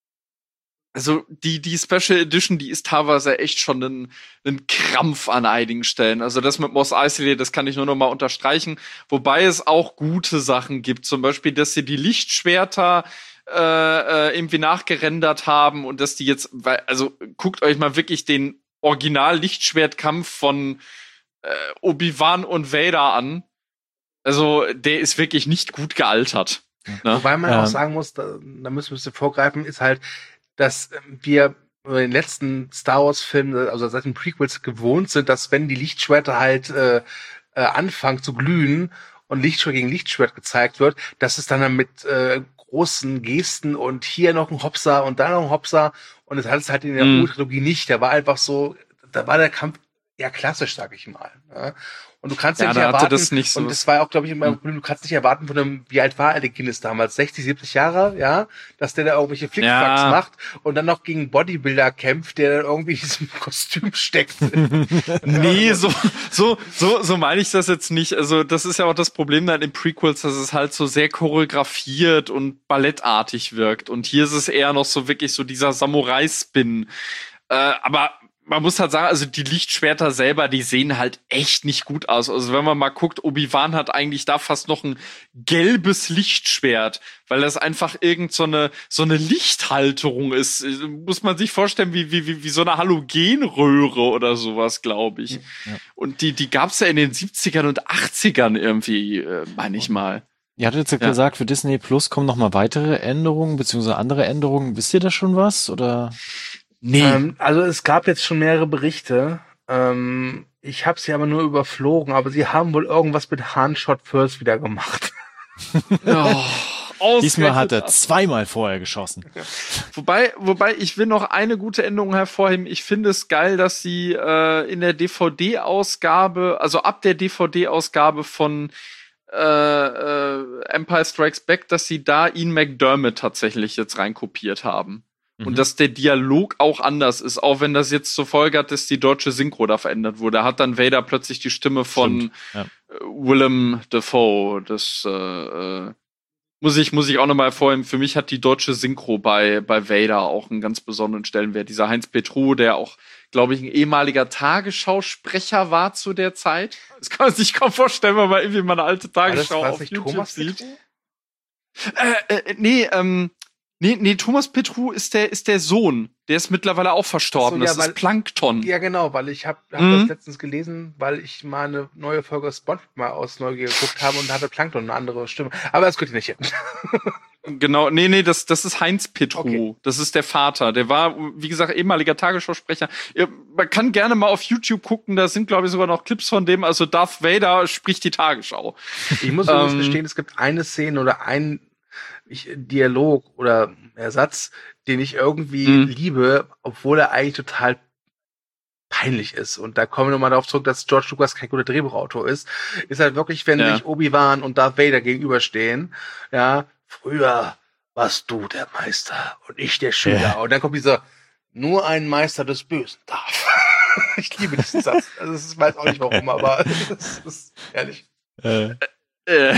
Also die, die Special Edition, die ist teilweise echt schon ein, ein Krampf an einigen Stellen. Also das mit Mos Eisley, das kann ich nur noch mal unterstreichen. Wobei es auch gute Sachen gibt. Zum Beispiel, dass sie die Lichtschwerter äh, äh, irgendwie nachgerendert haben und dass die jetzt, weil, also guckt euch mal wirklich den Original-Lichtschwertkampf von äh, Obi-Wan und Vader an. Also der ist wirklich nicht gut gealtert. Ne? Wobei man Ähm. auch sagen muss, da, da müssen wir ein bisschen vorgreifen, ist halt, dass wir in den letzten Star Wars Filmen, also seit den Prequels gewohnt sind, dass wenn die Lichtschwerter halt äh, äh, anfangen zu glühen und Lichtschwert gegen Lichtschwert gezeigt wird, dass es dann, dann mit äh, großen Gesten und hier noch ein Hopser und da noch ein Hopser und das hat es halt in der Mhm. Trilogie nicht. Da war einfach so, da war der Kampf eher klassisch, sag ich mal. Ja? Und du kannst ja, Ja, nicht da hatte erwarten, das nicht so- und das war auch, glaube ich, immer, du kannst nicht erwarten von einem, wie alt war Alec Guinness damals? sechzig, siebzig Jahre, ja? Dass der da irgendwelche Flickflacks Ja. macht und dann noch gegen Bodybuilder kämpft, der dann irgendwie in diesem Kostüm steckt. Nee, so, so, so, so meine ich das jetzt nicht. Also, das ist ja auch das Problem dann in Prequels, dass es halt so sehr choreografiert und ballettartig wirkt. Und hier ist es eher noch so wirklich so dieser Samurai-Spin. Äh, aber man muss halt sagen, also die Lichtschwerter selber, die sehen halt echt nicht gut aus. Also wenn man mal guckt, Obi-Wan hat eigentlich da fast noch ein gelbes Lichtschwert, weil das einfach irgend so eine, so eine Lichthalterung ist. Muss man sich vorstellen, wie, wie, wie, wie so eine Halogenröhre oder sowas, glaube ich. Ja. Und die, die gab's ja in den siebzigern und achtzigern irgendwie, äh, meine ich mal. Ihr hattet jetzt Ja. gesagt, für Disney Plus kommen noch mal weitere Änderungen, beziehungsweise andere Änderungen. Wisst ihr da schon was? Oder? Nee. Ähm, also es gab jetzt schon mehrere Berichte. Ähm, ich habe sie aber nur überflogen, aber sie haben wohl irgendwas mit Han Shot First wieder gemacht. Oh, Diesmal hat er ausgerechnet zweimal vorher geschossen. Wobei, wobei, ich will noch eine gute Änderung hervorheben. Ich finde es geil, dass sie äh, in der D V D-Ausgabe, also ab der D V D-Ausgabe von äh, äh, Empire Strikes Back, dass sie da Ian McDermott tatsächlich jetzt reinkopiert haben. Mhm. Und dass der Dialog auch anders ist, auch wenn das jetzt zur Folge hat, dass die deutsche Synchro da verändert wurde. Da hat dann Vader plötzlich die Stimme von Stimmt, ja. äh, Willem Dafoe. Das äh, äh, muss ich muss ich auch nochmal hervorheben. Für mich hat die deutsche Synchro bei bei Vader auch einen ganz besonderen Stellenwert. Dieser Heinz Petru, der auch, glaube ich, ein ehemaliger Tagesschausprecher war zu der Zeit. Das kann man sich kaum vorstellen, wenn man irgendwie mal eine alte Tagesschau War das auf nicht YouTube Thomas sieht. Petru? Äh, äh, nee, ähm, nee, nee, Thomas Petru ist der, ist der Sohn. Der ist mittlerweile auch verstorben. Ach so, ja, das weil- ist Plankton. Ja, genau, weil ich habe hab Mhm. das letztens gelesen, weil ich mal eine neue Folge SpongeBob mal aus Neugier geguckt habe und da hatte Plankton eine andere Stimme. Aber das könnt ihr nicht hier. Genau, nee, nee, das, das ist Heinz Petru. Okay. Das ist der Vater. Der war, wie gesagt, ehemaliger Tagesschausprecher. Ja, man kann gerne mal auf YouTube gucken, da sind, glaube ich, sogar noch Clips von dem. Also Darth Vader spricht die Tagesschau. Ich muss übrigens Ähm. gestehen, es gibt eine Szene oder einen ich, Dialog oder Ersatz, den ich irgendwie Mhm. liebe, obwohl er eigentlich total peinlich ist. Und da kommen wir nochmal darauf zurück, dass George Lucas kein guter Drehbuchautor ist. Ist halt wirklich, wenn Ja. sich Obi-Wan und Darth Vader gegenüberstehen, ja, früher warst du der Meister und ich der Schüler. Ja. Und dann kommt dieser, nur ein Meister des Bösen darf. Ich liebe diesen Satz. Also ich weiß auch nicht warum, aber das ist ehrlich. Äh, Äh.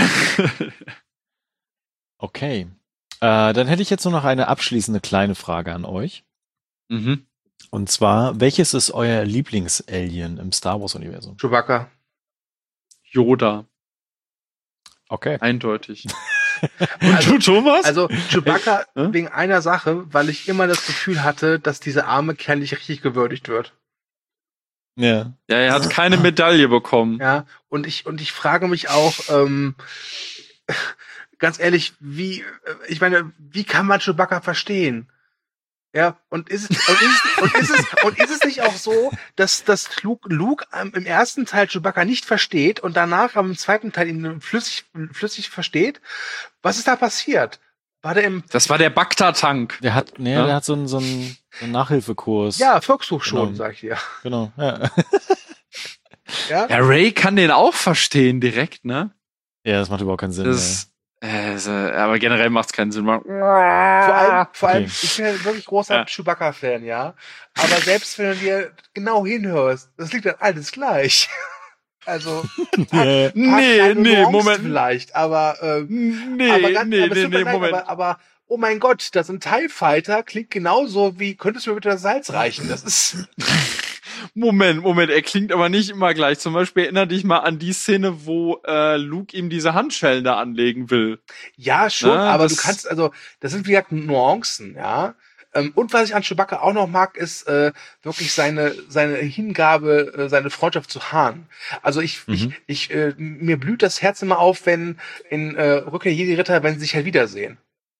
okay. Äh, dann hätte ich jetzt nur noch eine abschließende kleine Frage an euch. mhm. Und zwar, welches ist euer Lieblings-Alien im Star Wars-Universum? Chewbacca. Yoda, Okay. eindeutig. Also, du, Thomas? also Chewbacca Äh? wegen einer Sache, weil ich immer das Gefühl hatte, dass dieser arme Kerl nicht richtig gewürdigt wird. Ja. ja, er hat keine Medaille bekommen. Ja, und ich, und ich frage mich auch, ähm, ganz ehrlich, wie, ich meine, wie kann man Chewbacca verstehen? Ja, und ist es, und ist, und ist es, und ist es nicht auch so, dass, dass Luke, Luke im ersten Teil Chewbacca nicht versteht und danach am zweiten Teil ihn flüssig, flüssig versteht? Was ist da passiert? War der im, Das war der Bacta-Tank. Der hat, nee, Ja. der hat so einen, so einen, so einen Nachhilfekurs. ja, Volkshochschulen, Genau. sag ich dir. Genau. Ja. Ja? Ja, Ray kann den auch verstehen direkt, ne? ja, das macht überhaupt keinen Sinn. Das, äh, so, aber generell macht's keinen Sinn. Man, Vor allem, vor allem, Okay. ich bin ja wirklich großer Ja. Chewbacca-Fan, ja. Aber selbst wenn du dir genau hinhörst, das liegt dann alles gleich. Also, nee. paar Nee, kleine nee, Nuancen Moment. vielleicht, aber, ähm, nee, aber ganz, nee, aber, es nee, tut mir nee, leid, Moment. aber, aber, oh mein Gott, das ist ein TIE Fighter, klingt genauso wie, könntest du mir bitte das Salz reichen? Das ist, Moment, Moment, er klingt aber nicht immer gleich. Zum Beispiel erinnere dich mal an die Szene, wo äh, Luke ihm diese Handschellen da anlegen will. ja, schon, Na, aber das- du kannst, also, das sind wie gesagt Nuancen, ja. Ähm, und was ich an Chewbacca auch noch mag, ist äh, wirklich seine seine Hingabe, äh, seine Freundschaft zu Han. Also ich ich Mhm. ich äh, mir blüht das Herz immer auf, wenn in äh, Rückkehr Jedi Ritter, wenn sie sich halt wiedersehen.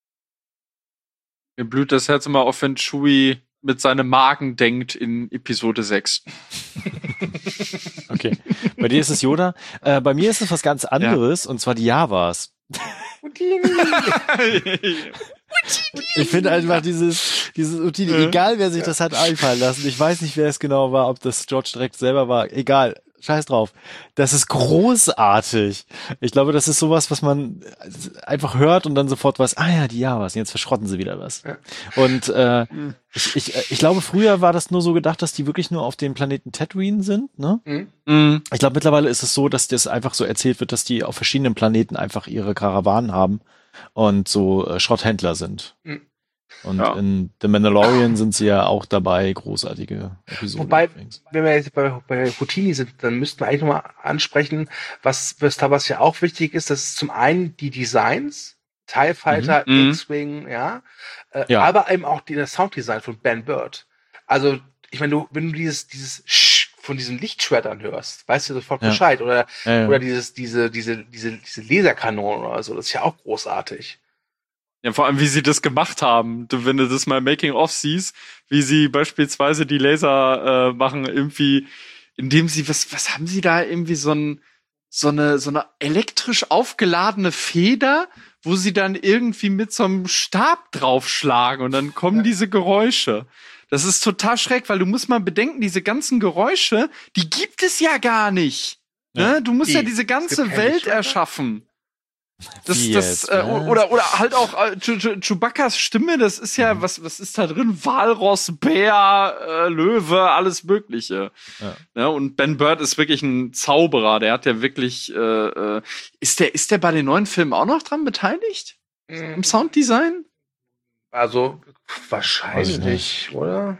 Mir blüht das Herz immer auf, wenn Chewie mit seinem Magen denkt in Episode sechs. Okay. Bei dir ist es Yoda. Äh, bei mir ist es was ganz anderes, und zwar die Javas. Ich finde einfach dieses, dieses Utini, Äh. egal wer sich das hat einfallen lassen, ich weiß nicht, wer es genau war, ob das George direkt selber war, egal, scheiß drauf. Das ist großartig. Ich glaube, das ist sowas, was man einfach hört und dann sofort weiß, ah ja, die Javas, jetzt verschrotten sie wieder was. Ja. Und äh, ich, ich, ich glaube, früher war das nur so gedacht, dass die wirklich nur auf dem Planeten Tatooine sind, ne? Mhm. Mhm. Ich glaube, mittlerweile ist es so, dass das einfach so erzählt wird, dass die auf verschiedenen Planeten einfach ihre Karawanen haben und so äh, Schrotthändler sind. Mhm. Und Ja. in The Mandalorian sind sie ja auch dabei, großartige Episoden. Wobei, übrigens. wenn wir jetzt bei, bei Houtini sind, dann müssten wir eigentlich nochmal ansprechen, was für Star Wars ja auch wichtig ist, das ist zum einen die Designs, TIE Fighter, Mhm. X-Wing, ja, äh, Ja. aber eben auch die, das Sounddesign von Ben Bird. Also, ich meine, du, wenn du dieses, dieses Sch von diesen Lichtschwertern hörst, weißt du sofort Ja. Bescheid. Oder, Ja, ja. oder dieses, diese, diese, diese, diese Laserkanonen oder so, das ist ja auch großartig. Ja, vor allem, wie sie das gemacht haben. Du, wenn du das mal Making-of siehst, wie sie beispielsweise die Laser äh, machen, irgendwie, indem sie, was, was haben sie da irgendwie so ein, so eine, so eine elektrisch aufgeladene Feder, wo sie dann irgendwie mit so einem Stab draufschlagen und dann kommen Ja. diese Geräusche. Das ist total schräg, weil du musst mal bedenken, diese ganzen Geräusche, die gibt es ja gar nicht. Ja. Ne? Du musst Wie? ja diese Es ganze gibt keine Welt Lichtschwerter? erschaffen. Das, Wie das, jetzt, äh, was? oder, oder halt auch äh, Chew- Chew- Chewbacca's Stimme, das ist ja, Mhm. was, was ist da drin? Walross, Bär, äh, Löwe, alles Mögliche. Ja. Ja, und Ben Bird ist wirklich ein Zauberer, der hat ja wirklich, äh, äh, ist der, ist der bei den neuen Filmen auch noch dran beteiligt? Im Sounddesign? Also, Weiß wahrscheinlich, ich nicht. oder?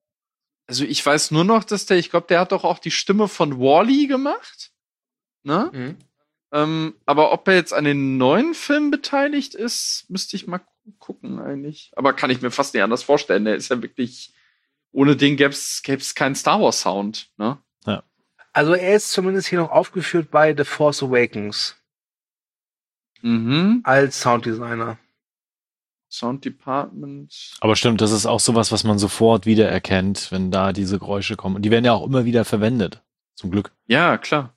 Also ich weiß nur noch, dass der, ich glaube, der hat doch auch die Stimme von Wall-E gemacht. Ne? Mhm. Ähm, aber ob er jetzt an den neuen Filmen beteiligt ist, müsste ich mal gu- gucken eigentlich. Aber kann ich mir fast nicht anders vorstellen. Der ist ja wirklich, ohne den gäb's gäb's keinen Star Wars Sound. Ne? Also, er ist zumindest hier noch aufgeführt bei The Force Awakens Mhm. als Sounddesigner. Sound Department. Aber stimmt, das ist auch sowas, was man sofort wiedererkennt, wenn da diese Geräusche kommen. Und die werden ja auch immer wieder verwendet. Zum Glück. Ja, klar.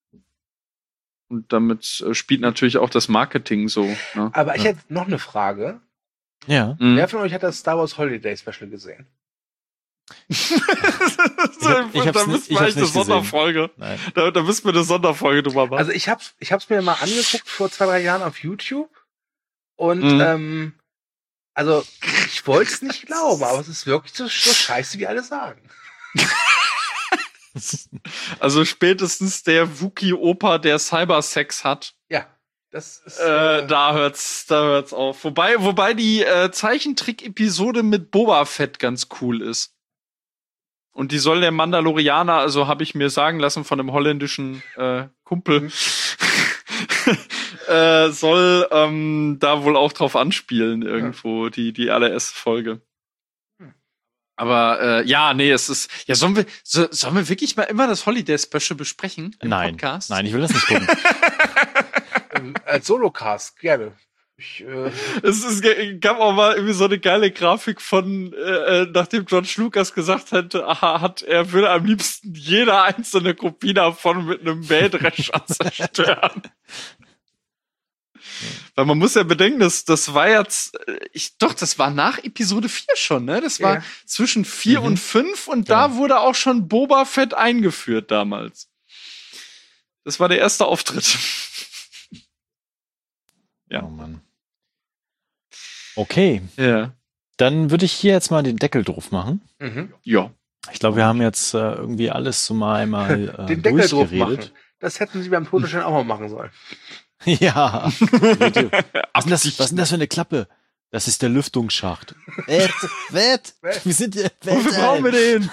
Und damit äh, spielt natürlich auch das Marketing so. Ne? Aber ich Ja. hätte noch eine Frage. Ja. Mhm. Wer von euch hat das Star Wars Holiday Special gesehen? hab- ich hab's da nicht- müssen ich wir hab's eigentlich eine nicht gesehen. Sonderfolge. Nein. Da, da müssen wir eine Sonderfolge drüber machen. Also ich hab's, ich hab's mir mal angeguckt vor zwei, drei Jahren auf YouTube. Und Mhm. ähm, Also, ich wollte es nicht glauben, aber es ist wirklich so, so scheiße, wie alle sagen. Also spätestens der Wookie-Opa, der Cybersex hat. Ja, das ist... Äh, Äh, da hört's, da hört's auf. Wobei, wobei die äh, Zeichentrick-Episode mit Boba Fett ganz cool ist. Und die soll der Mandalorianer, also habe ich mir sagen lassen von einem holländischen äh, Kumpel, Mhm. äh, soll ähm, da wohl auch drauf anspielen irgendwo, die, die allererste Folge. Hm. Aber äh, ja, nee, es ist. Ja, sollen wir, so, sollen wir wirklich mal immer das Holiday-Special besprechen im Nein, Podcast? nein, ich will das nicht gucken. ähm, als Solocast, gerne. Ich, äh, Es ist, gab auch mal irgendwie so eine geile Grafik von, äh, nachdem George Lucas gesagt hätte, aha, hat, er würde am liebsten jede einzelne Kopie davon mit einem Mähdrescher zerstören. Weil man muss ja bedenken, das, das war jetzt, ich, doch, das war nach Episode vier schon, ne? Das war Ja. zwischen vier Mhm. und fünf und Genau. da wurde auch schon Boba Fett eingeführt damals. Das war der erste Auftritt. Ja. Oh Mann. Okay, Ja. dann würde ich hier jetzt mal den Deckel drauf machen. mhm. Ja. Ich glaube, wir haben jetzt äh, irgendwie alles so mal einmal äh, Den Deckel drauf machen. durchgeredet. Das hätten sie beim Todesstern auch mal machen sollen. Ja. Bitte. Was ist, das, was ist denn das für eine Klappe? Das ist der Lüftungsschacht. Wett, wett. Wett. Wir sind hier. Wofür brauchen wir den?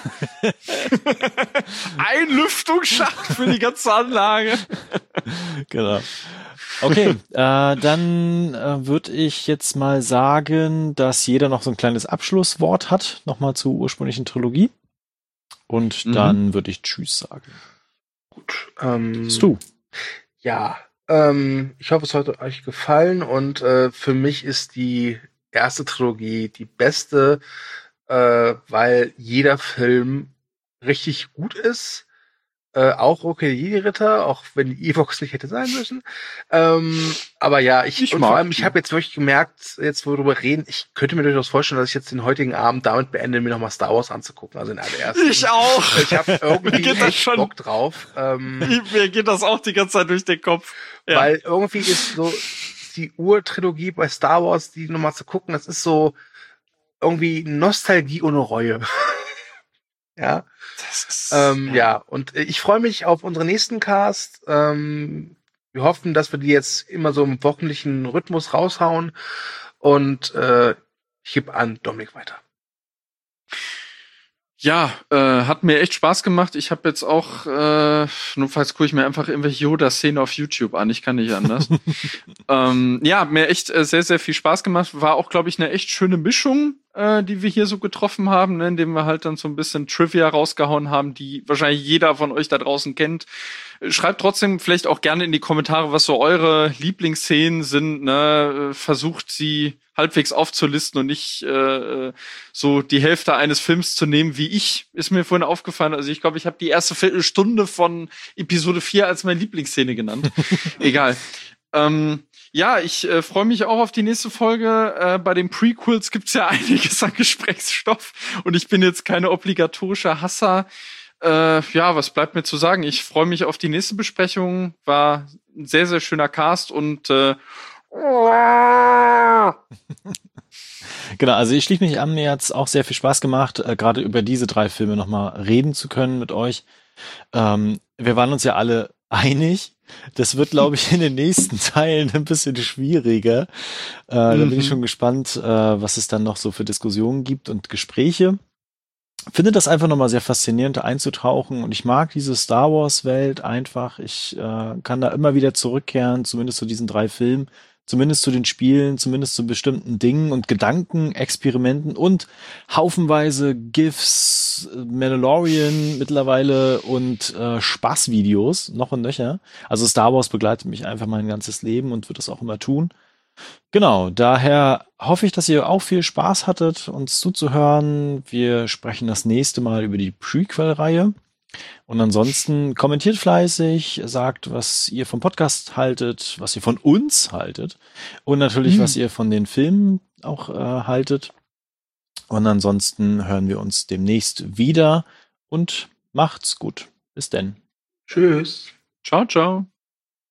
Ein Lüftungsschacht für die ganze Anlage. Genau. Okay, äh, dann äh, würde ich jetzt mal sagen, dass jeder noch so ein kleines Abschlusswort hat, nochmal zur ursprünglichen Trilogie. Und Mhm. dann würde ich Tschüss sagen. Gut. Ähm, Bist du? Ja, ähm, ich hoffe, es hat euch gefallen und äh, für mich ist die erste Trilogie die beste, äh, weil jeder Film richtig gut ist. Äh, auch okay, die Ritter, auch wenn die Evox nicht hätte sein müssen. Ähm, aber ja, ich, Ich und mag vor allem, die. ich habe jetzt wirklich gemerkt, jetzt wo wir darüber reden, ich könnte mir durchaus vorstellen, dass ich jetzt den heutigen Abend damit beende, mir nochmal Star Wars anzugucken, also in allerersten. Ich auch. Ich habe irgendwie Mir geht das echt schon- Bock drauf. Ähm, Mir geht das auch die ganze Zeit durch den Kopf. Ja. Weil irgendwie ist so die Urtrilogie bei Star Wars, die nochmal zu gucken, das ist so irgendwie Nostalgie ohne Reue. Ja. Das ist, Ähm, ja, und äh, ich freue mich auf unseren nächsten Cast. Ähm, wir hoffen, dass wir die jetzt immer so im wöchentlichen Rhythmus raushauen. Und äh, ich gebe an Dominik weiter. Ja, äh, hat mir echt Spaß gemacht. Ich habe jetzt auch, äh, notfalls gucke ich mir einfach irgendwelche Yoda-Szenen auf YouTube an. Ich kann nicht anders. ähm, ja, hat mir echt äh, sehr, sehr viel Spaß gemacht. War auch, glaube ich, eine echt schöne Mischung, äh, die wir hier so getroffen haben, ne, indem wir halt dann so ein bisschen Trivia rausgehauen haben, die wahrscheinlich jeder von euch da draußen kennt. Schreibt trotzdem vielleicht auch gerne in die Kommentare, was so eure Lieblingsszenen sind. Ne? Versucht sie halbwegs aufzulisten und nicht äh, so die Hälfte eines Films zu nehmen wie ich. Ist mir vorhin aufgefallen. Also ich glaube, ich habe die erste Viertelstunde von Episode vier als meine Lieblingsszene genannt. Egal. Ähm, ja, ich äh, freue mich auch auf die nächste Folge. Äh, bei den Prequels gibt's ja einiges an Gesprächsstoff und ich bin jetzt keine obligatorische Hasser. Äh, ja, was bleibt mir zu sagen? Ich freue mich auf die nächste Besprechung. War ein sehr, sehr schöner Cast und äh, Genau, also ich schließe mich an, mir hat's auch sehr viel Spaß gemacht, äh, gerade über diese drei Filme nochmal reden zu können mit euch. Ähm, wir waren uns ja alle einig. Das wird, glaube ich, in den nächsten Teilen ein bisschen schwieriger. Äh, Da bin ich schon gespannt, äh, was es dann noch so für Diskussionen gibt und Gespräche. Finde das einfach nochmal sehr faszinierend einzutauchen und ich mag diese Star Wars Welt einfach. Ich äh, kann da immer wieder zurückkehren, zumindest zu diesen drei Filmen, zumindest zu den Spielen, zumindest zu bestimmten Dingen und Gedanken, Experimenten und haufenweise GIFs, Mandalorian mittlerweile und äh, Spaßvideos, noch und nöcher. Also Star Wars begleitet mich einfach mein ganzes Leben und wird das auch immer tun. Genau, daher hoffe ich, dass ihr auch viel Spaß hattet, uns zuzuhören. Wir sprechen das nächste Mal über die Prequel-Reihe. Und ansonsten kommentiert fleißig, sagt, was ihr vom Podcast haltet, was ihr von uns haltet und natürlich, Mhm. was ihr von den Filmen auch äh, haltet. Und ansonsten hören wir uns demnächst wieder und macht's gut. Bis denn. Tschüss. ciao, ciao.